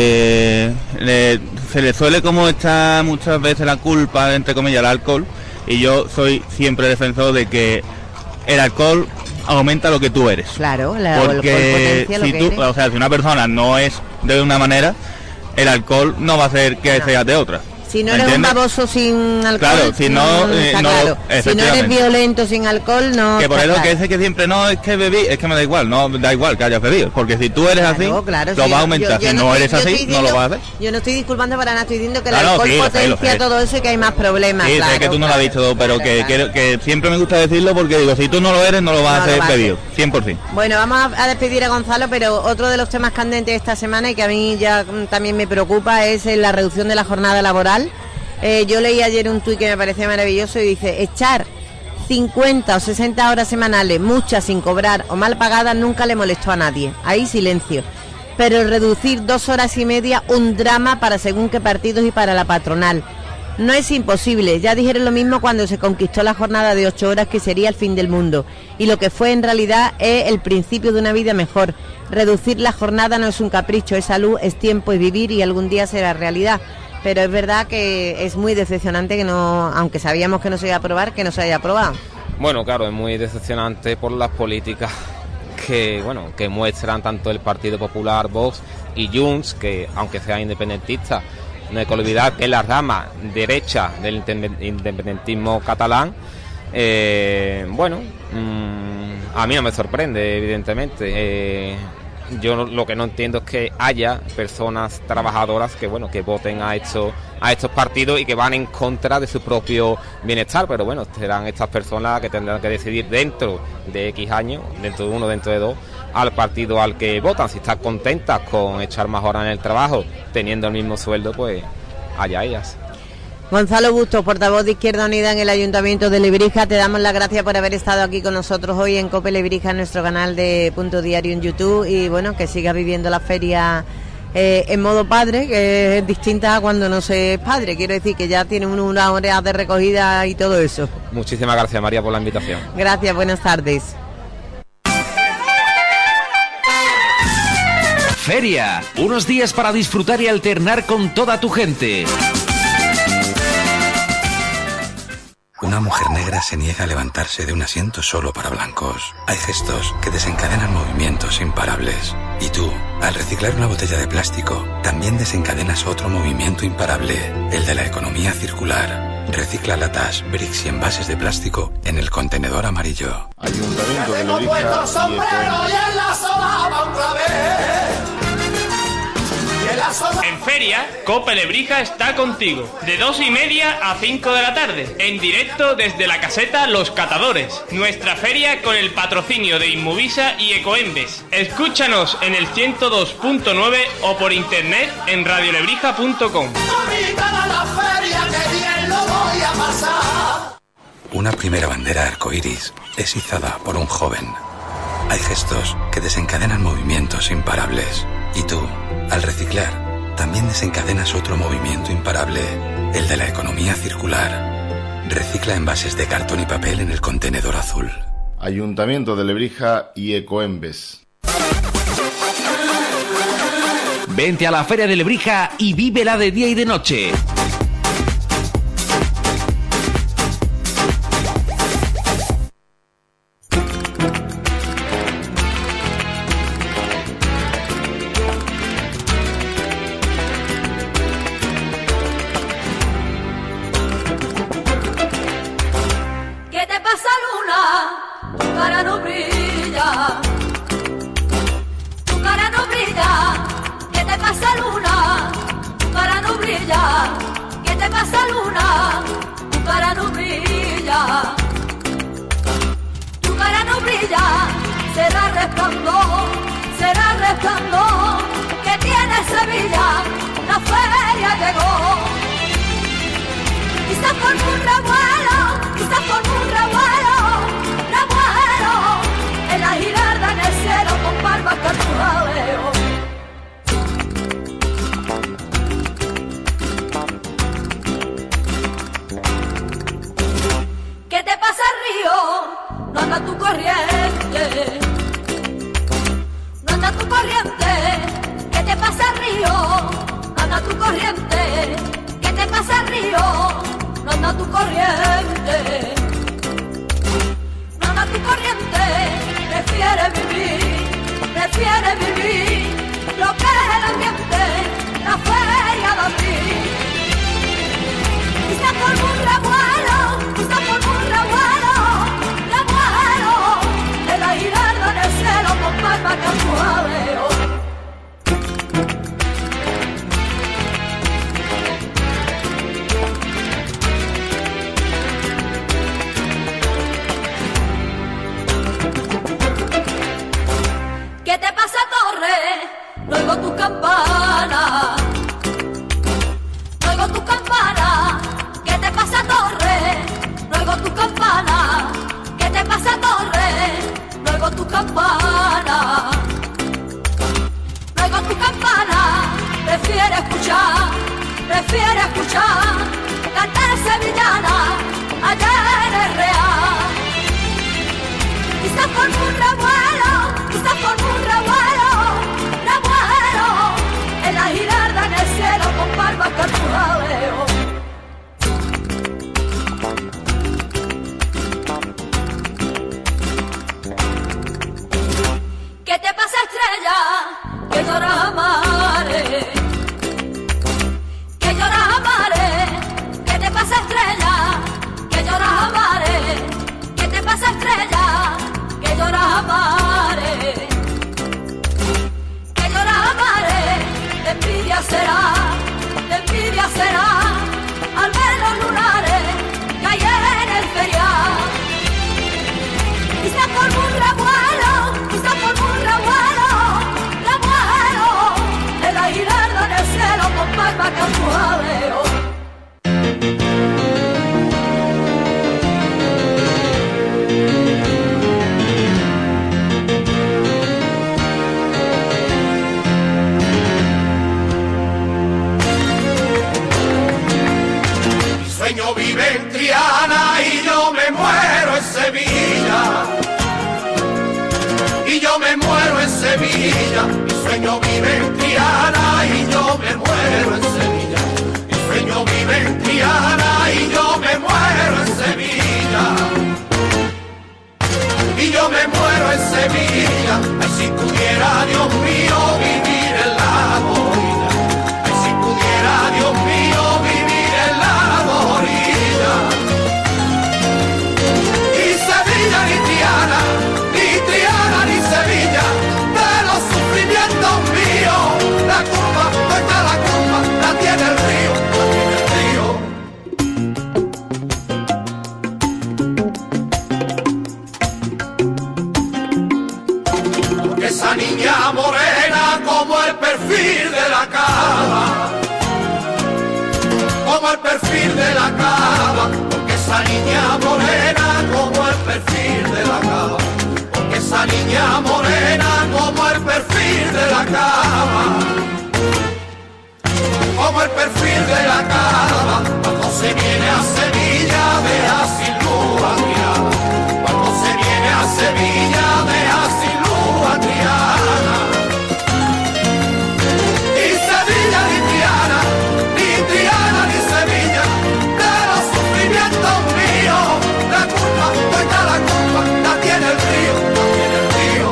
Que le, se le suele como echar muchas veces la culpa, entre comillas, al alcohol. Y yo soy siempre defensor de que el alcohol aumenta lo que tú eres. Claro, la, porque el potencia si lo tú, que eres. o sea, si una persona no es de una manera, el alcohol no va a hacer que no. sea de otra. Si no eres ¿entiendes? Un baboso sin alcohol, claro, si no, eh, no claro. Si no eres violento sin alcohol, no. Que por eso claro. que ese que siempre no es que bebí, es que me da igual, no da igual que hayas bebido, porque si tú eres claro, así, claro, lo sí, vas a aumentar. Yo, yo si no, no eres estoy, así, diciendo, no lo vas a hacer. Yo no estoy disculpando para nada, estoy diciendo que el claro, alcohol sí, potencia lo sé, lo sé. todo eso y que hay más problemas. Sí, claro, sé que tú no claro, lo has dicho todo, pero claro, que, claro. que, que siempre me gusta decirlo porque digo, si tú no lo eres, no lo vas no a hacer lo vas pedido, cien por ciento. Bueno, vamos a, a despedir a Gonzalo, pero otro de los temas candentes de esta semana y que a mí ya mm, también me preocupa es eh, la reducción de la jornada laboral. Eh, yo leí ayer un tuit que me parecía maravilloso y dice, echar cincuenta o sesenta horas semanales, muchas sin cobrar o mal pagadas, nunca le molestó a nadie. Ahí silencio. Pero reducir dos horas y media, un drama para según qué partidos y para la patronal. No es imposible, ya dijeron lo mismo cuando se conquistó la jornada de ocho horas, que sería el fin del mundo. Y lo que fue en realidad es el principio de una vida mejor. Reducir la jornada no es un capricho, es salud, es tiempo y vivir, y algún día será realidad. Pero es verdad que es muy decepcionante que no, aunque sabíamos que no se iba a aprobar, que no se haya aprobado. Bueno, claro, es muy decepcionante por las políticas que, bueno, que muestran tanto el Partido Popular, Vox y Junts, que aunque sea independentista, no hay que olvidar que es la rama derecha del independentismo catalán. Eh, bueno, mmm, a mí no me sorprende, evidentemente. Eh, Yo lo que no entiendo es que haya personas trabajadoras que bueno que voten a estos a estos partidos y que van en contra de su propio bienestar, pero bueno, serán estas personas las que tendrán que decidir dentro de X años, dentro de uno, dentro de dos, al partido al que votan. Si están contentas con echar más horas en el trabajo, teniendo el mismo sueldo, pues allá ellas. Gonzalo Bustos, portavoz de Izquierda Unida en el Ayuntamiento de Lebrija, te damos las gracias por haber estado aquí con nosotros hoy en COPE Lebrija, en nuestro canal de Punto Diario en YouTube, y bueno, que sigas viviendo la feria eh, en modo padre, que es distinta a cuando no se es padre. Quiero decir que ya tiene una hora de recogida y todo eso. Muchísimas gracias, María, por la invitación. Gracias, buenas tardes. Feria, unos días para disfrutar y alternar con toda tu gente. Una Una mujer negra se niega a levantarse de un asiento solo para blancos. Hay gestos que desencadenan movimientos imparables. Y tú, al reciclar una botella de plástico, también desencadenas otro movimiento imparable, el de la economía circular. Recicla latas, bricks y envases de plástico en el contenedor amarillo. Ayuntamiento de Hemos Lebrija puesto y sombrero y en la solapa otra vez. Y en la solapa... En feria, Cope Lebrija está contigo, de dos y media a cinco de la tarde, en directo desde la caseta Los Catadores, nuestra feria con el patrocinio de Inmovisa y Ecoembes. Escúchanos en el ciento dos punto nueve o por internet en radiolebrija punto com. Invítala a la feria, que bien lo voy a pasar. Una primera bandera arcoíris es izada por un joven. Hay gestos que desencadenan movimientos imparables. Y tú, al reciclar, también desencadenas otro movimiento imparable, el de la economía circular. Recicla envases de cartón y papel en el contenedor azul. Ayuntamiento de Lebrija y Ecoembes. Vente a la Feria de Lebrija y vívela de día y de noche. ¿Qué te pasa, luna? Tu cara no brilla. Tu cara no brilla. ¿Qué te pasa, luna? Tu cara no brilla. ¿Qué te pasa, luna? Tu cara no brilla. Tu cara no brilla. Será resplandor, será resplandor que tiene Sevilla. La feria llegó. Quizás por un revuelo, quizás por un revuelo, revuelo, en la girarda en el cielo con barbas cartujaleo. ¿Qué te pasa, río? No anda tu corriente, no anda tu corriente. ¿Qué te pasa, río? No anda tu corriente. ¿Qué te pasa, río? No anda tu corriente, no anda tu corriente, prefiere vivir, prefiere vivir lo que es el ambiente, la feria de abril. Quizás por un revuelo, quizás por un revuelo, revuelo, de la girarda en el cielo con palmas cantualeo. ¿Qué te pasa, torre? No oigo tu campana, no oigo tu campana. ¿Qué te pasa, torre? No oigo tu campana. ¿Qué te pasa, torre? No oigo tu campana, no oigo tu campana. Prefiere escuchar, prefiere escuchar cantar sevillana allá en el Real. Quizás por un revuelo, quizás por un revuelo, revuelo, en la girarda en el cielo con barbas cartujaleo. ¿Qué te pasa, estrella? Que lloras a mares, que lloras a mares. ¿Qué te pasa, estrella? Que lloras a mares. ¿Qué te pasa, estrella? Que lloras a mares, que lloras a mares. De envidia será, de envidia será, al ver los lunares que hay en el ferial. Quizás por un revuelo, quizás por un revuelo, revuelo, de la girarda en el cielo con palmas cantualeo. Sueño vive en Triana y yo me muero en Sevilla. Y yo me muero en Sevilla. Mi sueño vive en Triana y yo me muero en Sevilla. Mi sueño vive en Triana y yo me muero en Sevilla. el perfil de la cava. Cuando se viene a Sevilla deja sin luz a Triana. Cuando se viene a Sevilla deja sin luz a Triana. Ni Sevilla ni Triana, ni Triana ni Sevilla, de los sufrimientos míos, la culpa, toda la culpa, la tiene el río, la tiene el río.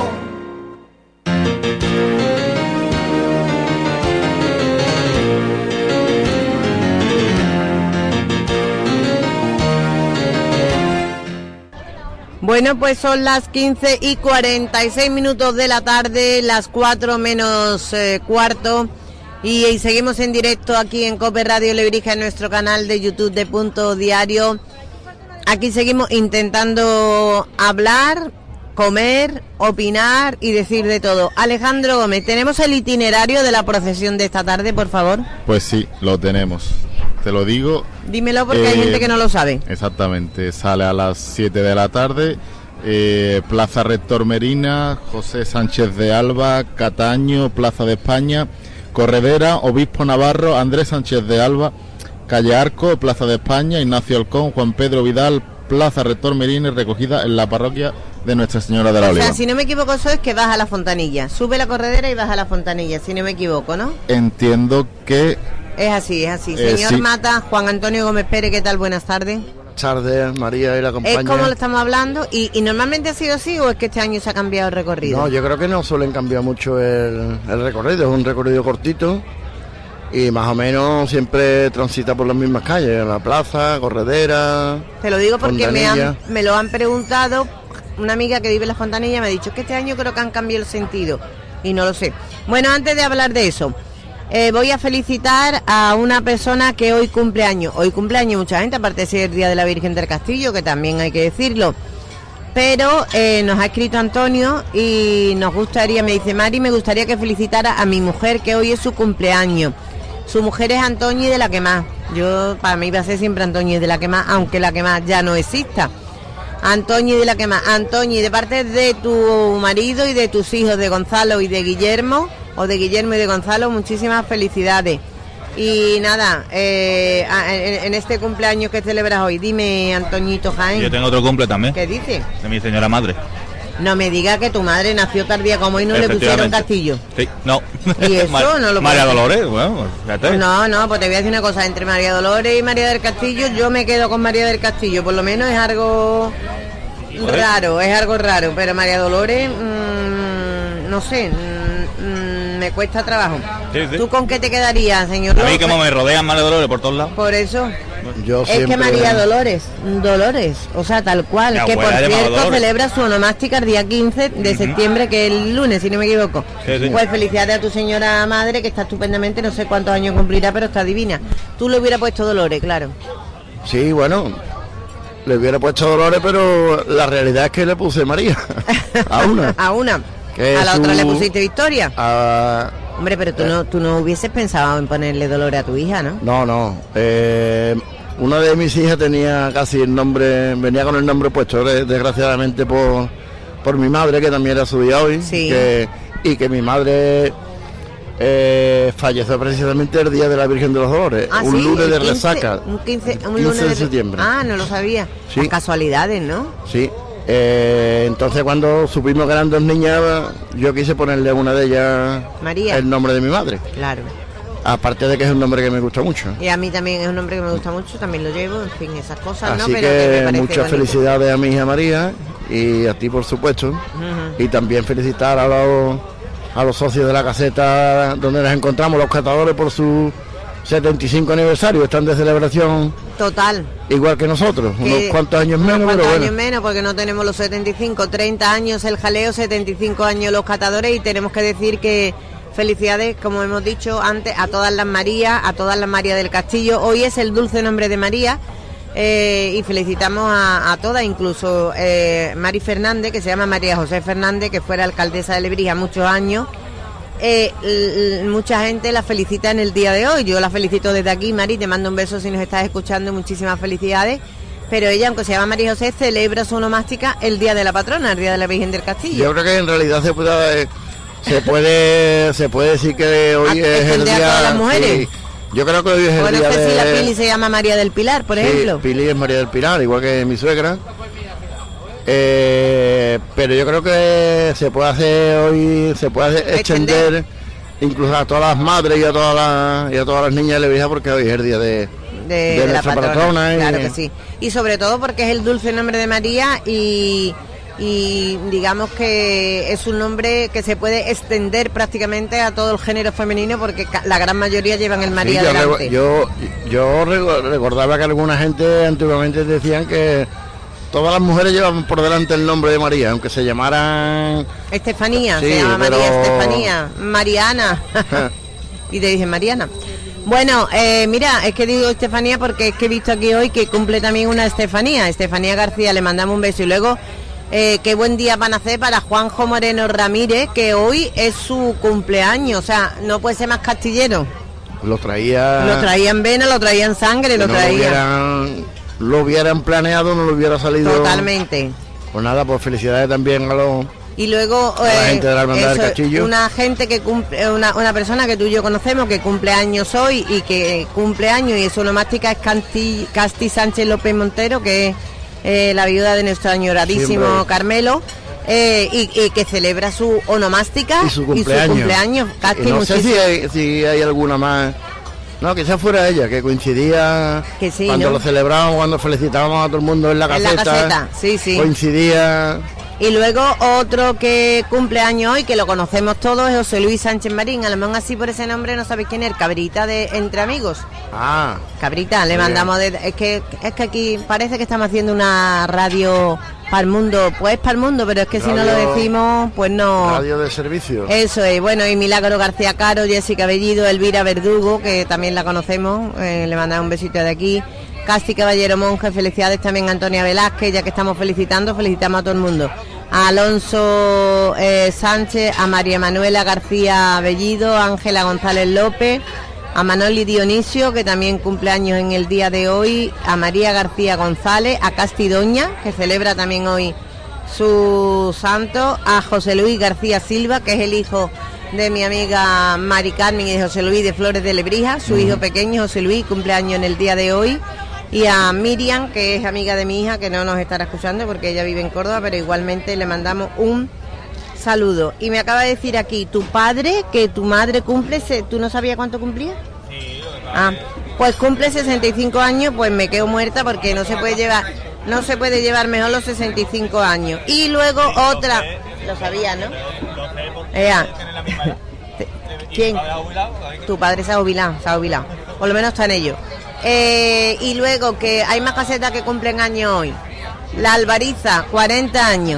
Bueno, pues son las quince y cuarenta y seis minutos de la tarde, las cuatro menos eh, cuarto, y, y seguimos en directo aquí en Cope Radio Lebrija, en nuestro canal de YouTube de Punto Diario. Aquí seguimos intentando hablar, comer, opinar y decir de todo. Alejandro Gómez, ¿tenemos el itinerario de la procesión de esta tarde, por favor? Pues sí, lo tenemos. Te lo digo. Dímelo porque eh, hay gente que no lo sabe. Exactamente, sale a las siete de la tarde, eh, Plaza Rector Merina, José Sánchez de Alba, Cataño, Plaza de España, Corredera, Obispo Navarro, Andrés Sánchez de Alba, Calle Arco, Plaza de España, Ignacio Alcón, Juan Pedro Vidal, Plaza Rector Merina, y recogida en la parroquia de Nuestra Señora de la Oliva. O sea, si no me equivoco, eso es que vas a la Fontanilla, sube la Corredera y vas a la Fontanilla, si no me equivoco, ¿no? Entiendo que... Es así, es así. Eh, Señor sí. Mata, Juan Antonio Gómez Pérez, ¿qué tal? Buenas tardes. Buenas tardes, María y la compañía. ¿Es como lo estamos hablando? ¿Y, ¿Y normalmente ha sido así o es que este año se ha cambiado el recorrido? No, yo creo que no suelen cambiar mucho el, el recorrido, es un recorrido cortito y más o menos siempre transita por las mismas calles, la plaza, Corredera. Te lo digo porque me, Fontanilla. han, me lo han preguntado, una amiga que vive en la Fontanilla me ha dicho que este año creo que han cambiado el sentido y no lo sé. Bueno, antes de hablar de eso, Eh, voy a felicitar a una persona que hoy cumple años. Hoy cumple años mucha gente, aparte de ser el Día de la Virgen del Castillo, que también hay que decirlo. Pero eh, nos ha escrito Antonio y nos gustaría, me dice Mari, me gustaría que felicitara a mi mujer, que hoy es su cumpleaños. Su mujer es Antoñi de la Quemá. Yo, para mí va a ser siempre Antoñi de la Quemá, aunque la Quemá ya no exista. Antoñi de la Quemá. Antoñi, de parte de tu marido y de tus hijos, de Gonzalo y de Guillermo, o de Guillermo y de Gonzalo, muchísimas felicidades. Y nada, eh, en, en este cumpleaños que celebras hoy, dime, Antoñito Jaén. Yo tengo otro cumple también. ¿Qué dice? De mi señora madre. No me diga que tu madre nació tardía como hoy, no le pusieron Castillo. Sí, no. ¿Y eso? Mar- No lo María puedo Dolores, bueno, fíjate. No, no, pues te voy a decir una cosa, entre María Dolores y María del Castillo, yo me quedo con María del Castillo, por lo menos es algo Joder. raro, es algo raro, pero María Dolores, mmm, no sé, mmm, me cuesta trabajo. Sí, sí. ¿Tú con qué te quedarías, señor A mí López? como me rodean María Dolores por todos lados. Por eso. Yo Es que siempre- María Dolores, Dolores, o sea, tal cual, Mi que por abuela llamaba cierto Dolores. celebra su onomástica el día quince de septiembre, que es el lunes, si no me equivoco. Sí, sí. Pues felicidades a tu señora madre, que está estupendamente, no sé cuántos años cumplirá, pero está divina. Tú le hubieras puesto Dolores, claro. Sí, bueno, le hubiera puesto Dolores, pero la realidad es que le puse María. A una. A una. Que A la su- otra le pusiste Victoria. A- Hombre, pero tú no, tú no hubieses pensado en ponerle Dolores a tu hija, ¿no? No, no. Eh, una de mis hijas tenía casi el nombre, venía con el nombre puesto, de- desgraciadamente por, por mi madre, que también era su día hoy. Sí. Que, y que mi madre eh, falleció precisamente el día de la Virgen de los Dolores, Ah, un sí, lunes el de quince, resaca. Un quince, un quince lunes de septiembre. Ah, no lo sabía. Sí. Las casualidades, ¿no? Sí. Eh, entonces cuando supimos que eran dos niñas, yo quise ponerle a una de ellas María. el nombre de mi madre. Claro. Aparte de que es un nombre que me gusta mucho. Y a mí también es un nombre que me gusta mucho, también lo llevo, en fin, esas cosas, ¿no? Así Pero que, me parece muchas bonito. felicidades a mi hija María y a ti por supuesto. Ujú. Y también felicitar a los, a los socios de la caseta donde nos encontramos, los catadores, por su setenta y cinco aniversario. Están de celebración Total. igual que nosotros, Que- unos cuantos años unos menos, cuantos pero años bueno. menos, porque no tenemos los setenta y cinco, treinta años el jaleo, setenta y cinco años los catadores, y tenemos que decir que felicidades, como hemos dicho antes, a todas las Marías, a todas las Marías del Castillo. Hoy es el dulce nombre de María, eh, y felicitamos a, a todas, incluso eh, Mari Fernández, que se llama María José Fernández, que fuera alcaldesa de Lebrija muchos años. Eh, l- l- mucha gente la felicita en el día de hoy. Yo la felicito desde aquí, Mari, te mando un beso si nos estás escuchando, muchísimas felicidades. Pero ella, aunque se llama María José, celebra su onomástica el día de la patrona, el día de la Virgen del Castillo. Yo creo que en realidad se puede, se puede, se puede decir que hoy ¿A- es el extender a día, todas las mujeres? sí, Yo creo que hoy es el Bueno, día no sé de... si la Pili se llama María del Pilar, por Sí, ejemplo. Pili es María del Pilar, igual que mi suegra. Eh, pero yo creo que se puede hacer hoy, se puede hacer- extender incluso a todas las madres y a todas las, y a todas las niñas de Lebrija, porque hoy es el día de, de, de de la nuestra patrona, patrona. y- claro que sí. Y sobre todo porque es el dulce nombre de María y, y digamos que es un nombre que se puede extender prácticamente a todo el género femenino, porque ca- la gran mayoría llevan el María Sí, yo, delante. recu- yo, yo recu- recordaba que alguna gente antiguamente decían que todas las mujeres llevaban por delante el nombre de María, aunque se llamaran... Estefanía, Sí, se llama pero- María Estefanía, Mariana. Y te dicen Mariana. Bueno, eh, mira, es que digo Estefanía porque es que he visto aquí hoy que cumple también una Estefanía, Estefanía García, le mandamos un beso. Y luego, eh, qué buen día van a hacer para Juanjo Moreno Ramírez, que hoy es su cumpleaños, o sea, no puede ser más castillero. Lo traía... Lo traían vena, lo traían sangre, que lo no traían. hubieran, lo hubieran planeado, no lo hubiera salido... Totalmente. Pues nada, pues felicidades también a los... Y luego A la eh, gente de la Hermandad del eso, Castillo. una gente que cumple, una, una persona que tú y yo conocemos que cumple años hoy y que cumple años y es onomástica es Casti, Casti Sánchez López Montero, que es eh, la viuda de nuestro añoradísimo Siempre. Carmelo, eh, y, y que celebra su onomástica Y su cumpleaños. cumpleaños. Casti, Y no sé si muchísimo- hay, si hay alguna más... No, quizás fuera ella, que coincidía Que sí, cuando ¿no? lo celebrábamos, cuando felicitábamos a todo el mundo en la En la caseta. caseta, sí, sí. Coincidía... Y luego otro que cumple años hoy, que lo conocemos todos, es José Luis Sánchez Marín. A lo mejor así por ese nombre no sabéis quién es, el Cabrita de Entre Amigos. Ah, Cabrita, le Muy mandamos de, es que es que aquí parece que estamos haciendo una radio para el mundo, pues para el mundo, pero es que si no lo Radio- decimos, pues no. radio de servicio. Eso es, bueno, y Milagro García Caro, Jessica Bellido, Elvira Verdugo, que también la conocemos, eh, le mandamos un besito de aquí. Casti Caballero Monje, felicidades también a Antonia Velázquez, ya que estamos felicitando, felicitamos a todo el mundo. A Alonso eh, Sánchez, a María Manuela García Bellido, a Ángela González López, a Manoli Dionisio, que también cumple años en el día de hoy, a María García González, a Casti Doña, que celebra también hoy su santo, a José Luis García Silva, que es el hijo de mi amiga Mari Carmen y de José Luis de Flores de Lebrija, su hijo pequeño José Luis, cumpleaños en el día de hoy, y a Miriam, que es amiga de mi hija, que no nos estará escuchando porque ella vive en Córdoba, pero igualmente le mandamos un saludo. Y me acaba de decir aquí, tu padre, que tu madre cumple, se- ¿tú no sabías cuánto cumplía? Ah, pues cumple sesenta y cinco años, pues me quedo muerta porque no se puede llevar, no se puede llevar mejor los sesenta y cinco años. Y luego otra, lo sabía, ¿no? Ea. ¿Quién? Tu padre se ha jubilado, se ha jubilado. Por lo menos está en ello. Eh, y luego que hay más casetas que cumplen años hoy. La Albariza, cuarenta años.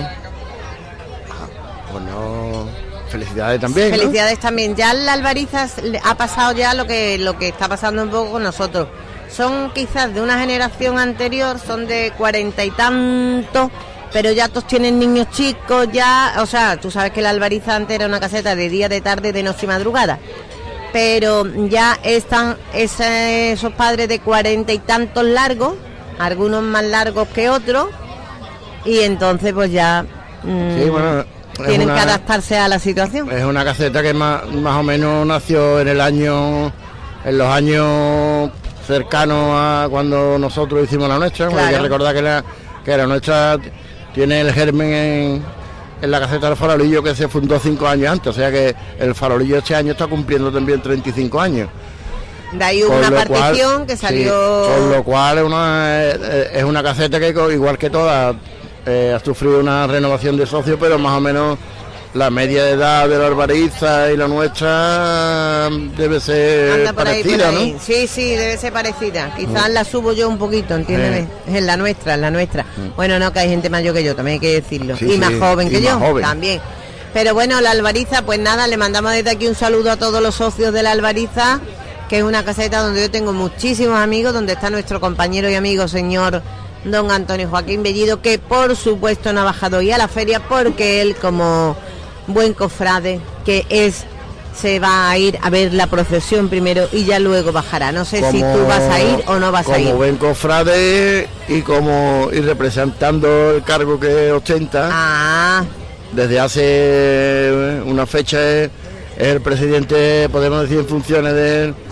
Bueno, felicidades también, ¿no? Felicidades también. Ya en la Albariza le ha pasado ya lo que lo que está pasando un poco con nosotros. Son quizás de una generación anterior, son de cuarenta y tantos, pero ya todos tienen niños chicos, ya, o sea, tú sabes que la Albariza antes era una caseta de día, de tarde, de noche y madrugada. Pero ya están ese- esos padres de cuarenta y tantos largos, algunos más largos que otros, y entonces pues ya mm, Sí, bueno, es tienen una- que adaptarse a la situación. Es una caseta que más, más o menos nació en el año, en los años cercanos a cuando nosotros hicimos la nuestra. Porque hay que Claro. recordar que la, que la nuestra tiene el germen en, en la caseta del Farolillo, que se fundó cinco años antes. O sea que el Farolillo este año está cumpliendo también treinta y cinco años. De ahí Con una lo partición cual- que sí, salió. con lo cual es una, es es una caseta que, co- igual que todas, eh, ha sufrido una renovación de socios, pero más o menos la media de edad de la Albariza y la nuestra debe ser Anda por ahí, por parecida, ahí. ¿no? Sí, sí, debe ser parecida. Quizás la subo yo un poquito, entiéndeme. Es la nuestra, es la nuestra. Bueno, no, que hay gente mayor que yo, también hay que decirlo. Sí, y más sí, joven y que más yo, joven. también. Pero bueno, la Albariza, pues nada, le mandamos desde aquí un saludo a todos los socios de la Albariza, que es una caseta donde yo tengo muchísimos amigos, donde está nuestro compañero y amigo señor don Antonio Joaquín Bellido, que por supuesto no ha bajado hoy a la feria porque él, como buen cofrade que es, se va a ir a ver la procesión primero y ya luego bajará. No sé si tú vas a ir o no vas a ir. Como buen cofrade y como y representando el cargo que ostenta. Ah. Desde hace una fecha es, es el presidente, podemos decir, en funciones del,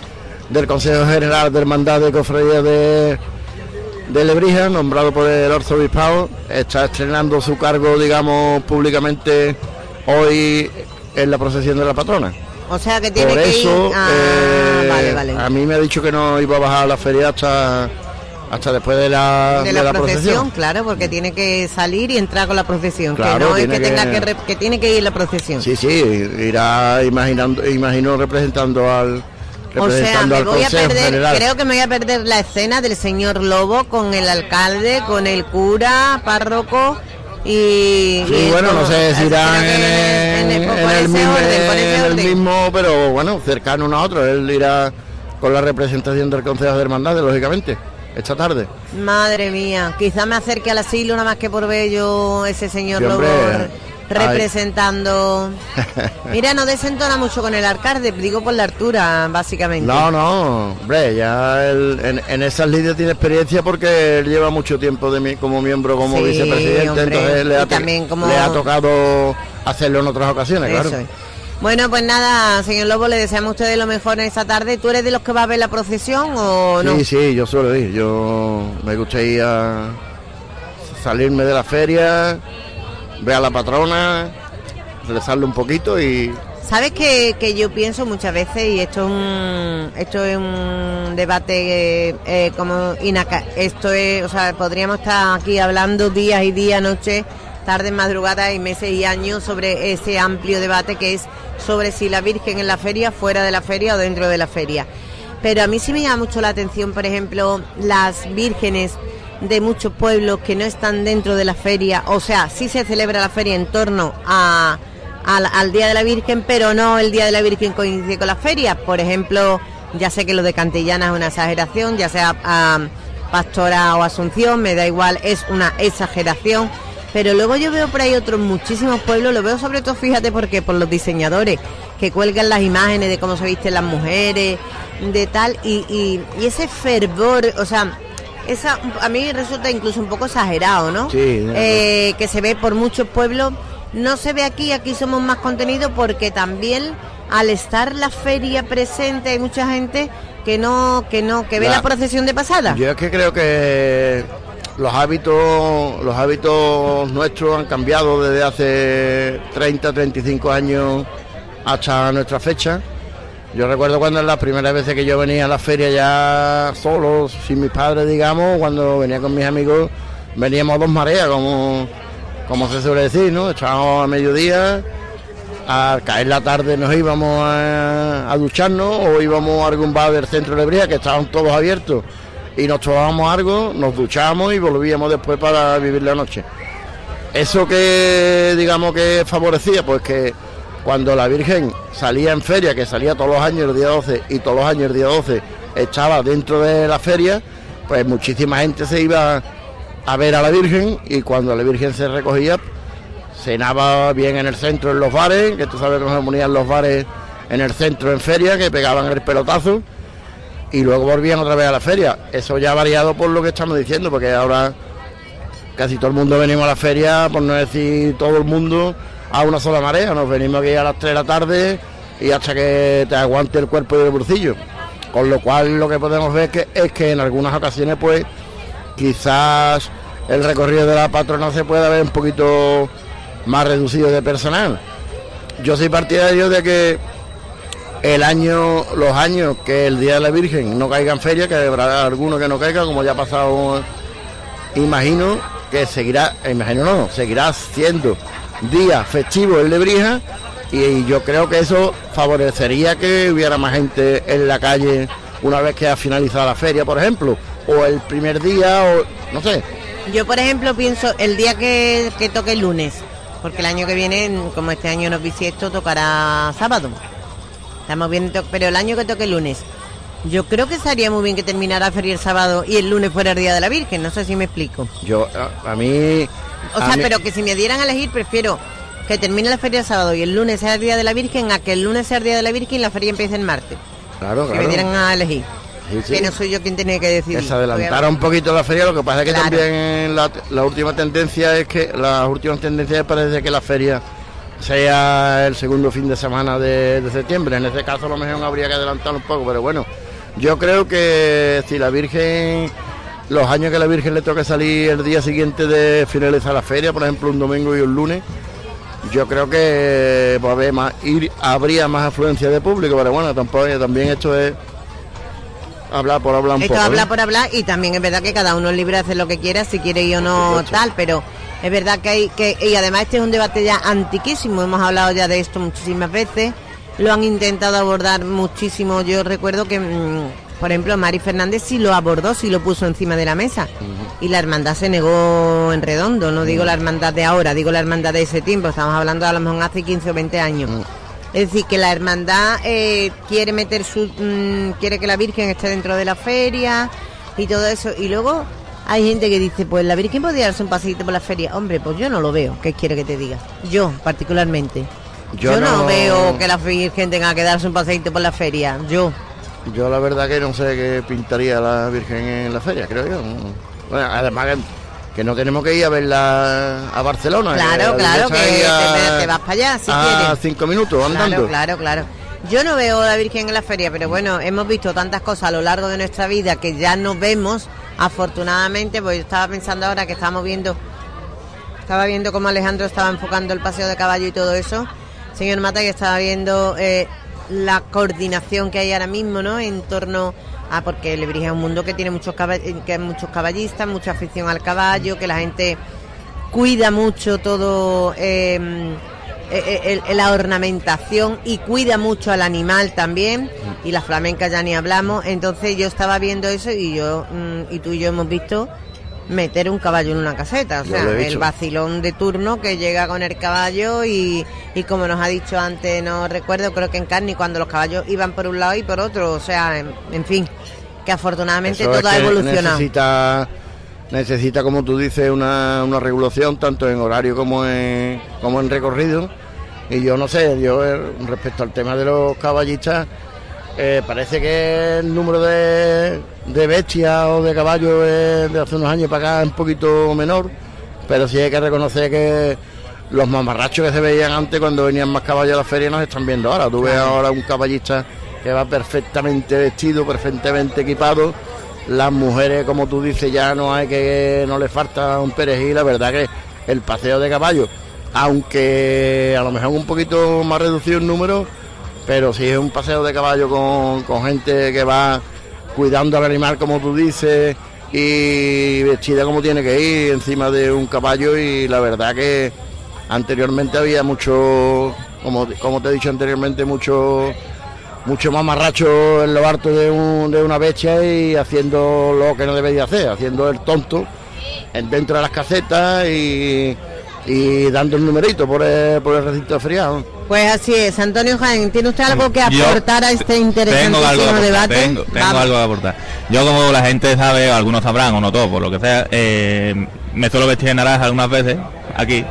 del Consejo General de Hermandad de Cofradía de, de Lebrija, nombrado por el Arzobispado. Está estrenando su cargo, digamos, públicamente hoy en la procesión de la patrona. O sea que tiene por que eso, ir... Ah, eh, vale, vale. A mí me ha dicho que no iba a bajar a la feria hasta... hasta después de la, de la, de la procesión, procesión, claro, porque tiene que salir y entrar con la procesión, claro, que no es que, que tenga que, re, que tiene que ir la procesión. Sí, sí, irá imaginando, imagino representando al representando o sea, me al voy a Consejo perder, General. creo que me voy a perder la escena del señor Lobo con el alcalde, con el cura, párroco y... Sí, y bueno, todo. no sé si irán en, en, en, en el, mismo, orden, con ese en el mismo, pero bueno, cercano uno a otro. Él irá con la representación del Consejo de Hermandades, lógicamente, esta tarde. Madre mía, quizá me acerque al asilo nada más que por ver yo ese señor sí, Lobo hombre, representando. Mira, no desentona mucho con el alcalde, digo por la altura, básicamente. No, no, hombre, ya él, en, en esas líneas tiene experiencia porque él lleva mucho tiempo de mí como miembro, como sí, vicepresidente, hombre, entonces le ha, también como... le ha tocado hacerlo en otras ocasiones, eso claro. Es. Bueno, pues nada, señor Lobo, le deseamos a ustedes lo mejor en esta tarde. ¿Tú eres de los que va a ver la procesión o no? Sí, sí, yo suelo ir. Yo me gusta ir a salirme de la feria, ver a la patrona, rezarle un poquito y... ¿Sabes que, que yo pienso muchas veces, y esto es un, esto es un debate eh, eh, como inaca, esto es, o sea, podríamos estar aquí hablando días y días, noches, tardes, madrugadas y meses y años sobre ese amplio debate que es sobre si la Virgen en la feria, fuera de la feria o dentro de la feria. Pero a mí sí me llama mucho la atención, por ejemplo, las vírgenes de muchos pueblos que no están dentro de la feria, o sea, sí se celebra la feria en torno a, a al Día de la Virgen, pero no el Día de la Virgen coincide con la feria. Por ejemplo, ya sé que lo de Cantillana es una exageración, ya sea a Pastora o Asunción, me da igual, es una exageración. Pero luego yo veo por ahí otros muchísimos pueblos, lo veo sobre todo, fíjate, porque por los diseñadores que cuelgan las imágenes de cómo se visten las mujeres, de tal, y, y, y ese fervor, o sea, esa a mí resulta incluso un poco exagerado, ¿no? Sí. Eh, que se ve por muchos pueblos, no se ve aquí, aquí somos más contenido porque también al estar la feria presente hay mucha gente que no, que no, que ve la, la procesión de pasada. Yo es que creo que los hábitos los hábitos nuestros han cambiado desde hace treinta, treinta y cinco años hasta nuestra fecha. Yo recuerdo cuando en las primeras veces que yo venía a la feria ya solo, sin mis padres, digamos, cuando venía con mis amigos, veníamos a dos mareas, como, como se suele decir, ¿no? Estábamos a mediodía, al caer la tarde nos íbamos a, a ducharnos o íbamos a algún bar del centro de Lebrija, que estaban todos abiertos, y nos tomábamos algo, nos duchábamos y volvíamos después para vivir la noche. Eso que digamos que favorecía, pues que cuando la Virgen salía en feria, que salía todos los años el día doce y todos los años el día doce estaba dentro de la feria, pues muchísima gente se iba a ver a la Virgen, y cuando la Virgen se recogía cenaba bien en el centro, en los bares, que tú sabes cómo se ponían los bares en el centro en feria, que pegaban el pelotazo, y luego volvían otra vez a la feria. Eso ya ha variado por lo que estamos diciendo, porque ahora casi todo el mundo venimos a la feria, por no decir todo el mundo, a una sola marea. Nos venimos aquí a las tres de la tarde y hasta que te aguante el cuerpo y el bolsillo. Con lo cual lo que podemos ver que, es que en algunas ocasiones pues quizás el recorrido de la patrona se pueda ver un poquito más reducido de personal. Yo soy partidario de que el año, los años que el Día de la Virgen no caiga en feria, que habrá alguno que no caiga, como ya ha pasado, imagino que seguirá, imagino no, seguirá siendo día festivo en Lebrija, y yo creo que eso favorecería que hubiera más gente en la calle una vez que ha finalizado la feria, por ejemplo, o el primer día, o no sé. Yo, por ejemplo, pienso el día que, que toque el lunes, porque el año que viene, como este año no es bisiesto, tocará sábado. Estamos viendo, pero el año que toque el lunes, yo creo que estaría muy bien que terminara la feria el sábado y el lunes fuera el Día de la Virgen, no sé si me explico. Yo, a, a mí... O a sea, mí... pero que si me dieran a elegir, prefiero que termine la feria el sábado y el lunes sea el Día de la Virgen, a que el lunes sea el Día de la Virgen y la feria empiece el martes. Claro, si claro. me dieran a elegir. Sí, sí. Que no soy yo quien tiene que decidir. Que se adelantara un poquito la feria, lo que pasa es que claro. También la, la última tendencia es que, las últimas tendencias parece que la feria sea el segundo fin de semana de, de septiembre. En ese caso a lo mejor habría que adelantar un poco, pero bueno, Yo creo que si la Virgen, los años que la Virgen le toque salir el día siguiente de finalizar la feria, por ejemplo un domingo y un lunes, yo creo que pues, haber más, ir, habría más afluencia de público, pero bueno, tampoco, también esto es hablar por hablar un esto poco. Esto hablar ¿eh? por hablar, y también es verdad que cada uno es libre de hacer lo que quiera, si quiere ir o no tal, pero es verdad que hay que, y además este es un debate ya antiquísimo, hemos hablado ya de esto muchísimas veces, lo han intentado abordar muchísimo. Yo recuerdo que mmm, por ejemplo Mari Fernández sí lo abordó, sí lo puso encima de la mesa, uh-huh. y la hermandad se negó en redondo. No uh-huh. digo la hermandad de ahora, digo la hermandad de ese tiempo, estamos hablando a lo mejor hace quince o veinte años. Uh-huh. Es decir, que la hermandad eh, quiere meter su mmm, quiere que la Virgen esté dentro de la feria y todo eso, y luego hay gente que dice, pues la Virgen podría darse un paseíto por la feria. Hombre, pues yo no lo veo. ¿Qué quiere que te diga? Yo particularmente yo, yo no... no veo que la Virgen tenga que darse un paseíto por la feria. Yo Yo la verdad que no sé qué pintaría la Virgen en la feria, creo yo. Bueno, además que, que no tenemos que ir a verla a Barcelona. Claro, claro, que a, te, te vas para allá si a quieres. cinco minutos andando. Claro, claro, claro. Yo no veo a la Virgen en la feria, pero bueno, hemos visto tantas cosas a lo largo de nuestra vida que ya no vemos, afortunadamente, pues yo estaba pensando ahora que estábamos viendo, estaba viendo cómo Alejandro estaba enfocando el paseo de caballo y todo eso. Señor Mata, que estaba viendo eh, la coordinación que hay ahora mismo, ¿no? En torno a, porque Lebrija es un mundo que tiene muchos caball- que muchos caballistas, mucha afición al caballo, que la gente cuida mucho todo, eh, el, el, la ornamentación, y cuida mucho al animal también, y la flamenca ya ni hablamos. Entonces yo estaba viendo eso y yo y tú y yo hemos visto meter un caballo en una caseta, o sea, el vacilón de turno que llega con el caballo y, y como nos ha dicho antes, no recuerdo, creo que en Carni, cuando los caballos iban por un lado y por otro, o sea, en, en fin, que afortunadamente eso todo ha evolucionado. Necesita, necesita, como tú dices, una, una regulación tanto en horario como en, como en recorrido, y yo no sé, yo eh, respecto al tema de los caballistas, Eh, parece que el número de, de bestias o de caballos eh, de hace unos años para acá es un poquito menor, pero sí hay que reconocer que los mamarrachos que se veían antes cuando venían más caballos a la feria nos están viendo ahora. Tú ves ahora un caballista que va perfectamente vestido, perfectamente equipado. Las mujeres, como tú dices, ya no hay que, no le falta un perejil. La verdad que el paseo de caballos, aunque a lo mejor un poquito más reducido el número, pero sí es un paseo de caballo con, con gente que va cuidando al animal, como tú dices, y vestida como tiene que ir encima de un caballo. Y la verdad que anteriormente había mucho, como, como te he dicho anteriormente, mucho mucho mamarracho en lo harto de, un, de una bestia y haciendo lo que no debería hacer, haciendo el tonto dentro de las casetas y, y dando el numerito por el, por el recinto de feriado. Pues así es. Antonio Jaén, ¿tiene usted algo que aportar Yo a este interesantísimo tengo algo debate? Tengo, tengo algo que aportar. Yo, como la gente sabe, o algunos sabrán, o no todos, por lo que sea, eh, me suelo vestir de naranja algunas veces, aquí,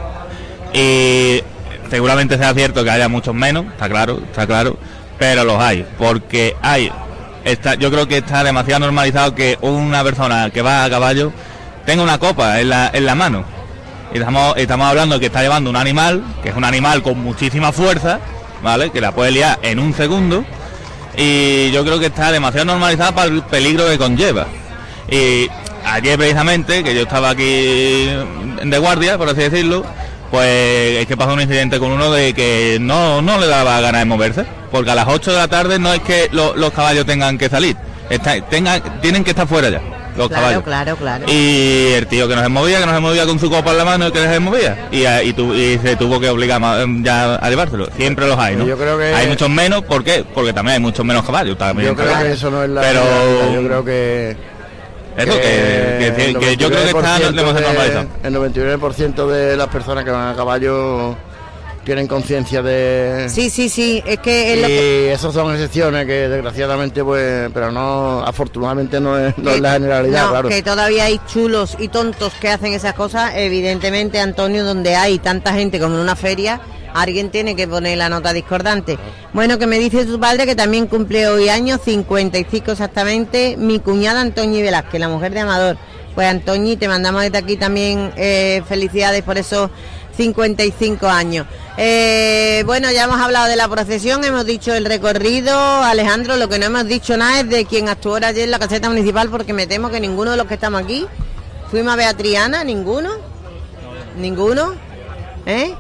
y seguramente sea cierto que haya muchos menos, está claro, está claro, pero los hay, porque hay, está, yo creo que está demasiado normalizado que una persona que va a caballo tenga una copa en la, en la mano. Y estamos, estamos hablando de que está llevando un animal, que es un animal con muchísima fuerza, ¿vale? Que la puede liar en un segundo. Y yo creo que está demasiado normalizada para el peligro que conlleva. Y ayer precisamente, que yo estaba aquí de guardia, por así decirlo, pues es que pasó un incidente con uno de que no, no le daba ganas de moverse. Porque a las ocho de la tarde no es que lo, los caballos tengan que salir, está, tengan, tienen que estar fuera ya. Los claro, caballos. claro, claro. Y el tío que nos movía, que nos movía con su copa en la mano y que se movía. Y, y, tu, y se tuvo que obligar ya a llevárselo. Siempre los hay, ¿no? Yo creo que hay muchos menos, ¿por qué? Porque también hay muchos menos caballos. También yo creo caballos. que eso no es la... Pero yo creo que... Eso, que, que, que, que yo creo que está demasiado normalizado. El noventa y nueve por ciento de las personas que van a caballo tienen conciencia de... Sí, sí, sí, es que... Es y lo que... esas son excepciones que desgraciadamente, pues, pero no, afortunadamente no es, no que, es la generalidad, no, claro. Que todavía hay chulos y tontos que hacen esas cosas, evidentemente, Antonio, donde hay tanta gente como en una feria, alguien tiene que poner la nota discordante. Bueno, que me dice su padre que también cumple hoy años, cincuenta y cinco exactamente, mi cuñada Antoñi Velázquez, la mujer de Amador. Pues Antoñi, te mandamos desde aquí también eh, felicidades por esos cincuenta y cinco años. Eh, bueno, ya hemos hablado de la procesión, hemos dicho el recorrido. Alejandro, lo que no hemos dicho nada es de quien actuó ayer en la caseta municipal, porque me temo que ninguno de los que estamos aquí fuimos a ver a Triana, ninguno, ninguno, ¿eh?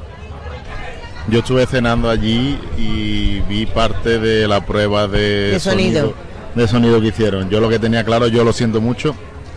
Yo estuve cenando allí y vi parte de la prueba de, de sonido. sonido de sonido que hicieron. Yo lo que tenía claro, yo lo siento mucho,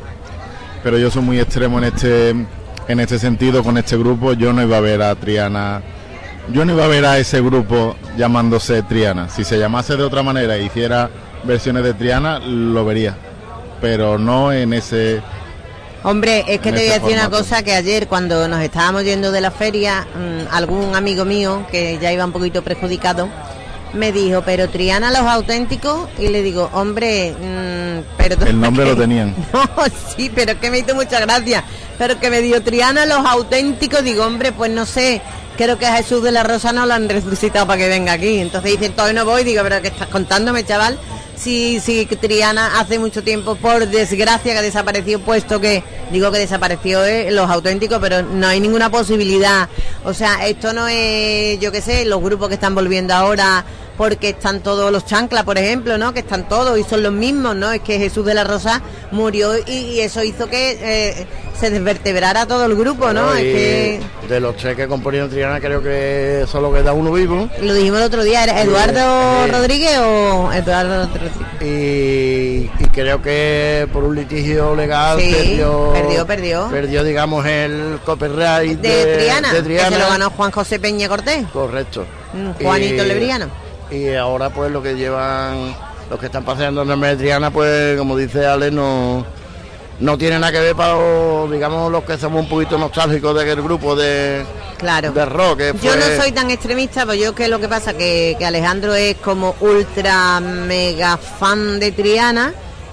pero yo soy muy extremo en este en este sentido con este grupo. Yo no iba a ver a Triana, yo no iba a ver a ese grupo llamándose Triana. Si se llamase de otra manera e hiciera versiones de Triana, lo vería, pero no en ese... Hombre, es que te voy a decir formato. una cosa, que ayer cuando nos estábamos yendo de la feria, mmm, algún amigo mío, que ya iba un poquito perjudicado, me dijo, pero Triana los auténticos, y le digo, hombre, mmm, perdón. El nombre lo tenían. No, sí, pero es que me hizo mucha gracia, pero que me dijo Triana los auténticos, digo, hombre, pues no sé, creo que a Jesús de la Rosa no lo han resucitado para que venga aquí, entonces dicen, todavía no voy, digo, pero ¿qué estás contándome, chaval? Sí, sí, Triana hace mucho tiempo, por desgracia, que desapareció, puesto que, digo que desapareció eh, los auténticos, pero no hay ninguna posibilidad. O sea, esto no es, yo qué sé, los grupos que están volviendo ahora, porque están todos los chanclas, por ejemplo, ¿no? Que están todos y son los mismos, ¿no? Es que Jesús de la Rosa murió y, y eso hizo que eh, se desvertebrara todo el grupo, ¿no? Bueno, es que... De los tres que componían Triana, creo que solo queda uno vivo. Lo dijimos el otro día, ¿era Eduardo Eh, Rodríguez o Eduardo Rodríguez? Y, y creo que por un litigio legal Sí, perdió, perdió, perdió. perdió, digamos, el copyright De, de, Triana, de Triana. que se lo ganó Juan José Peña Cortés. Correcto. Mm, Juanito Y- Lebriano. Y ahora pues lo que llevan, los que están paseando en el nombre de Triana, pues como dice Ale, no, no tiene nada que ver para, los, digamos, los que somos un poquito nostálgicos de aquel grupo de, Claro. de rock. Que Yo fue- no soy tan extremista, pues yo que lo que pasa que, que Alejandro es como ultra mega fan de Triana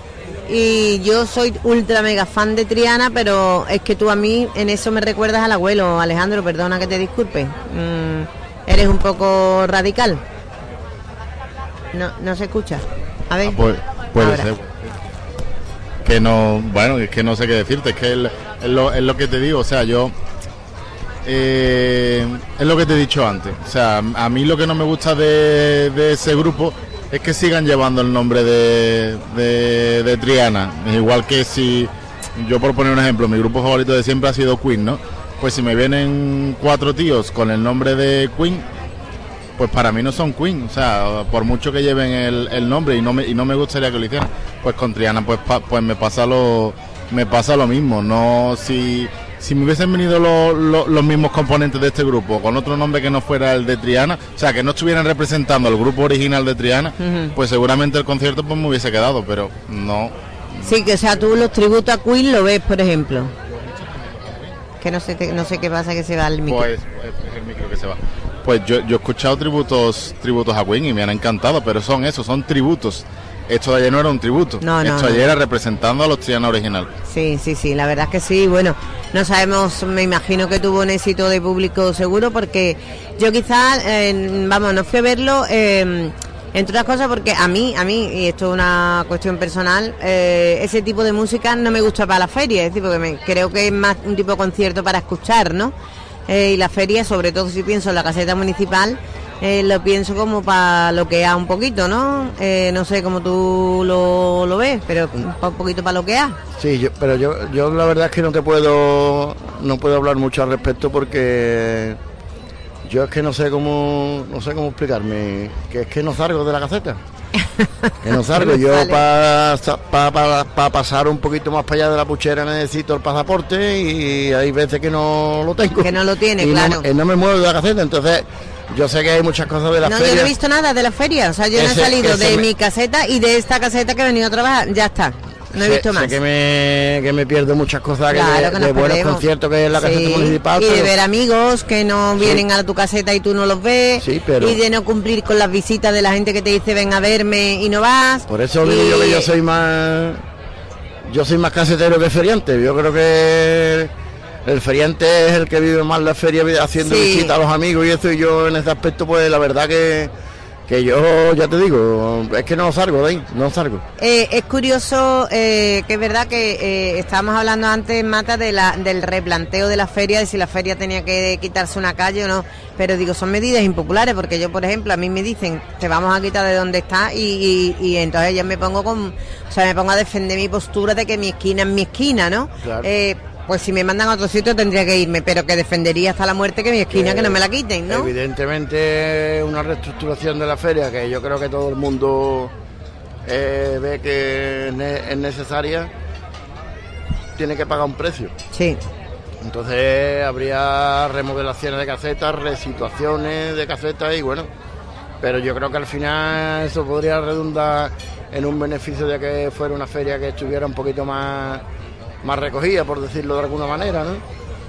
y yo soy ultra mega fan de Triana, pero es que tú a mí en eso me recuerdas al abuelo, Alejandro, perdona que te disculpe. Mm, eres un poco radical. No, no se escucha. A ver. Ah, pues, puede Ahora. ser. Que no, bueno, es que no sé qué decirte, es que es, es lo, es lo que te digo, o sea, yo... Eh, es lo que te he dicho antes, o sea, a mí lo que no me gusta de, de ese grupo es que sigan llevando el nombre de, de, de Triana, igual que si, yo por poner un ejemplo, mi grupo favorito de siempre ha sido Queen, ¿no? Pues si me vienen cuatro tíos con el nombre de Queen, pues para mí no son Queen, o sea, por mucho que lleven el, el nombre y no me y no me gustaría que lo hicieran, pues con Triana pues pa, pues me pasa lo me pasa lo mismo, no si si me hubiesen venido lo, lo, los mismos componentes de este grupo con otro nombre que no fuera el de Triana, o sea, que no estuvieran representando al grupo original de Triana, Ujú. pues seguramente el concierto pues me hubiese quedado, pero no. Sí, que o sea, tú los tributos a Queen lo ves, por ejemplo. Que no sé, no sé qué pasa, que se va el micro. Pues es el micro que se va. Pues yo, yo he escuchado tributos tributos a Queen y me han encantado, pero son eso, son tributos. Esto de ayer no era un tributo. No, no, Esto no. ayer era representando a los Triana original. Sí, sí, sí, la verdad es que sí. Bueno, no sabemos, me imagino que tuvo un éxito de público seguro, porque yo quizás, eh, vamos, no fui a verlo, eh, entre otras cosas porque a mí, a mí, y esto es una cuestión personal, eh, ese tipo de música no me gusta para la feria, es decir, porque me, creo que es más un tipo de concierto para escuchar, ¿no? Eh, y la feria, sobre todo si pienso en la caseta municipal, eh, lo pienso como para loquear un poquito, ¿no? Eh, no sé cómo tú lo, lo ves, pero un po- poquito para loquear. Sí, yo, pero yo, yo la verdad es que no te puedo, no puedo hablar mucho al respecto porque yo es que no sé cómo, no sé cómo explicarme, que es que no salgo de la caseta. Que no salgo, yo Vale. para pa, pa, pa pasar un poquito más para allá de la puchera necesito el pasaporte y hay veces que no lo tengo. Que no lo tiene, y claro. No, y no me muevo de la caseta, entonces yo sé que hay muchas cosas de la No, feria. yo no he visto nada de la feria, o sea, yo no he Ese- salido ese de me- mi caseta y de esta caseta que he venido a trabajar, ya está, no he Sé- visto sé más. que me, que me pierdo muchas cosas que Claro, de, que nos de buenos perdemos. conciertos que es la caseta Sí, municipal. y de pero- ver amigos que no vienen a tu caseta y tú no los ves, Sí, pero- y de no cumplir con las visitas de la gente que te dice ven a verme y no vas. Por eso digo y- yo que yo soy más yo soy más casetero que feriante. Yo creo que el feriante es el que vive más la feria haciendo Sí. visitas a los amigos y eso, y yo en ese aspecto pues la verdad que que yo ya te digo, es que no salgo de ahí, no salgo. Eh, es curioso eh, que es verdad que eh, estábamos hablando antes, Mata, de la, del replanteo de la feria, de si la feria tenía que quitarse una calle o no, pero digo, son medidas impopulares, porque yo, por ejemplo, a mí me dicen, te vamos a quitar de donde está, y, y, y entonces ya me pongo con, o sea, me pongo a defender mi postura de que mi esquina es mi esquina, ¿no? Claro. Eh, Pues si me mandan a otro sitio tendría que irme, pero que defendería hasta la muerte que mi esquina, que, que no me la quiten, ¿no? Evidentemente una reestructuración de la feria, que yo creo que todo el mundo eh, ve que es, ne- es necesaria, tiene que pagar un precio. Sí. Entonces habría remodelaciones de casetas, resituaciones de casetas y bueno, pero yo creo que al final eso podría redundar en un beneficio de que fuera una feria que estuviera un poquito más... más recogida, por decirlo de alguna manera, ¿no?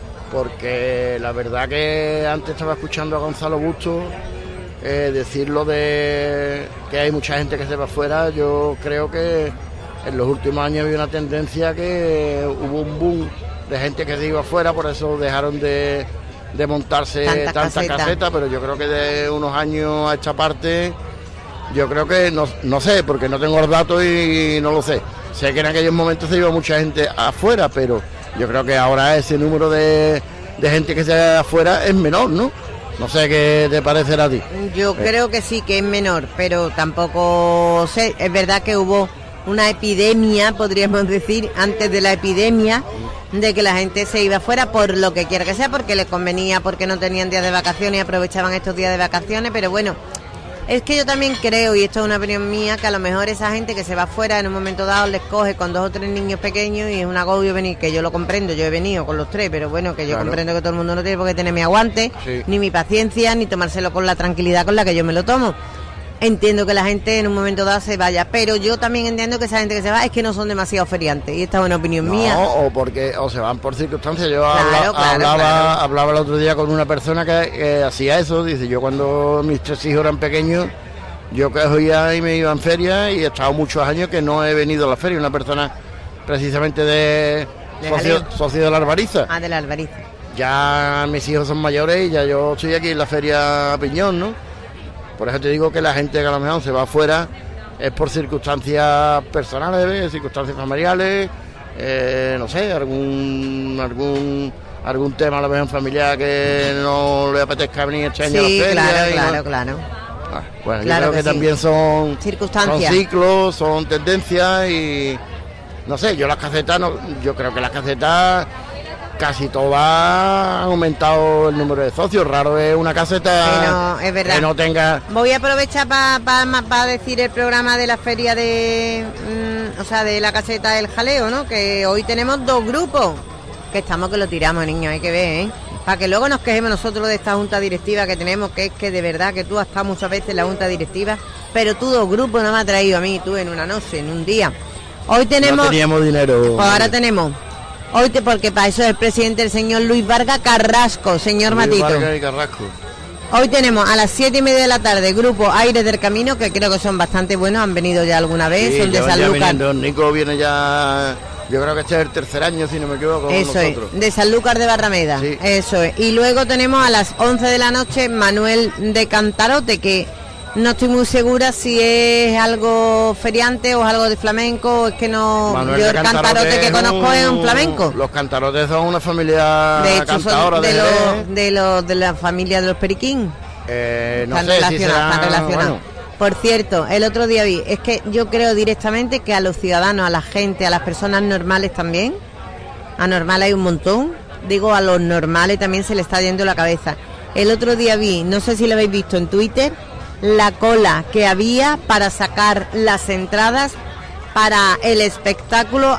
Porque la verdad que antes estaba escuchando a Gonzalo Busto eh, decirlo de que hay mucha gente que se va afuera. Yo creo que en los últimos años había una tendencia que hubo un boom de gente que se iba afuera, por eso dejaron de, de montarse Tanta tantas caseta. casetas, pero yo creo que de unos años a esta parte, yo creo que, no, no sé, porque no tengo los datos y no lo sé. Sé que en aquellos momentos se iba mucha gente afuera, pero yo creo que ahora ese número de, de gente que se va afuera es menor, ¿no? No sé qué te parecerá a ti. Yo Eh. creo que sí, que es menor, pero tampoco sé. Es verdad que hubo una epidemia, podríamos decir, antes de la epidemia, de que la gente se iba afuera por lo que quiera que sea, porque les convenía, porque no tenían días de vacaciones y aprovechaban estos días de vacaciones, pero bueno, es que yo también creo, y esto es una opinión mía, que a lo mejor esa gente que se va afuera en un momento dado les coge con dos o tres niños pequeños y es un agobio venir, que yo lo comprendo, yo he venido con los tres, pero bueno, que yo Claro. comprendo que todo el mundo no tiene por qué tener mi aguante, Sí. ni mi paciencia, ni tomárselo con la tranquilidad con la que yo me lo tomo. Entiendo que la gente en un momento dado se vaya, pero yo también entiendo que esa gente que se va es que no son demasiado feriantes, y esta es una opinión mía. No, o porque o se van por circunstancias. Yo Claro, habla- claro, hablaba, claro. hablaba el otro día con una persona que, que hacía eso. Dice, yo cuando mis tres hijos eran pequeños, yo cogía y me iba en feria y he estado muchos años que no he venido a la feria. Una persona precisamente de, De socio, Jaleo. socio de la Albariza. Ah, de la Albariza. Ya mis hijos son mayores y ya yo estoy aquí en la feria Piñón, ¿no? Por eso te digo que la gente que a lo mejor se va afuera es por circunstancias personales, circunstancias familiares, eh, no sé, algún algún algún tema a lo mejor familiar que no le apetezca venir este año Sí, a la feria. claro, y no- claro, claro. Ah, bueno, Claro yo creo que, que sí. también son Circunstancias. son ciclos, son tendencias y no sé, yo las casetas, no, yo creo que las casetas casi todas han aumentado el número de socios. Raro es una caseta Que no, es verdad. que no tenga. Voy a aprovechar para pa, pa decir el programa de la feria de, mm, o sea, de la caseta del jaleo, ¿no? Que hoy tenemos dos grupos, que estamos que lo tiramos, niños, hay que ver, ¿eh? Para que luego nos quejemos nosotros de esta junta directiva que tenemos, que es que de verdad que tú has estado muchas veces en la junta directiva, pero tú dos grupos no me has traído a mí, tú en una noche, en un día. Hoy tenemos... No teníamos dinero. Pues ahora tenemos... Hoy te, porque para eso es el presidente, el señor Luis Vargas Carrasco, señor Luis Matito. Vargas y Carrasco. Hoy tenemos a las siete y media de la tarde grupo Aires del Camino, que creo que son bastante buenos, han venido ya alguna vez, Sí, son de llevan ya Sanlúcar. viniendo. Nico viene ya, yo creo que este es el tercer año, si no me equivoco, con Eso nosotros. es, de Sanlúcar de Barrameda, Sí. eso es. Y luego tenemos a las once de la noche Manuel de Cantarote, que no estoy muy segura si es algo feriante o es algo de flamenco, es que no... Manuel yo de el cantarote que es conozco es un un- flamenco. Los cantarotes son una familia De hecho, cantadora son de, de, los, de, los, de la familia de los Periquín. Eh, no Están sé si relacionados, será, están relacionados. bueno, Por cierto, el otro día vi, es que yo creo directamente que a los ciudadanos, a la gente, a las personas normales también, a normales hay un montón, digo a los normales también se le está yendo la cabeza. El otro día vi, no sé si lo habéis visto en Twitter, la cola que había para sacar las entradas para el espectáculo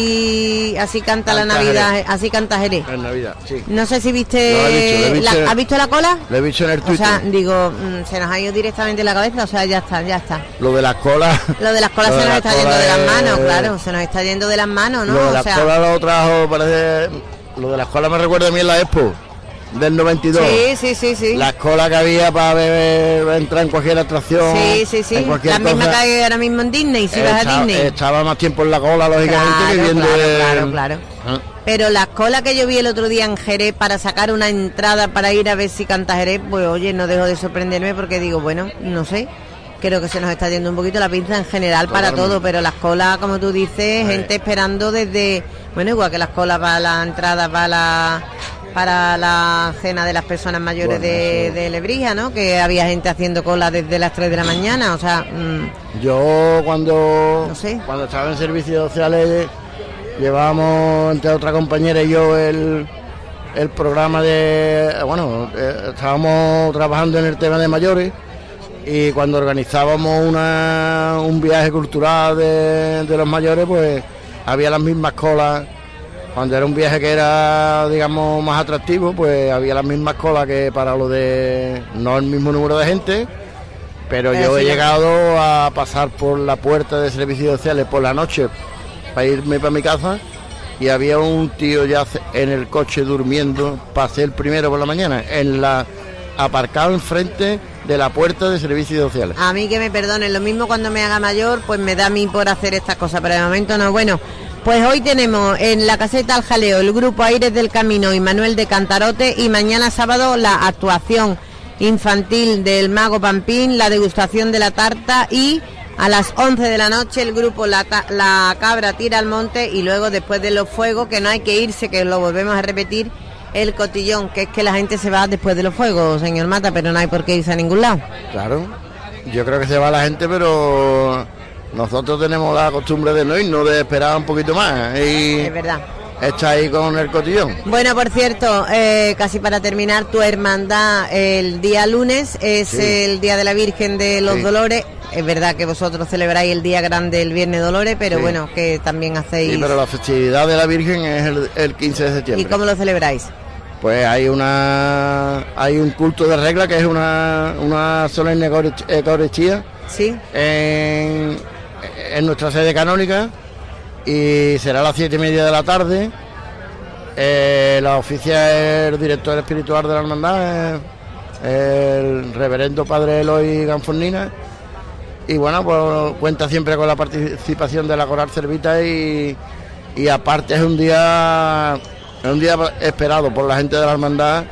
Así así canta la Canta Navidad, Jerez. así canta Jerez. en Navidad, sí. No sé si viste, Lo he visto, lo he visto la- en- ¿has visto la cola? Lo he visto en el O Twitter. sea, digo, mm, se nos ha ido directamente la cabeza, o sea, ya está, ya está. Lo de las colas. Lo de las colas Lo se de nos las está yendo de colas las manos, es- claro, se nos está yendo de las manos, ¿no? Lo de O las sea, colas lo trajo, parece. Lo de las colas me recuerda a mí en la Expo. del noventa y dos. Sí, sí, sí, sí. Las colas que había para beber, entrar en cualquier atracción. Sí, sí, sí. La misma que hay ahora mismo en Disney, si vas a Disney. Estaba más tiempo en la cola, lógicamente, claro, que viendo claro, el... claro, claro. ¿Ah? Pero la cola que yo vi el otro día en Jerez para sacar una entrada para ir a ver si canta Jerez, pues oye, no dejo de sorprenderme porque digo, bueno, no sé, creo que se nos está yendo un poquito la pinza en general para todo, pero las colas, como tú dices, gente esperando desde, bueno, igual que las colas para la entrada, para la para la cena de las personas mayores bueno, de, de Lebrija, ¿no? Que había gente haciendo cola desde las tres de la mañana, o sea... Mmm, yo cuando, no sé. cuando estaba en servicios sociales... Llevábamos, entre otra compañera y yo, el, el programa de... Bueno, eh, estábamos trabajando en el tema de mayores y cuando organizábamos una, un viaje cultural de, de los mayores, pues había las mismas colas. Cuando era un viaje que era, digamos, más atractivo, pues había las mismas colas que para lo de... No el mismo número de gente, pero, pero yo sí, he llegado a pasar por la puerta de servicios sociales por la noche para irme para mi casa y había un tío ya en el coche durmiendo, pasé el primero por la mañana, en la aparcado enfrente de la puerta de servicios sociales. A mí que me perdonen, lo mismo cuando me haga mayor, pues me da a mí por hacer estas cosas, pero de momento no. Bueno, pues hoy tenemos en la caseta Al Jaleo el grupo Aires del Camino y Manuel de Cantarote, y mañana sábado la actuación infantil del Mago Pampín, la degustación de la tarta, y a las once de la noche el grupo La, la Cabra Tira al Monte, y luego después de los fuegos, que no hay que irse, que lo volvemos a repetir, el cotillón, que es que la gente se va después de los fuegos, señor Mata, pero no hay por qué irse a ningún lado. Claro, yo creo que se va la gente, pero nosotros tenemos la costumbre de no irnos, de esperar un poquito más. Y es verdad. Está ahí con el cotillón. Bueno, por cierto, eh, casi para terminar, tu hermandad el día lunes es sí. el Día de la Virgen de los sí. Dolores. Es verdad que vosotros celebráis el día grande el Viernes Dolores, pero sí. bueno, que también hacéis... Sí, pero la festividad de la Virgen es el, el quince de septiembre. ¿Y cómo lo celebráis? Pues hay una hay un culto de regla, que es una, una solemne Eucaristía sí. en, en nuestra sede canónica, y será a las siete y media de la tarde. Eh, la oficia el director espiritual de la hermandad, el reverendo padre Eloy Ganfornina, y bueno, pues cuenta siempre con la participación de la Coral Cervita, y, y aparte es un día es un día esperado por la gente de la hermandad,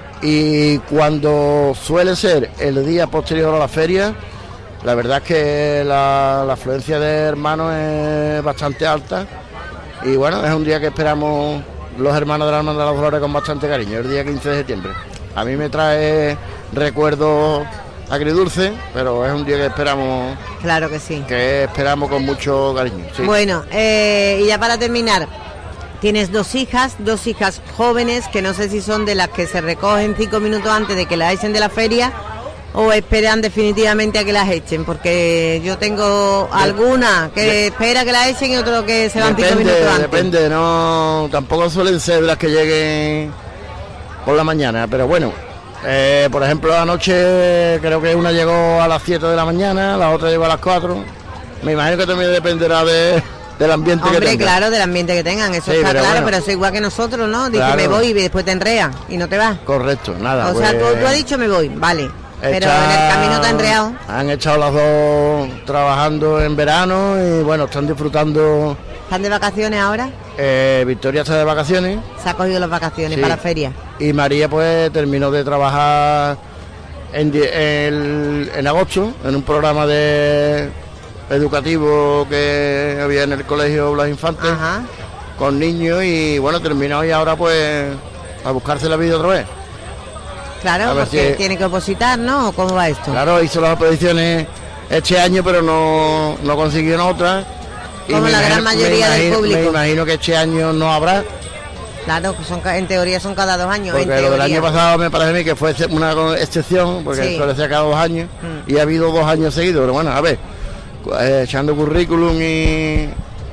y cuando suele ser el día posterior a la feria, la verdad es que la, la afluencia de hermanos es bastante alta, y bueno, es un día que esperamos los hermanos de la Hermandad de los Dolores con bastante cariño, el día quince de septiembre. A mí me trae recuerdos agridulce, pero es un día que esperamos. Claro que sí. Que esperamos con mucho cariño. Sí. Bueno, eh, y ya para terminar, tienes dos hijas, dos hijas jóvenes, que no sé si son de las que se recogen cinco minutos antes de que las echen de la feria, o esperan definitivamente a que las echen, porque yo tengo alguna que de, espera que las echen y otro que se van depende, cinco minutos antes. Depende, no, tampoco suelen ser las que lleguen por la mañana, pero bueno. Eh, por ejemplo, anoche creo que una llegó a las siete de la mañana, la otra llegó a las cuatro. Me imagino que también dependerá de, del ambiente Hombre, que tengan. claro, del ambiente que tengan, eso sí, está pero claro, bueno. pero es igual que nosotros, ¿no? Dice, Claro. me voy y después te enreas y no te vas. Correcto, nada. O pues, sea, tú, tú has dicho me voy, vale, pero Está- en el camino te has enreado. Han estado las dos trabajando en verano y bueno, están disfrutando. ¿Están de vacaciones ahora? Eh, Victoria está de vacaciones. Se ha cogido las vacaciones Sí. para la feria. Y María pues terminó de trabajar en, die- en, en agosto en un programa de educativo que había en el colegio Blas Infantes Ajá. con niños, y bueno, terminó y ahora pues a buscarse la vida otra vez. Claro, A ver porque si- tiene que opositar, ¿no? ¿O cómo va esto? Claro, hizo las oposiciones este año, pero no, no consiguió otra. Y Como me la gran imagino- mayoría me del imagino- público. Me imagino que este año no habrá, Claro, que son, ca- en teoría son cada dos años. porque en lo teoría. del año pasado me parece a mí que fue una excepción, porque Sí. suele ser cada dos años, Mm. y ha habido dos años seguidos, pero bueno, a ver, eh, echando currículum y,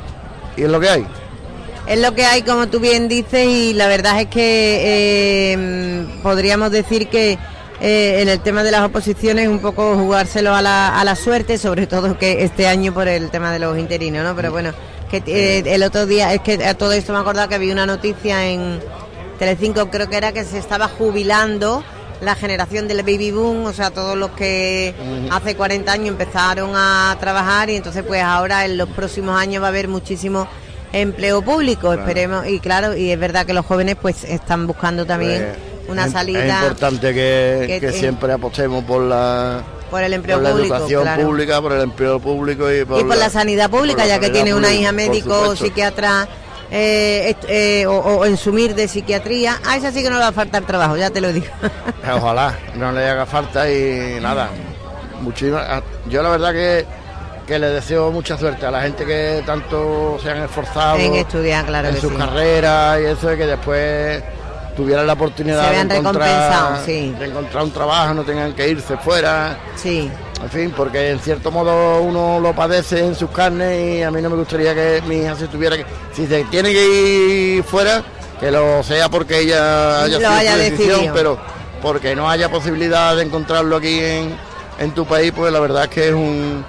y es lo que hay. Es lo que hay, como tú bien dices, y la verdad es que eh, podríamos decir que eh, en el tema de las oposiciones un poco jugárselo a la, a la suerte, sobre todo que este año por el tema de los interinos, ¿no? Pero bueno, que eh, el otro día, es que a todo esto me acordaba que había una noticia en, Telecinco creo que era que se estaba jubilando la generación del baby boom, o sea, todos los que uh-huh. hace cuarenta años empezaron a trabajar, y entonces pues ahora en los próximos años va a haber muchísimo empleo público, claro. Esperemos, y claro, y es verdad que los jóvenes pues están buscando también pues, una es, salida. Es importante que, que, que siempre apostemos por la por el empleo por público, la educación claro. pública, por el empleo público y por, y por la, la sanidad pública, ya que tiene una hija médico o psiquiatra. Eh, eh, o, o en sumir de psiquiatría, a esa sí que no le va a faltar trabajo, ya te lo digo. Ojalá no le haga falta y nada, muchísimas. Yo la verdad que, que le deseo mucha suerte a la gente que tanto se han esforzado en estudiar, claro, en que sus sí. carreras y eso, de que después tuvieran la oportunidad de encontrar, sí. de encontrar un trabajo, no tengan que irse fuera. Sí. En fin, porque en cierto modo uno lo padece en sus carnes, y a mí no me gustaría que mi hija se tuviera que... Si se tiene que ir fuera, que lo sea porque ella haya sido su decisión, decidido. Pero porque no haya posibilidad de encontrarlo aquí en, en tu país, pues la verdad es que es un,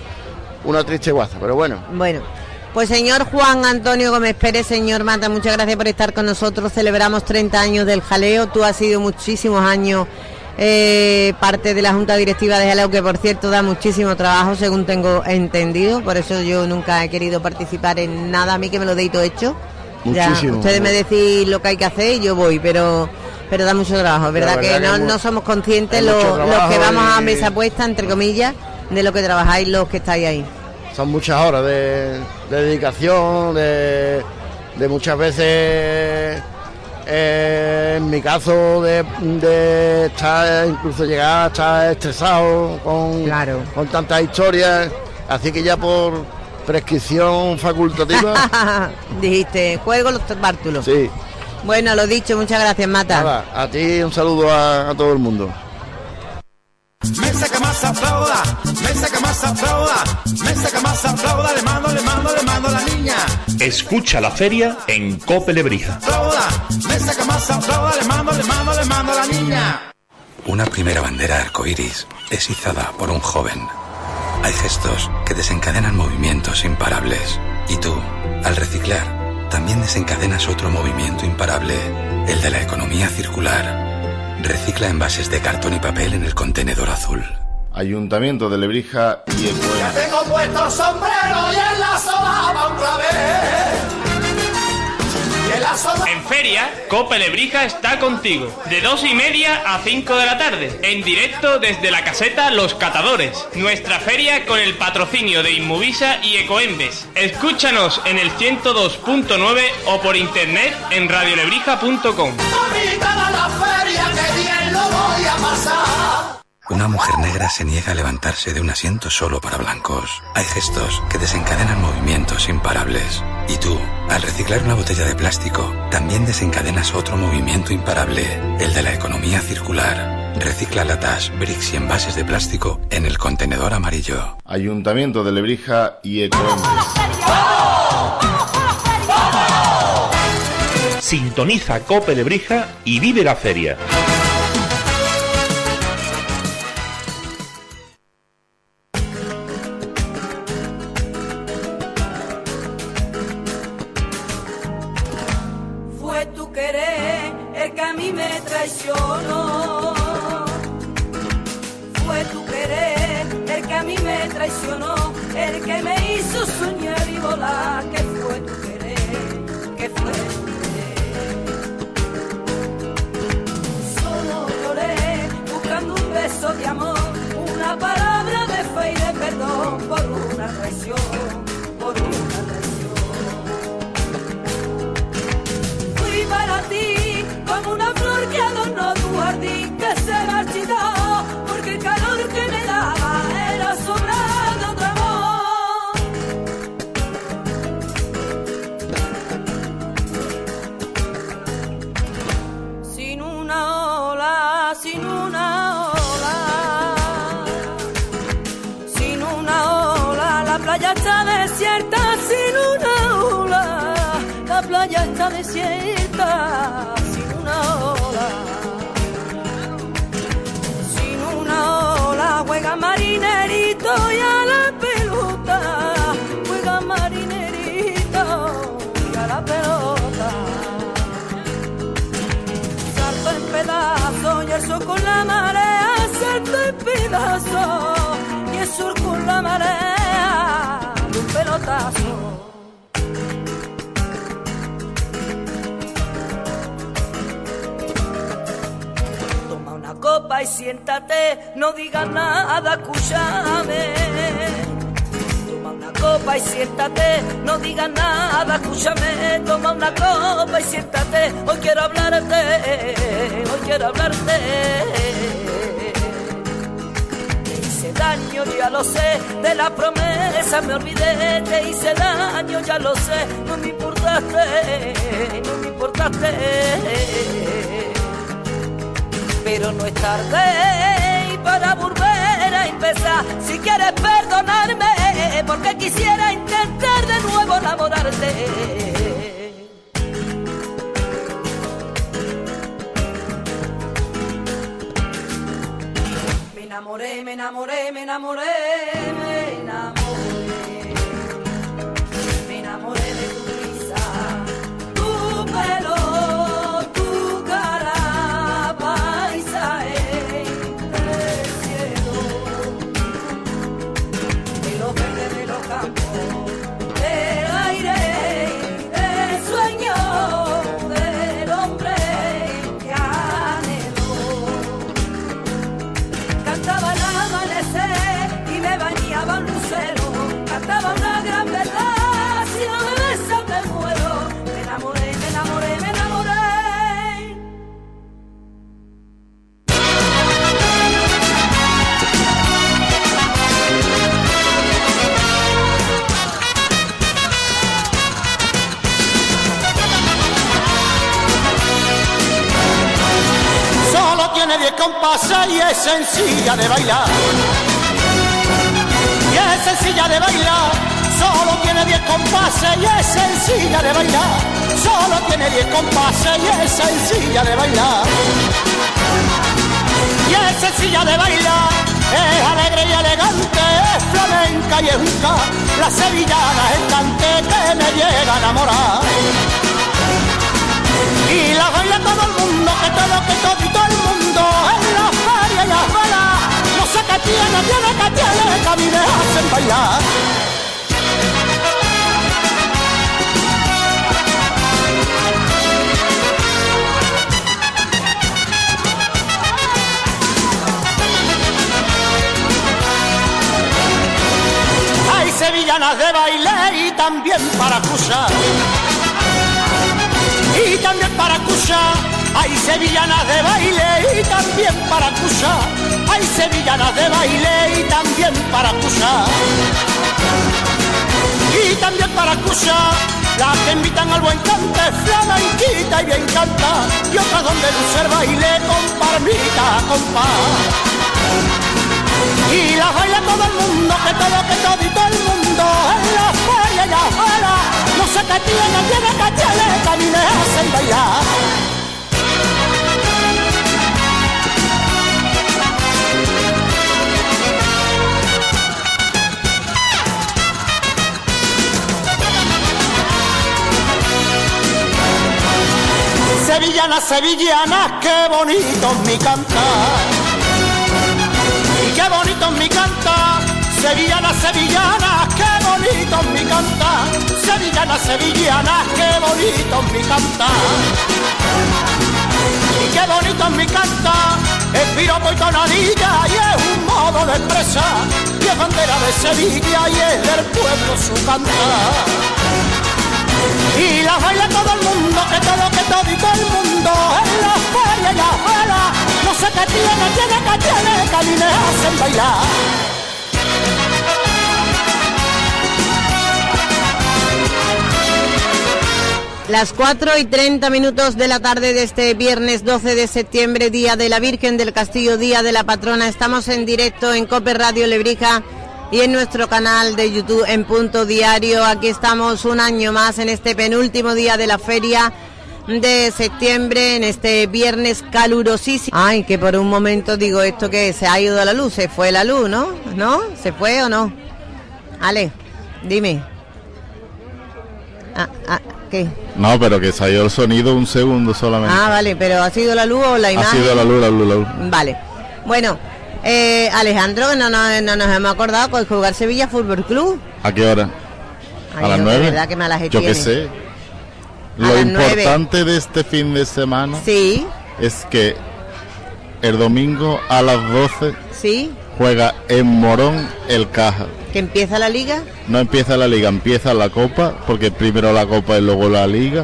una triste guaza, pero bueno. Bueno, pues señor Juan Antonio Gómez Pérez, señor Mata, muchas gracias por estar con nosotros. Celebramos treinta años del Jaleo, tú has sido muchísimos años... Eh, parte de la Junta Directiva de Jaleo, que por cierto da muchísimo trabajo, según tengo entendido, por eso yo nunca he querido participar en nada, a mí que me lo deis todo hecho. Muchísimo. Ya, ustedes me decís lo que hay que hacer y yo voy, pero pero da mucho trabajo, ¿verdad? verdad que, que no, mu- no somos conscientes los, los que vamos a mesa puesta, entre comillas, de lo que trabajáis los que estáis ahí. Son muchas horas de, de dedicación, de, de muchas veces... Eh, en mi caso de, de estar, incluso llegar a estar estresado con, claro. con tantas historias, así que ya por prescripción facultativa dijiste, juego los bártulos. Sí. Bueno, lo dicho, muchas gracias, Mata. Nada, a ti un saludo a, a todo el mundo. Mesa que más aplauda, mesa que más aplauda, mesa que más aplauda, le mando, le mando, le mando a la niña. Escucha la feria en Cope Lebrija. Aplauda, mesa que más aplauda, le mando, le mando, le mando a la niña. Una primera bandera arcoíris es izada por un joven. Hay gestos que desencadenan movimientos imparables. Y tú, al reciclar, también desencadenas otro movimiento imparable, el de la economía circular. Recicla envases de cartón y papel en el contenedor azul. Ayuntamiento de Lebrija y Ya Ecoembes. tengo puesto el sombrero y en la solapa otra vez. Y en la solapa... En feria, Cope Lebrija está contigo, de dos y media a cinco de la tarde, en directo desde la caseta Los Catadores, nuestra feria con el patrocinio de Inmovisa y Ecoembes. Escúchanos en el ciento dos punto nueve o por internet en radiolebrija punto com. Bonita a la feria, que bien lo voy a pasar. Una mujer negra se niega a levantarse de un asiento solo para blancos. Hay gestos que desencadenan movimientos imparables. Y tú, al reciclar una botella de plástico, también desencadenas otro movimiento imparable, el de la economía circular. Recicla latas, bricks y envases de plástico en el contenedor amarillo. Ayuntamiento de Lebrija y Ecoembes. Sintoniza Cope Lebrija y vive la feria. Fue tu querer el que a mí me traicionó. Fue tu querer el que a mí me traicionó, el que me hizo soñar y volar. Que fue tu querer, que fue tu querer. Solo lloré buscando un beso de amor, una palabra de fe y de perdón por una traición, por una traición. Fui para ti como una flor que adornó tu jardín, que se marchitó porque el calor que me daba era sobrado de otro amor. Sin una ola, sin una ola, sin una ola, la playa está desierta. Sin una ola, la playa está desierta. Sin una ola, sin una ola, juega marinerito y a la pelota, juega marinerito y a la pelota. pedazo con la marea, hacerte pedazo, y el sur con la marea de un pelotazo. Toma una copa y siéntate, no digas nada, escúchame. Toma una copa y siéntate, no digas nada, escúchame. Toma una copa y siéntate, hoy quiero hablarte, hoy quiero hablarte. Te hice daño, ya lo sé, de la promesa me olvidé. Te hice daño, ya lo sé, no me importaste, no me importaste. Pero no es tarde y para volver a empezar. Si quieres perdonarme, porque quisiera intentar de nuevo enamorarte. Me enamoré, me enamoré, me enamoré, me enamoré. Me enamoré de tu risa, tu pelo, tu cara, paisaje del cielo, de los verdes de los campos, del aire, del sueño, del hombre que anheló. Cantaba el amanecer y me bañaba un lucero, cantaba una gran verdad, si no me besas me muero. Me enamoré, me enamoré, me enamoré. Solo tiene diez compases y es sencilla de bailar. Y es sencilla de bailar. Solo tiene diez compases y es sencilla de bailar. Solo tiene diez compases y es sencilla de bailar. Y es sencilla de bailar. Es alegre y elegante, es flamenca y es unca. La sevillana es cante que me llega a enamorar. Y la baila todo el mundo, que todo, que todo y todo el mundo. En la feria y las balas, no sé qué tiene, tiene que tiene, que a mí me hacen bailar. Hay sevillanas de baile y también para acusar. Y también para acusar, hay sevillanas de baile y también para acusar. Hay sevillanas de baile y también para acusar. Y también para acusar, las que invitan al buen cante, flamenquita y bien canta. Y otras donde luce el baile con palmita, compás. Y las baila todo el mundo, que todo, que todo y todo el mundo. En la feria y las balas, no sé qué tiene, tiene que tiene, que a mí me hacen bailar. Sevillanas, sevillanas, qué bonito es mi cantar. Y qué bonito es mi cantar. Sevillanas, sevillanas, qué bonito es mi cantar. Sevillanas, sevillanas, qué bonito es mi cantar. Y qué bonito es mi cantar. Es piropo y tonadilla y es un modo de expresar. Y es bandera de Sevilla y es del pueblo su cantar. Y las baila todo el mundo, que todo, que todo y todo el mundo. En la feria y la vela, no sé qué tiene, tiene que tiene, que a mí me hacen bailar. Las cuatro y treinta minutos de la tarde de este viernes doce de septiembre, Día de la Virgen del Castillo, Día de la Patrona. Estamos en directo en COPE Radio Lebrija y en nuestro canal de YouTube en Punto Diario. Aquí estamos un año más en este penúltimo día de la feria de septiembre, en este viernes calurosísimo. Ay, que por un momento digo, esto que se ha ido la luz, se fue la luz, ¿no? ¿No? ¿Se fue o no? Ale, dime. Ah, ah, ¿Qué? No, pero que salió el sonido un segundo solamente. Ah, vale, pero ¿ha sido la luz o la imagen? Ha sido la luz, la luz, la luz. Vale. Bueno, eh, Alejandro, no, no, no nos hemos acordado con jugar Sevilla Fútbol Club. ¿A qué hora? Ay, ¿A las yo, nueve? de verdad que malas Yo qué tienes. sé. A Lo las importante de este fin de semana Sí, es que el domingo a las doce sí, juega en Morón el Caja. que empieza la liga. No empieza la liga, empieza la Copa, porque primero la Copa y luego la Liga.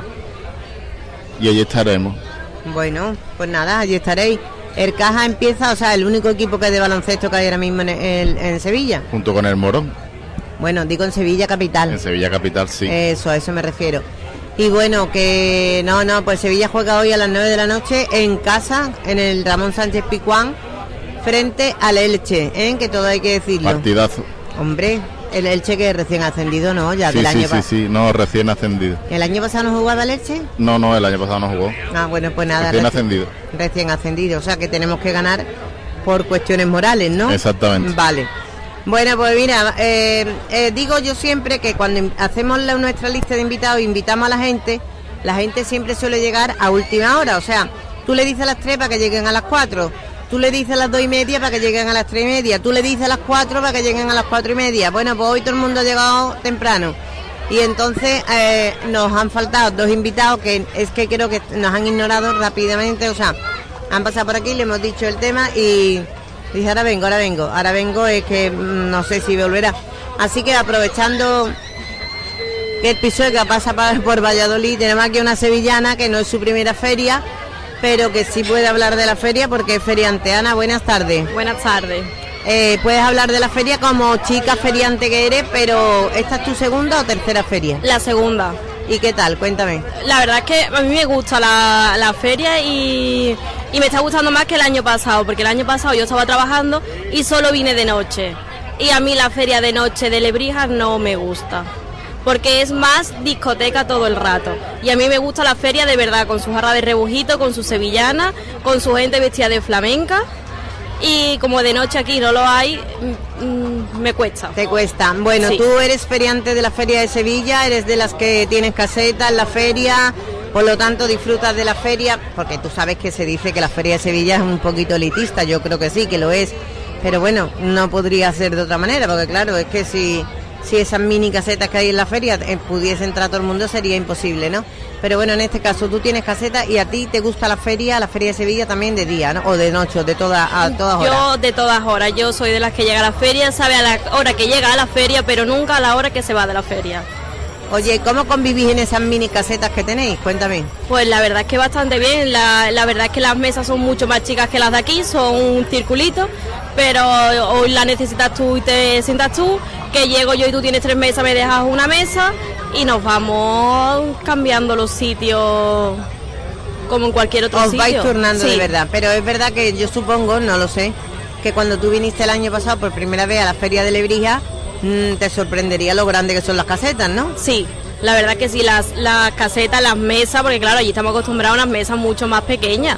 Y allí estaremos. Bueno, pues nada, allí estaréis. El Caja empieza, o sea, el único equipo que es de baloncesto que hay ahora mismo en, en- en Sevilla. Junto con el Morón. Bueno, digo en Sevilla capital. En Sevilla Capital, sí. Eso, a eso me refiero. Y bueno, que no, no, pues Sevilla juega hoy a las nueve de la noche en casa, en el Ramón Sánchez Pizjuán, frente al Elche, ¿eh? Que todo hay que decirlo. Partidazo. Hombre, el Elche que es recién ascendido, ¿no? Ya Sí, del sí, año sí, pa- sí, no, recién ascendido. ¿El año pasado no jugaba el Elche? No, no, el año pasado no jugó. Ah, bueno, pues nada. Recién reci- ascendido. Recién ascendido, o sea que tenemos que ganar por cuestiones morales, ¿no? Exactamente. Vale. Bueno, pues mira, eh, eh, digo yo siempre que cuando in- hacemos la- nuestra lista de invitados, invitamos a la gente, la gente siempre suele llegar a última hora, o sea, tú le dices a las tres para que lleguen a las cuatro, tú le dices a las dos y media para que lleguen a las tres y media, tú le dices a las cuatro para que lleguen a las cuatro y media. Bueno, pues hoy todo el mundo ha llegado temprano. Y entonces eh, nos han faltado dos invitados que es que creo que nos han ignorado rápidamente, o sea, han pasado por aquí, le hemos dicho el tema y dice ahora vengo, ahora vengo, ahora vengo, es que mm, no sé si volverá. Así que aprovechando que el Pisuerga pasa pa- por Valladolid, tenemos aquí una sevillana que no es su primera feria, pero que sí puede hablar de la feria porque es feriante. Ana, buenas tardes. Buenas tardes. Eh, puedes hablar de la feria como chica feriante que eres, pero ¿esta es tu segunda o tercera feria? La segunda. ¿Y qué tal? Cuéntame. La verdad es que a mí me gusta la, la feria y, y me está gustando más que el año pasado, porque el año pasado yo estaba trabajando y solo vine de noche. Y a mí la feria de noche de Lebrija no me gusta, porque es más discoteca todo el rato. Y a mí me gusta la feria de verdad, con su jarra de rebujito, con su sevillana, con su gente vestida de flamenca. Y como de noche aquí no lo hay, mm, mm, me cuesta. Te cuesta. Bueno, Sí. tú eres feriante de la Feria de Sevilla, eres de las que tienes caseta en la feria, por lo tanto disfrutas de la feria, porque tú sabes que se dice que la Feria de Sevilla es un poquito elitista, yo creo que sí, que lo es, pero bueno, no podría ser de otra manera, porque claro, es que si, si esas mini casetas que hay en la feria eh, pudiese entrar todo el mundo sería imposible, ¿no? Pero bueno, en este caso tú tienes caseta y a ti te gusta la feria, la Feria de Sevilla también de día, ¿no? O de noche, o de toda, a todas horas. Yo de todas horas, yo soy de las que llega a la feria, sabe a la hora que llega a la feria, pero nunca a la hora que se va de la feria. Oye, ¿cómo convivís en esas mini casetas que tenéis? Cuéntame. Pues la verdad es que bastante bien, la, la verdad es que las mesas son mucho más chicas que las de aquí, son un circulito, pero hoy la necesitas tú y te sientas tú, que llego yo y tú tienes tres mesas, me dejas una mesa y nos vamos cambiando los sitios como en cualquier otro Os sitio. vais turnando Sí. de verdad, pero es verdad que yo supongo, no lo sé, que cuando tú viniste el año pasado por primera vez a la Feria de Lebrija, mmm, te sorprendería lo grande que son las casetas, ¿no? Sí, la verdad que sí, las, las casetas, las mesas, porque claro, allí estamos acostumbrados a unas mesas mucho más pequeñas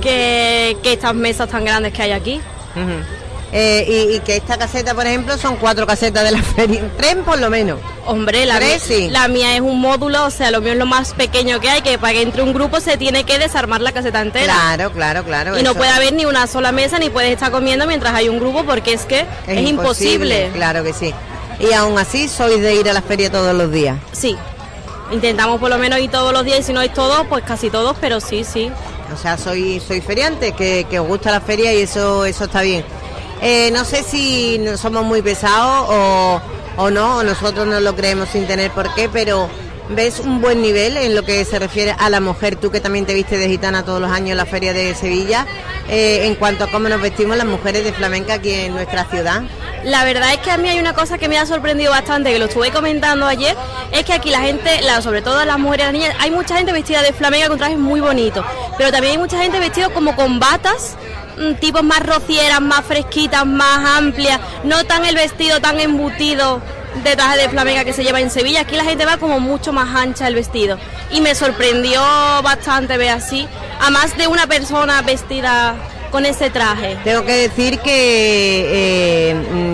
que, que estas mesas tan grandes que hay aquí. Ujú. Eh, y, y que esta caseta, por ejemplo, son cuatro casetas de la feria, tres por lo menos. Hombre, la, Tres, mía, sí. la mía es un módulo, o sea, lo mío es lo más pequeño que hay, que para que entre un grupo se tiene que desarmar la caseta entera. Claro, claro, claro. Y no eso puede haber ni una sola mesa, ni puedes estar comiendo mientras hay un grupo, porque es que es, imposible. Claro que sí. Y aún así, sois de ir a la feria todos los días. Sí, intentamos por lo menos ir todos los días, y si no es todos, pues casi todos, pero sí, sí. O sea, soy soy feriante, que, que os gusta la feria y eso eso está bien. Eh, no sé si no somos muy pesados o, o no, o nosotros no lo creemos sin tener por qué, pero ves un buen nivel en lo que se refiere a la mujer, tú que también te viste de gitana todos los años en la feria de Sevilla, eh, en cuanto a cómo nos vestimos las mujeres de flamenca aquí en nuestra ciudad. La verdad es que a mí hay una cosa que me ha sorprendido bastante, que lo estuve comentando ayer, es que aquí la gente, la, sobre todo las mujeres y las niñas, hay mucha gente vestida de flamenca con trajes muy bonitos, pero también hay mucha gente vestida como con batas, mm, tipos más rocieras, más fresquitas, más amplias, no tan el vestido tan embutido de traje de flamenca que se lleva en Sevilla. Aquí la gente va como mucho más ancha el vestido y me sorprendió bastante ver así a más de una persona vestida con ese traje. Tengo que decir que eh,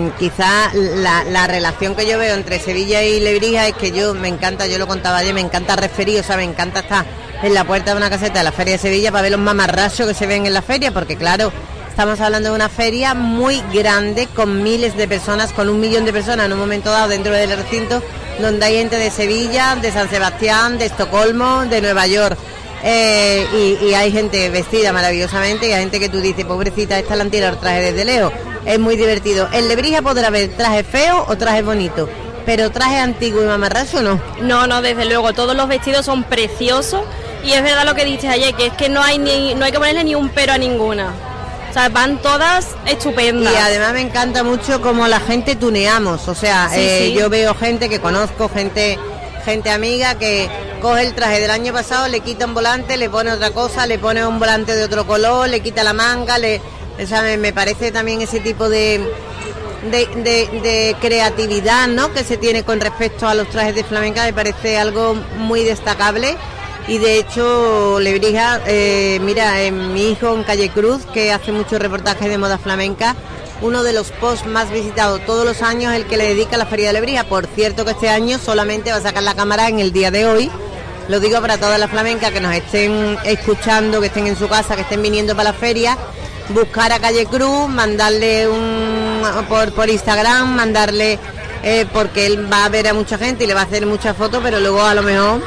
quizá la, la relación que yo veo entre Sevilla y Lebrija es que yo me encanta, yo lo contaba ayer, me encanta referir, o sea, me encanta estar en la puerta de una caseta de la Feria de Sevilla para ver los mamarrachos que se ven en la feria, porque claro, estamos hablando de una feria muy grande con miles de personas, con un millón de personas en un momento dado dentro del recinto, donde hay gente de Sevilla, de San Sebastián, de Estocolmo, de Nueva York. Eh, y, y hay gente vestida maravillosamente y hay gente que tú dices, pobrecita, esta la han tirado el traje desde lejos. Es muy divertido. En Lebrija podrá haber trajes feos o trajes bonitos, pero traje antiguo y mamarracho no. No, no, desde luego, todos los vestidos son preciosos y es verdad lo que dices ayer, que es que no hay ni no hay que ponerle ni un pero a ninguna. O sea, van todas estupendas. Y además me encanta mucho cómo la gente tuneamos, o sea, sí, eh, sí. yo veo gente que conozco, gente gente amiga que coge el traje del año pasado, le quita un volante, le pone otra cosa, le pone un volante de otro color, le quita la manga, le, o sea, me, me parece también ese tipo de, de, de, de creatividad, ¿no?, que se tiene con respecto a los trajes de flamenca, me parece algo muy destacable. Y de hecho, Lebrija, eh, mira, eh, mi hijo en Calle Cruz, que hace muchos reportajes de moda flamenca, uno de los posts más visitados todos los años es el que le dedica a la Feria de Lebrija. Por cierto que este año solamente va a sacar la cámara en el día de hoy. Lo digo para todas las flamencas que nos estén escuchando, que estén en su casa, que estén viniendo para la feria, buscar a Calle Cruz, mandarle un por, por Instagram, mandarle, eh, porque él va a ver a mucha gente y le va a hacer muchas fotos, pero luego a lo mejor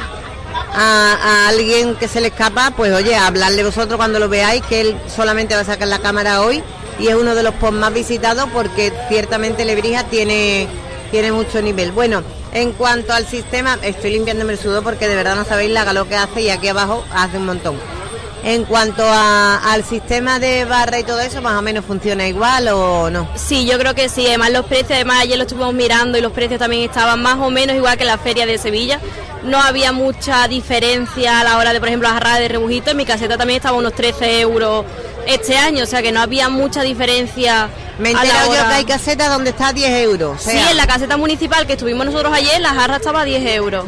a, a alguien que se le escapa, pues oye, hablarle vosotros cuando lo veáis, que él solamente va a sacar la cámara hoy. Y es uno de los posts más visitados porque ciertamente Lebrija tiene, tiene mucho nivel. Bueno, en cuanto al sistema, estoy limpiándome el sudor porque de verdad no sabéis la calor que hace y aquí abajo hace un montón. En cuanto a, al sistema de barra y todo eso, ¿más o menos funciona igual o no? Sí, yo creo que sí. Además los precios, además ayer lo estuvimos mirando y los precios también estaban más o menos igual que la feria de Sevilla. No había mucha diferencia a la hora de, por ejemplo, la jarrada de rebujito. En mi caseta también estaba unos trece euros este año, o sea que no había mucha diferencia. Me he enterado yo que hay casetas donde está a diez euros. O sea, sí, en la caseta municipal que estuvimos nosotros ayer, la jarra estaba a diez euros.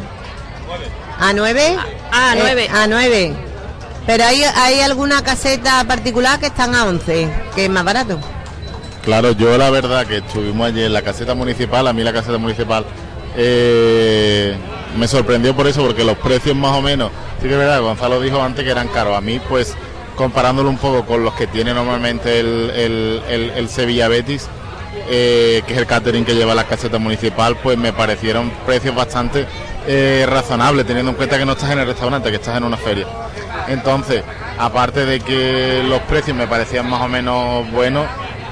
¿A nueve? A, a nueve. Eh, a nueve. Pero hay, hay alguna caseta particular que están a once, que es más barato. Claro, yo la verdad que estuvimos ayer en la caseta municipal, a mí la caseta municipal eh, me sorprendió por eso, porque los precios más o menos, sí que es verdad, Gonzalo dijo antes que eran caros. A mí, pues, comparándolo un poco con los que tiene normalmente el, el, el, el Sevilla Betis, eh, que es el catering que lleva la caseta municipal, pues me parecieron precios bastante eh, razonables, teniendo en cuenta que no estás en el restaurante, que estás en una feria. Entonces, aparte de que los precios me parecían más o menos buenos,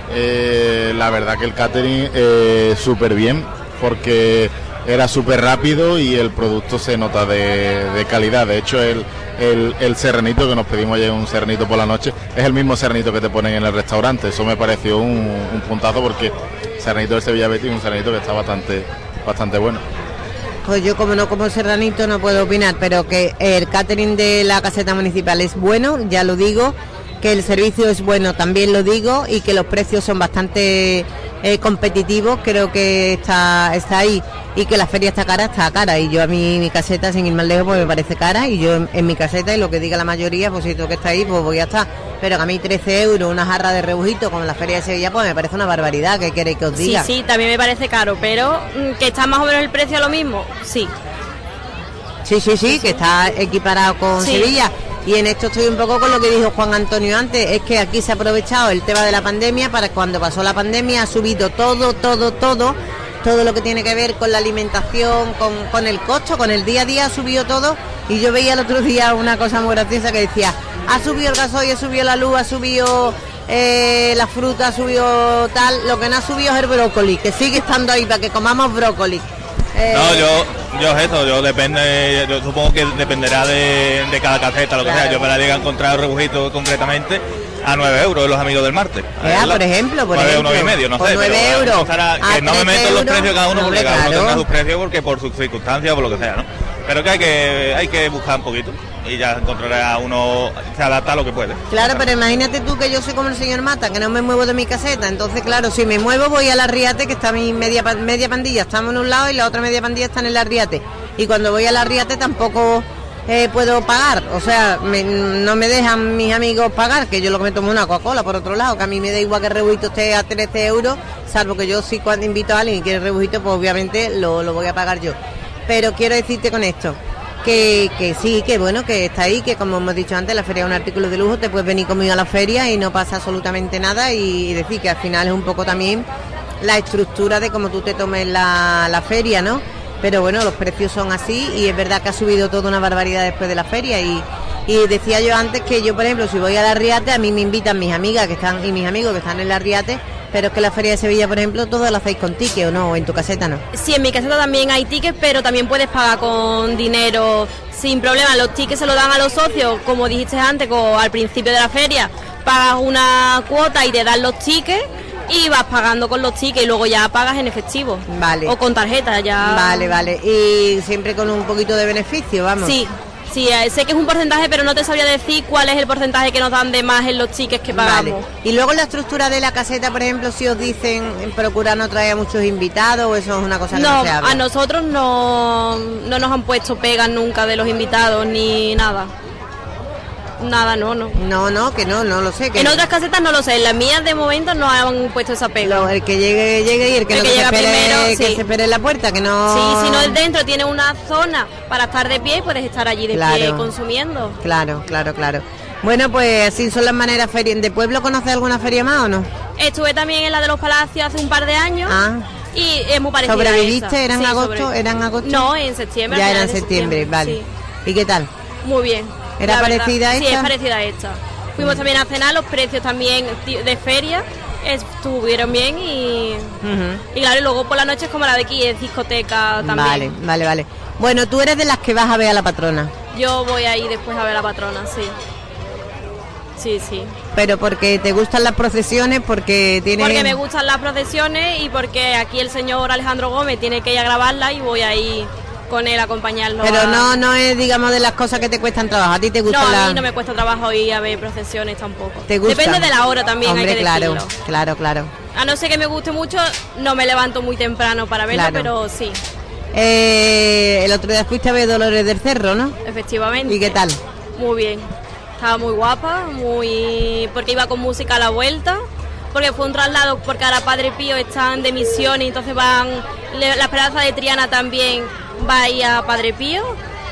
eh, la verdad que el catering eh, súper bien, porque era súper rápido y el producto se nota de, de calidad. De hecho, el, el, el serranito que nos pedimos ayer, un serranito por la noche, es el mismo serranito que te ponen en el restaurante. Eso me pareció un, un puntazo, porque el serranito del Sevilla Betis es un serranito que está bastante, bastante bueno. Pues yo, como no como serranito, no puedo opinar, pero que el catering de la caseta municipal es bueno, ya lo digo, que el servicio es bueno, también lo digo, y que los precios son bastante eh, competitivos, creo que está está ahí, y que la feria está cara, está cara, y yo a mí mi caseta, sin ir más lejos, pues me parece cara, y yo en, en mi caseta, y lo que diga la mayoría, pues si tengo que está ahí, pues voy a estar, pero que a mí trece euros, una jarra de rebujito, como en la feria de Sevilla, pues me parece una barbaridad, ¿qué queréis que os diga? Sí, sí, también me parece caro, pero mm, que está más o menos el precio a lo mismo, sí. Sí, sí, sí, que está equiparado con Sí. Sevilla. Y en esto estoy un poco con lo que dijo Juan Antonio antes, es que aquí se ha aprovechado el tema de la pandemia para cuando pasó la pandemia ha subido todo, todo, todo, todo lo que tiene que ver con la alimentación, con, con el costo, con el día a día ha subido todo. Y yo veía el otro día una cosa muy graciosa que decía, ha subido el gasoil, ha subido la luz, ha subido eh, la fruta, ha subido tal, lo que no ha subido es el brócoli, que sigue estando ahí para que comamos brócoli. Eh, No, yo, yo es eso, yo depende, yo supongo que dependerá de, de cada caseta, lo que Claro. sea. Yo me la llegué a encontrar el rebujito concretamente a nueve euros de los amigos del martes. Ah, por ejemplo, por nueve, ejemplo. uno y medio, no Por sé, nueve pero euros. estará- A que no me trece meto en los euros, precios de cada uno, no, porque hombre, cada uno claro. tendrá sus precios, porque por sus circunstancias o por lo que sea, ¿no? Pero que hay que hay que buscar un poquito y ya encontrará uno, se adapta a lo que puede. Claro, pero imagínate tú que yo soy como el señor Mata, que no me muevo de mi caseta. Entonces, claro, si me muevo voy a la Riate, que está mi media pa- media pandilla, estamos en un lado y la otra media pandilla está en el Arriate. Y cuando voy a la Arriate tampoco eh, puedo pagar, o sea, me, no me dejan mis amigos pagar, que yo lo que me tomo una Coca-Cola por otro lado, que a mí me da igual que el rebujito esté a trece euros, salvo que yo sí cuando invito a alguien y quiere rebujito, pues obviamente lo, lo voy a pagar yo. Pero quiero decirte con esto, que, que sí, que bueno, que está ahí, que como hemos dicho antes, la feria es un artículo de lujo, te puedes venir conmigo a la feria y no pasa absolutamente nada, y, y decir que al final es un poco también la estructura de cómo tú te tomes la, la feria, ¿no? Pero bueno, los precios son así y es verdad que ha subido toda una barbaridad después de la feria y, y decía yo antes que yo, por ejemplo, si voy a la Riate, a mí me invitan mis amigas que están y mis amigos que están en la Riate, pero es que la feria de Sevilla, por ejemplo, todas la hacéis con ticket, ¿o no? ¿O en tu caseta no? Sí, en mi caseta también hay tickets, pero también puedes pagar con dinero sin problema. Los tickets se los dan a los socios, como dijiste antes, como al principio de la feria, pagas una cuota y te dan los tickets y vas pagando con los tickets y luego ya pagas en efectivo. Vale. O con tarjeta, ya. Vale, vale. Y siempre con un poquito de beneficio, vamos. Sí. Sí, sé que es un porcentaje, pero no te sabría decir cuál es el porcentaje que nos dan de más en los tickets que pagamos. Vale. Y luego la estructura de la caseta, por ejemplo, si os dicen procurar no traer a muchos invitados, o eso es una cosa que no, no se habla. A nosotros no, no nos han puesto pegas nunca de los invitados ni nada. Nada, no, no. No, no, que no, no lo sé. Que en no. Otras casetas no lo sé, en las mías de momento no han puesto esa pega. Lo, el que llegue, llegue y el que el no que, que llega se espere, primero, que sí. se espere en la puerta, que no... Sí, si no dentro tiene una zona para estar de pie y puedes estar allí de claro. pie consumiendo. Claro, claro, claro. Bueno, pues así son las maneras feria. ¿De pueblo conoces alguna feria más o no? Estuve también en la de los Palacios hace un par de años. Ah. Y es muy parecida. ¿Sobreviviste? ¿Era en sí, agosto? Sobre... ¿Era en agosto? No, en septiembre. Ya era en septiembre, septiembre, vale. Sí. ¿Y qué tal? Muy bien. ¿Era parecida a esta? Sí, es parecida a esta. Fuimos también a cenar, los precios también de feria estuvieron bien y, uh-huh. y claro, y luego por la noche es como la de aquí, es discoteca también. Vale, vale, vale. Bueno, tú eres de las que vas a ver a la patrona. Yo voy ahí después a ver a la patrona, sí. Sí, sí. Pero porque te gustan las procesiones, porque tiene... Porque me gustan las procesiones y porque aquí el señor Alejandro Gómez tiene que ir a grabarla y voy ahí con él a acompañarlo. Pero a... no no es, digamos, de las cosas que te cuestan trabajo. ¿A ti te gusta? No, la... a mí no me cuesta trabajo ir a ver procesiones tampoco. ¿Te gusta? Depende de la hora también. Hombre, hay que claro, decirlo. claro, claro. A no ser que me guste mucho, no me levanto muy temprano para verlo, claro. pero sí. Eh, el otro día fuiste a ver Dolores del Cerro, ¿no? Efectivamente. ¿Y qué tal? Muy bien. Estaba muy guapa, muy porque iba con música a la vuelta, porque fue un traslado, porque ahora Padre Pío están de misión y entonces van, la Esperanza de Triana también va ahí a Padre Pío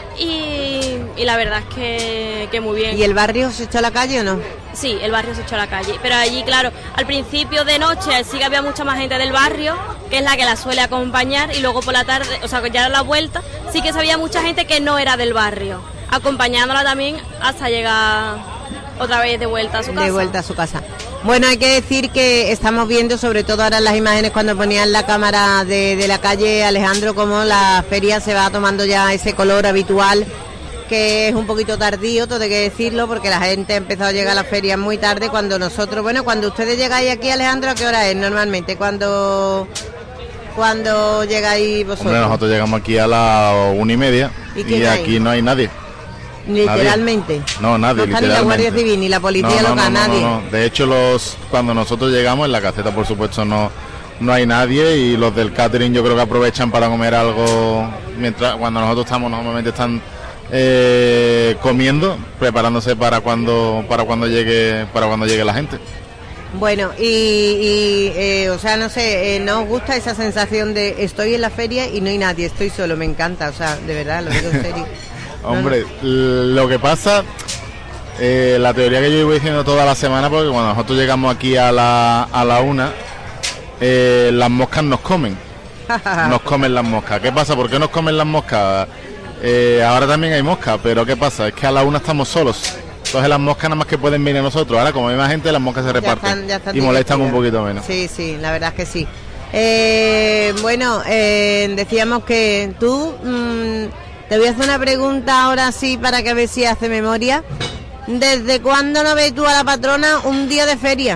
y, y la verdad es que, que muy bien. ¿Y el barrio se echó a la calle o no? Sí, el barrio se echó a la calle, pero allí, claro, al principio de noche sí que había mucha más gente del barrio, que es la que la suele acompañar, y luego por la tarde, o sea, ya a la vuelta, sí que había mucha gente que no era del barrio, acompañándola también hasta llegar otra vez de vuelta a su casa. De vuelta a su casa. Bueno, hay que decir que estamos viendo, sobre todo ahora en las imágenes cuando ponían la cámara de, de la calle, Alejandro, como la feria se va tomando ya ese color habitual, que es un poquito tardío, todo hay que decirlo, porque la gente ha empezado a llegar a la feria muy tarde, cuando nosotros, bueno, cuando ustedes llegáis aquí, Alejandro, ¿a qué hora es normalmente? Cuando cuando llegáis vosotros. Hombre, nosotros llegamos aquí a las una y media y, y aquí hay? no hay nadie. Literalmente. Nadie. No, nadie. No está ni la Guardia Civil ni la policía no, no, local, no, no, nadie. No, no. De hecho, los cuando nosotros llegamos en la caseta, por supuesto, no no hay nadie, y los del catering yo creo que aprovechan para comer algo mientras cuando nosotros estamos, normalmente están eh, comiendo, preparándose para cuando para cuando llegue para cuando llegue la gente. Bueno, y, y eh, o sea, no sé, eh, ¿no os gusta esa sensación de estoy en la feria y no hay nadie, estoy solo? Me encanta, o sea, de verdad, lo digo en serio. Hombre, no, no. Lo que pasa, eh, la teoría que yo iba diciendo toda la semana, porque cuando nosotros llegamos aquí a la, a la una, eh, las moscas nos comen, nos comen las moscas. ¿Qué pasa? ¿Por qué nos comen las moscas? Eh, ahora también hay moscas, pero ¿qué pasa? Es que a la una estamos solos. Entonces las moscas nada más que pueden venir a nosotros. Ahora como hay más gente, las moscas se reparten ya están, ya están y molestan un poquito menos. Sí, sí, la verdad es que sí. Eh, bueno, eh, decíamos que tú, mmm, te voy a hacer una pregunta ahora sí para que a ver si hace memoria. ¿Desde cuándo no ves tú a la patrona un día de feria?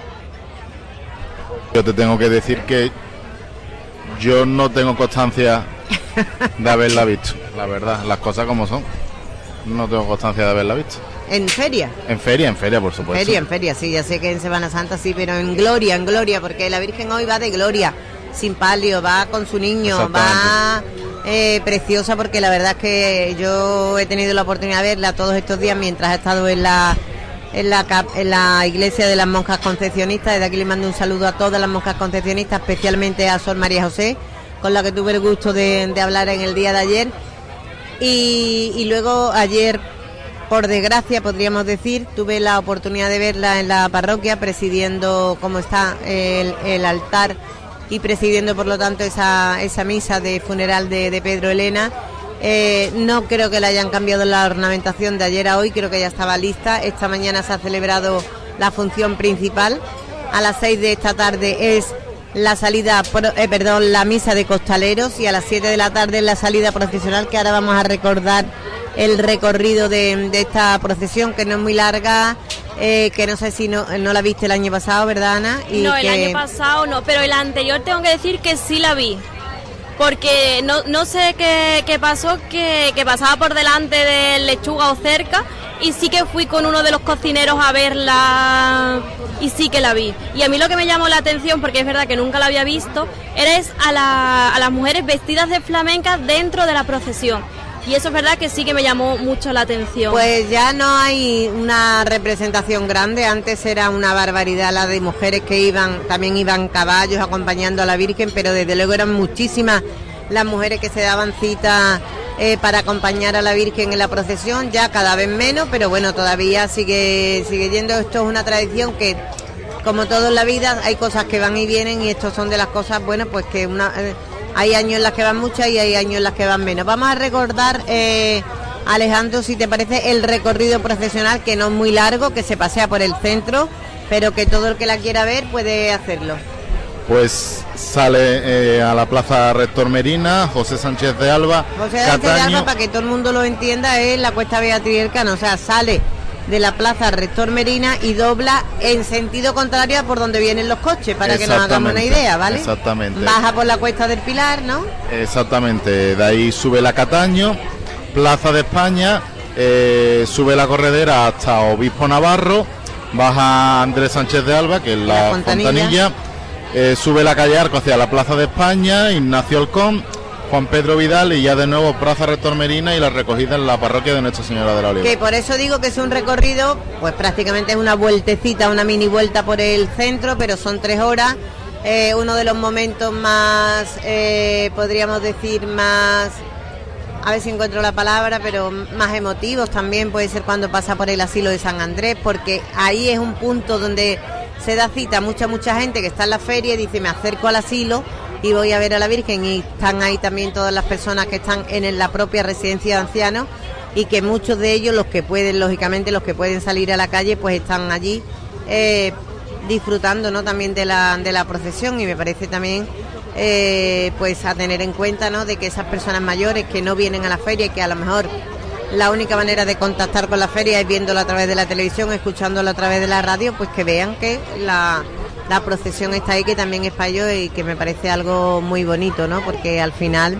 Yo te tengo que decir que yo no tengo constancia de haberla visto, la verdad, las cosas como son. No tengo constancia de haberla visto. ¿En feria? En feria, en feria, por supuesto. Feria, en feria, sí, ya sé que en Semana Santa sí, pero en gloria, en gloria, porque la Virgen hoy va de gloria, sin palio, va con su niño, va eh, preciosa, porque la verdad es que yo he tenido la oportunidad de verla todos estos días mientras he estado en la en la, cap- en la iglesia de las monjas concepcionistas. Desde aquí le mando un saludo a todas las monjas concepcionistas, especialmente a Sor María José, con la que tuve el gusto de, de hablar en el día de ayer. Y, y luego ayer, por desgracia podríamos decir, tuve la oportunidad de verla en la parroquia presidiendo como está el, el altar y presidiendo por lo tanto esa, esa misa de funeral de, de Pedro Elena. Eh, no creo que le hayan cambiado la ornamentación de ayer a hoy, creo que ya estaba lista. Esta mañana se ha celebrado la función principal. A las seis de esta tarde es la salida, eh, perdón, la misa de costaleros, y a las siete de la tarde es la salida procesional, que ahora vamos a recordar el recorrido de, de esta procesión, que no es muy larga, eh, que no sé si no, no la viste el año pasado, ¿verdad, Ana? Y no, que... el año pasado no, pero el anterior tengo que decir que sí la vi. Porque no, no sé qué, qué pasó, que, que pasaba por delante de Lechuga o cerca, y sí que fui con uno de los cocineros a verla y sí que la vi. Y a mí lo que me llamó la atención, porque es verdad que nunca la había visto, era a, la, a las mujeres vestidas de flamencas dentro de la procesión. Y eso es verdad que sí que me llamó mucho la atención. Pues ya no hay una representación grande. Antes era una barbaridad la de mujeres que iban, también iban caballos acompañando a la Virgen, pero desde luego eran muchísimas las mujeres que se daban cita eh, para acompañar a la Virgen en la procesión. Ya cada vez menos, pero bueno, todavía sigue, sigue yendo. Esto es una tradición que, como todo en la vida, hay cosas que van y vienen, y estos son de las cosas, bueno, pues que una... Eh, hay años en las que van muchas y hay años en las que van menos. Vamos a recordar, eh, Alejandro, si te parece, el recorrido procesional, que no es muy largo, que se pasea por el centro, pero que todo el que la quiera ver puede hacerlo. Pues sale eh, a la Plaza Rector Merina, José Sánchez de Alba. José Sánchez de Alba, para que todo el mundo lo entienda, es la Cuesta Beatriz Elcano, o sea, sale de la Plaza Rector Merina y dobla en sentido contrario a por donde vienen los coches, para que nos hagamos una idea, ¿vale? Exactamente. Baja por la Cuesta del Pilar, ¿no? Exactamente, de ahí sube la Cataño, Plaza de España, eh, sube la corredera hasta Obispo Navarro, baja Andrés Sánchez de Alba, que es la, la Fontanilla, Fontanilla eh, sube la calle Arco hacia la Plaza de España, Ignacio Alcón, Juan Pedro Vidal, y ya de nuevo Plaza Rector Merina y la recogida en la parroquia de Nuestra Señora de la Oliva. Que por eso digo que es un recorrido, pues prácticamente es una vueltecita, una mini vuelta por el centro, pero son tres horas. Eh, uno de los momentos más, eh, podríamos decir, más, a ver si encuentro la palabra, pero más emotivos también puede ser cuando pasa por el asilo de San Andrés, porque ahí es un punto donde se da cita a mucha, mucha gente que está en la feria y dice, me acerco al asilo y voy a ver a la Virgen, y están ahí también todas las personas que están en la propia residencia de ancianos, y que muchos de ellos, los que pueden, lógicamente, los que pueden salir a la calle, pues están allí eh, disfrutando, ¿no?, también de la, de la procesión. Y me parece también eh, pues a tener en cuenta, ¿no?, de que esas personas mayores que no vienen a la feria y que a lo mejor la única manera de contactar con la feria es viéndola a través de la televisión, escuchándola a través de la radio, pues que vean que la... la procesión está ahí, que también es para ellos, y que me parece algo muy bonito, ¿no? Porque al final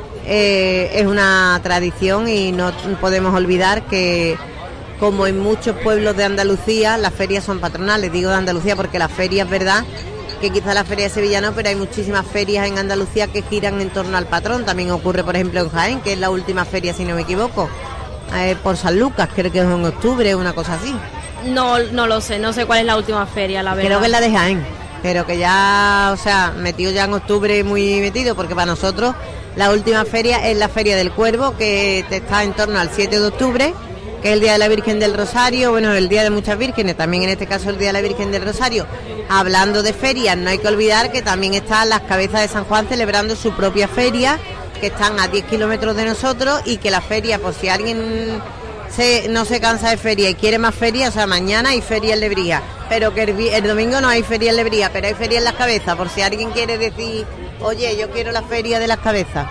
eh, es una tradición y no podemos olvidar que, como en muchos pueblos de Andalucía, las ferias son patronales. Digo de Andalucía porque la feria es verdad que quizá la feria de Sevilla no, pero hay muchísimas ferias en Andalucía que giran en torno al patrón. También ocurre, por ejemplo, en Jaén, que es la última feria, si no me equivoco, eh, por San Lucas, creo que es en octubre, una cosa así. No, no lo sé, no sé cuál es la última feria, la verdad. Creo que es la de Jaén, pero que ya, o sea, metido ya en octubre, muy metido, porque para nosotros la última feria es la Feria del Cuervo, que está en torno al siete de octubre, que es el Día de la Virgen del Rosario, bueno, el Día de muchas vírgenes, también en este caso el Día de la Virgen del Rosario. Hablando de ferias, no hay que olvidar que también están las Cabezas de San Juan celebrando su propia feria, que están a diez kilómetros de nosotros, y que la feria, por si alguien se, no se cansa de feria y quiere más feria, o sea, mañana hay feria en Lebrija, pero que el, el domingo no hay feria en Lebrija, pero hay feria en Las Cabezas, por si alguien quiere decir, oye, yo quiero la feria de Las Cabezas.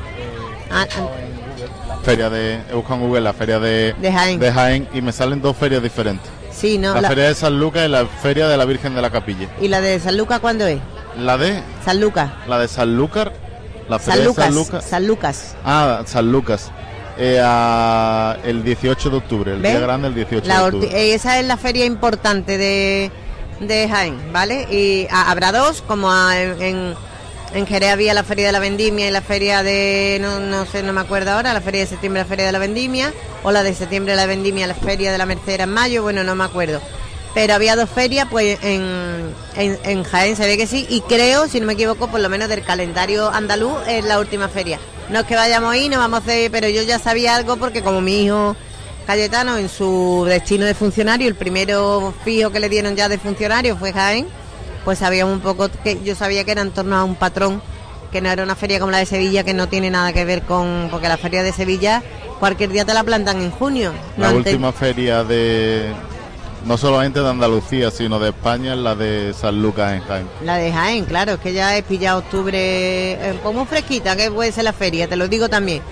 Ah, ah. Feria de, he buscado en Google la feria de, de, Jaén. de Jaén, y me salen dos ferias diferentes. Sí, ¿no? La, la feria de San Lucas y la feria de la Virgen de la Capilla. ¿Y la de San Lucas cuándo es? La de San Lucas. La de San Lucas. La feria San Lucas, de San Lucas. San Lucas. Ah, San Lucas. Eh, a, el dieciocho de octubre, el ¿ves? día grande el dieciocho la de octubre. Eh, esa es la feria importante de, de Jaén, ¿vale? Y a, habrá dos, como a, en, En Jerez había la feria de la vendimia y la feria de, no, no sé, no me acuerdo ahora, la feria de septiembre, la feria de la vendimia, o la de septiembre la vendimia, la feria de la Merced era en mayo, bueno, no me acuerdo. Pero había dos ferias, pues en, en, en Jaén se ve que sí, y creo, si no me equivoco, por lo menos del calendario andaluz es la última feria. No es que vayamos ahí, no vamos a hacer, pero yo ya sabía algo porque como mi hijo Cayetano en su destino de funcionario, el primero fijo que le dieron ya de funcionario fue Jaén, pues sabíamos un poco, que yo sabía que era en torno a un patrón, que no era una feria como la de Sevilla, que no tiene nada que ver con, porque la feria de Sevilla cualquier día te la plantan en junio. La no última te... feria de, no solamente de Andalucía, sino de España, es la de San Lucas en Jaén. La de Jaén, claro, es que ya he pillado octubre, eh, como fresquita, que puede ser la feria, te lo digo también.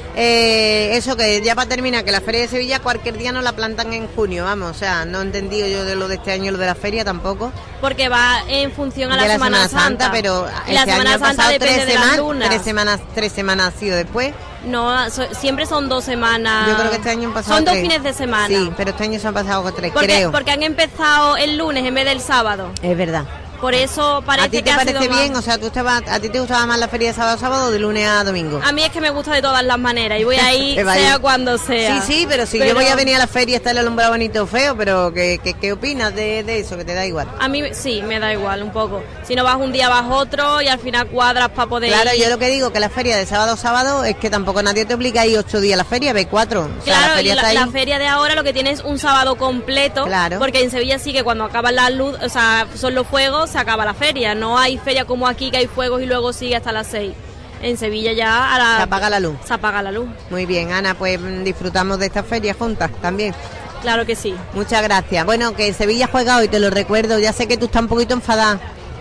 Eh, eso que ya para terminar, que la feria de Sevilla cualquier día no la plantan en junio, vamos, o sea, no he entendido yo de lo de este año, lo de la feria tampoco. Porque va en función a la, la Semana, Semana Santa, Santa, pero y la este Semana año Santa pasado depende tres de las semanas, lunas. tres semanas, tres semanas ha sido después. No, so, siempre son dos semanas. Yo creo que este año han pasado Son dos tres. fines de semana. Sí, pero este año se han pasado con tres, porque, creo. Porque han empezado el lunes en vez del sábado. Es verdad. Por eso parece ¿A ti te que ha parece sido bien? más... O sea, ¿tú estabas, ¿a ti te gustaba más la feria de sábado a sábado o de lunes a domingo? A mí es que me gusta de todas las maneras y voy a ir sea cuando sea. Sí, sí, pero si pero... yo voy a venir a la feria está el alumbrado bonito o feo, pero ¿qué, qué, qué opinas de, de eso? ¿Que te da igual? A mí sí, me da igual un poco. Si no vas un día vas otro y al final cuadras para poder Claro, ir. yo lo que digo que la feria de sábado a sábado es que tampoco nadie te obliga a ir ocho días a la feria, ve cuatro. O sea, claro, la feria, y la, está ahí. la feria de ahora lo que tiene es un sábado completo, claro. Porque en Sevilla sí que cuando acaban las luz, o sea, son los fuegos, se acaba la feria. No hay feria como aquí que hay fuegos y luego sigue hasta las seis. En Sevilla ya a la, se apaga la luz. Se apaga la luz. Muy bien, Ana, pues disfrutamos de esta feria juntas también. Claro que sí. Muchas gracias. Bueno, que Sevilla juega hoy, te lo recuerdo. Ya sé que tú estás un poquito enfadada.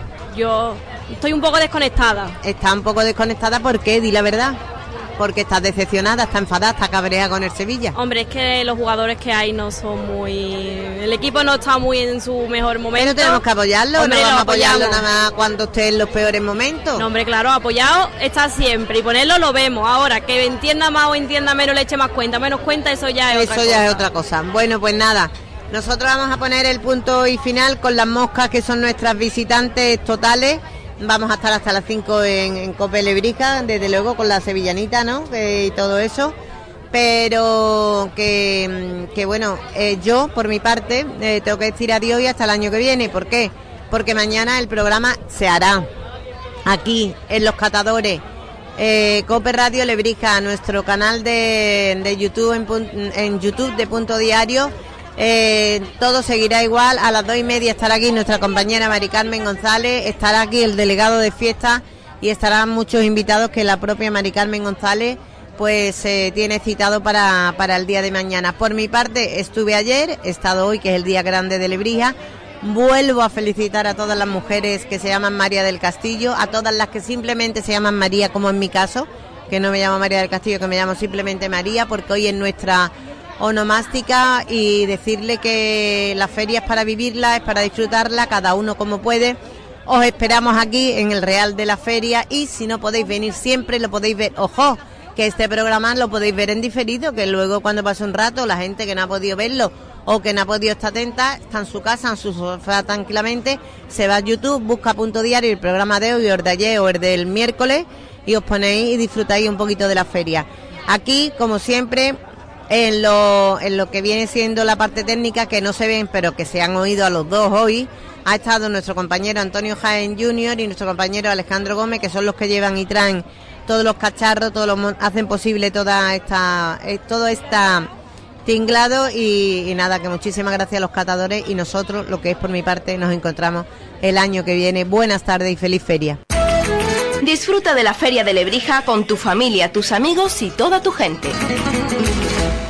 Yo estoy un poco desconectada. Está un poco desconectada, ¿por qué? Di la verdad. Porque estás decepcionada, está enfadada, está cabreada con el Sevilla. Hombre, es que los jugadores que hay no son muy... El equipo no está muy en su mejor momento. Pero tenemos que apoyarlo, hombre, no vamos a apoyamos. apoyarlo nada más cuando esté en los peores momentos. No, hombre, claro, apoyado está siempre y ponerlo lo vemos. Ahora, que entienda más o entienda menos, le eche más cuenta, menos cuenta, eso ya es eso otra ya cosa. es otra cosa. Bueno, pues nada, nosotros vamos a poner el punto y final con las moscas que son nuestras visitantes totales. Vamos a estar hasta las cinco en, en Cope Lebrija, desde luego con la sevillanita, ¿no? Que, y todo eso. Pero que, que bueno, eh, yo por mi parte eh, tengo que decir adiós y hasta el año que viene. ¿Por qué? Porque mañana el programa se hará aquí en Los Catadores. Eh, Cope Radio Lebrija, nuestro canal de, de YouTube en, en YouTube de Punto Diario. Eh, todo seguirá igual. A las dos y media estará aquí nuestra compañera Mari Carmen González, estará aquí el delegado de fiesta y estarán muchos invitados que la propia Mari Carmen González pues eh, tiene citado para, para el día de mañana. Por mi parte estuve ayer, he estado hoy, que es el día grande de Lebrija. Vuelvo a felicitar a todas las mujeres que se llaman María del Castillo, a todas las que simplemente se llaman María, como en mi caso, que no me llamo María del Castillo, que me llamo simplemente María, porque hoy es nuestra onomástica, y decirle que la feria es para vivirla, es para disfrutarla, cada uno como puede. Os esperamos aquí en el Real de la Feria, y si no podéis venir siempre, lo podéis ver. Ojo, que este programa lo podéis ver en diferido, que luego cuando pase un rato, la gente que no ha podido verlo o que no ha podido estar atenta, está en su casa, en su sofá tranquilamente, se va a YouTube, busca Punto Diario, el programa de hoy, o el de ayer, o el del miércoles, y os ponéis y disfrutáis un poquito de la feria. Aquí, como siempre, en lo, en lo que viene siendo la parte técnica, que no se ven, pero que se han oído a los dos hoy, ha estado nuestro compañero Antonio Jaén junior y nuestro compañero Alejandro Gómez, que son los que llevan y traen todos los cacharros, todos los hacen posible toda esta, eh, todo esta tinglado, y, y nada, que muchísimas gracias a los catadores, y nosotros, lo que es por mi parte, nos encontramos el año que viene. Buenas tardes y feliz feria. Disfruta de la Feria de Lebrija con tu familia, tus amigos y toda tu gente.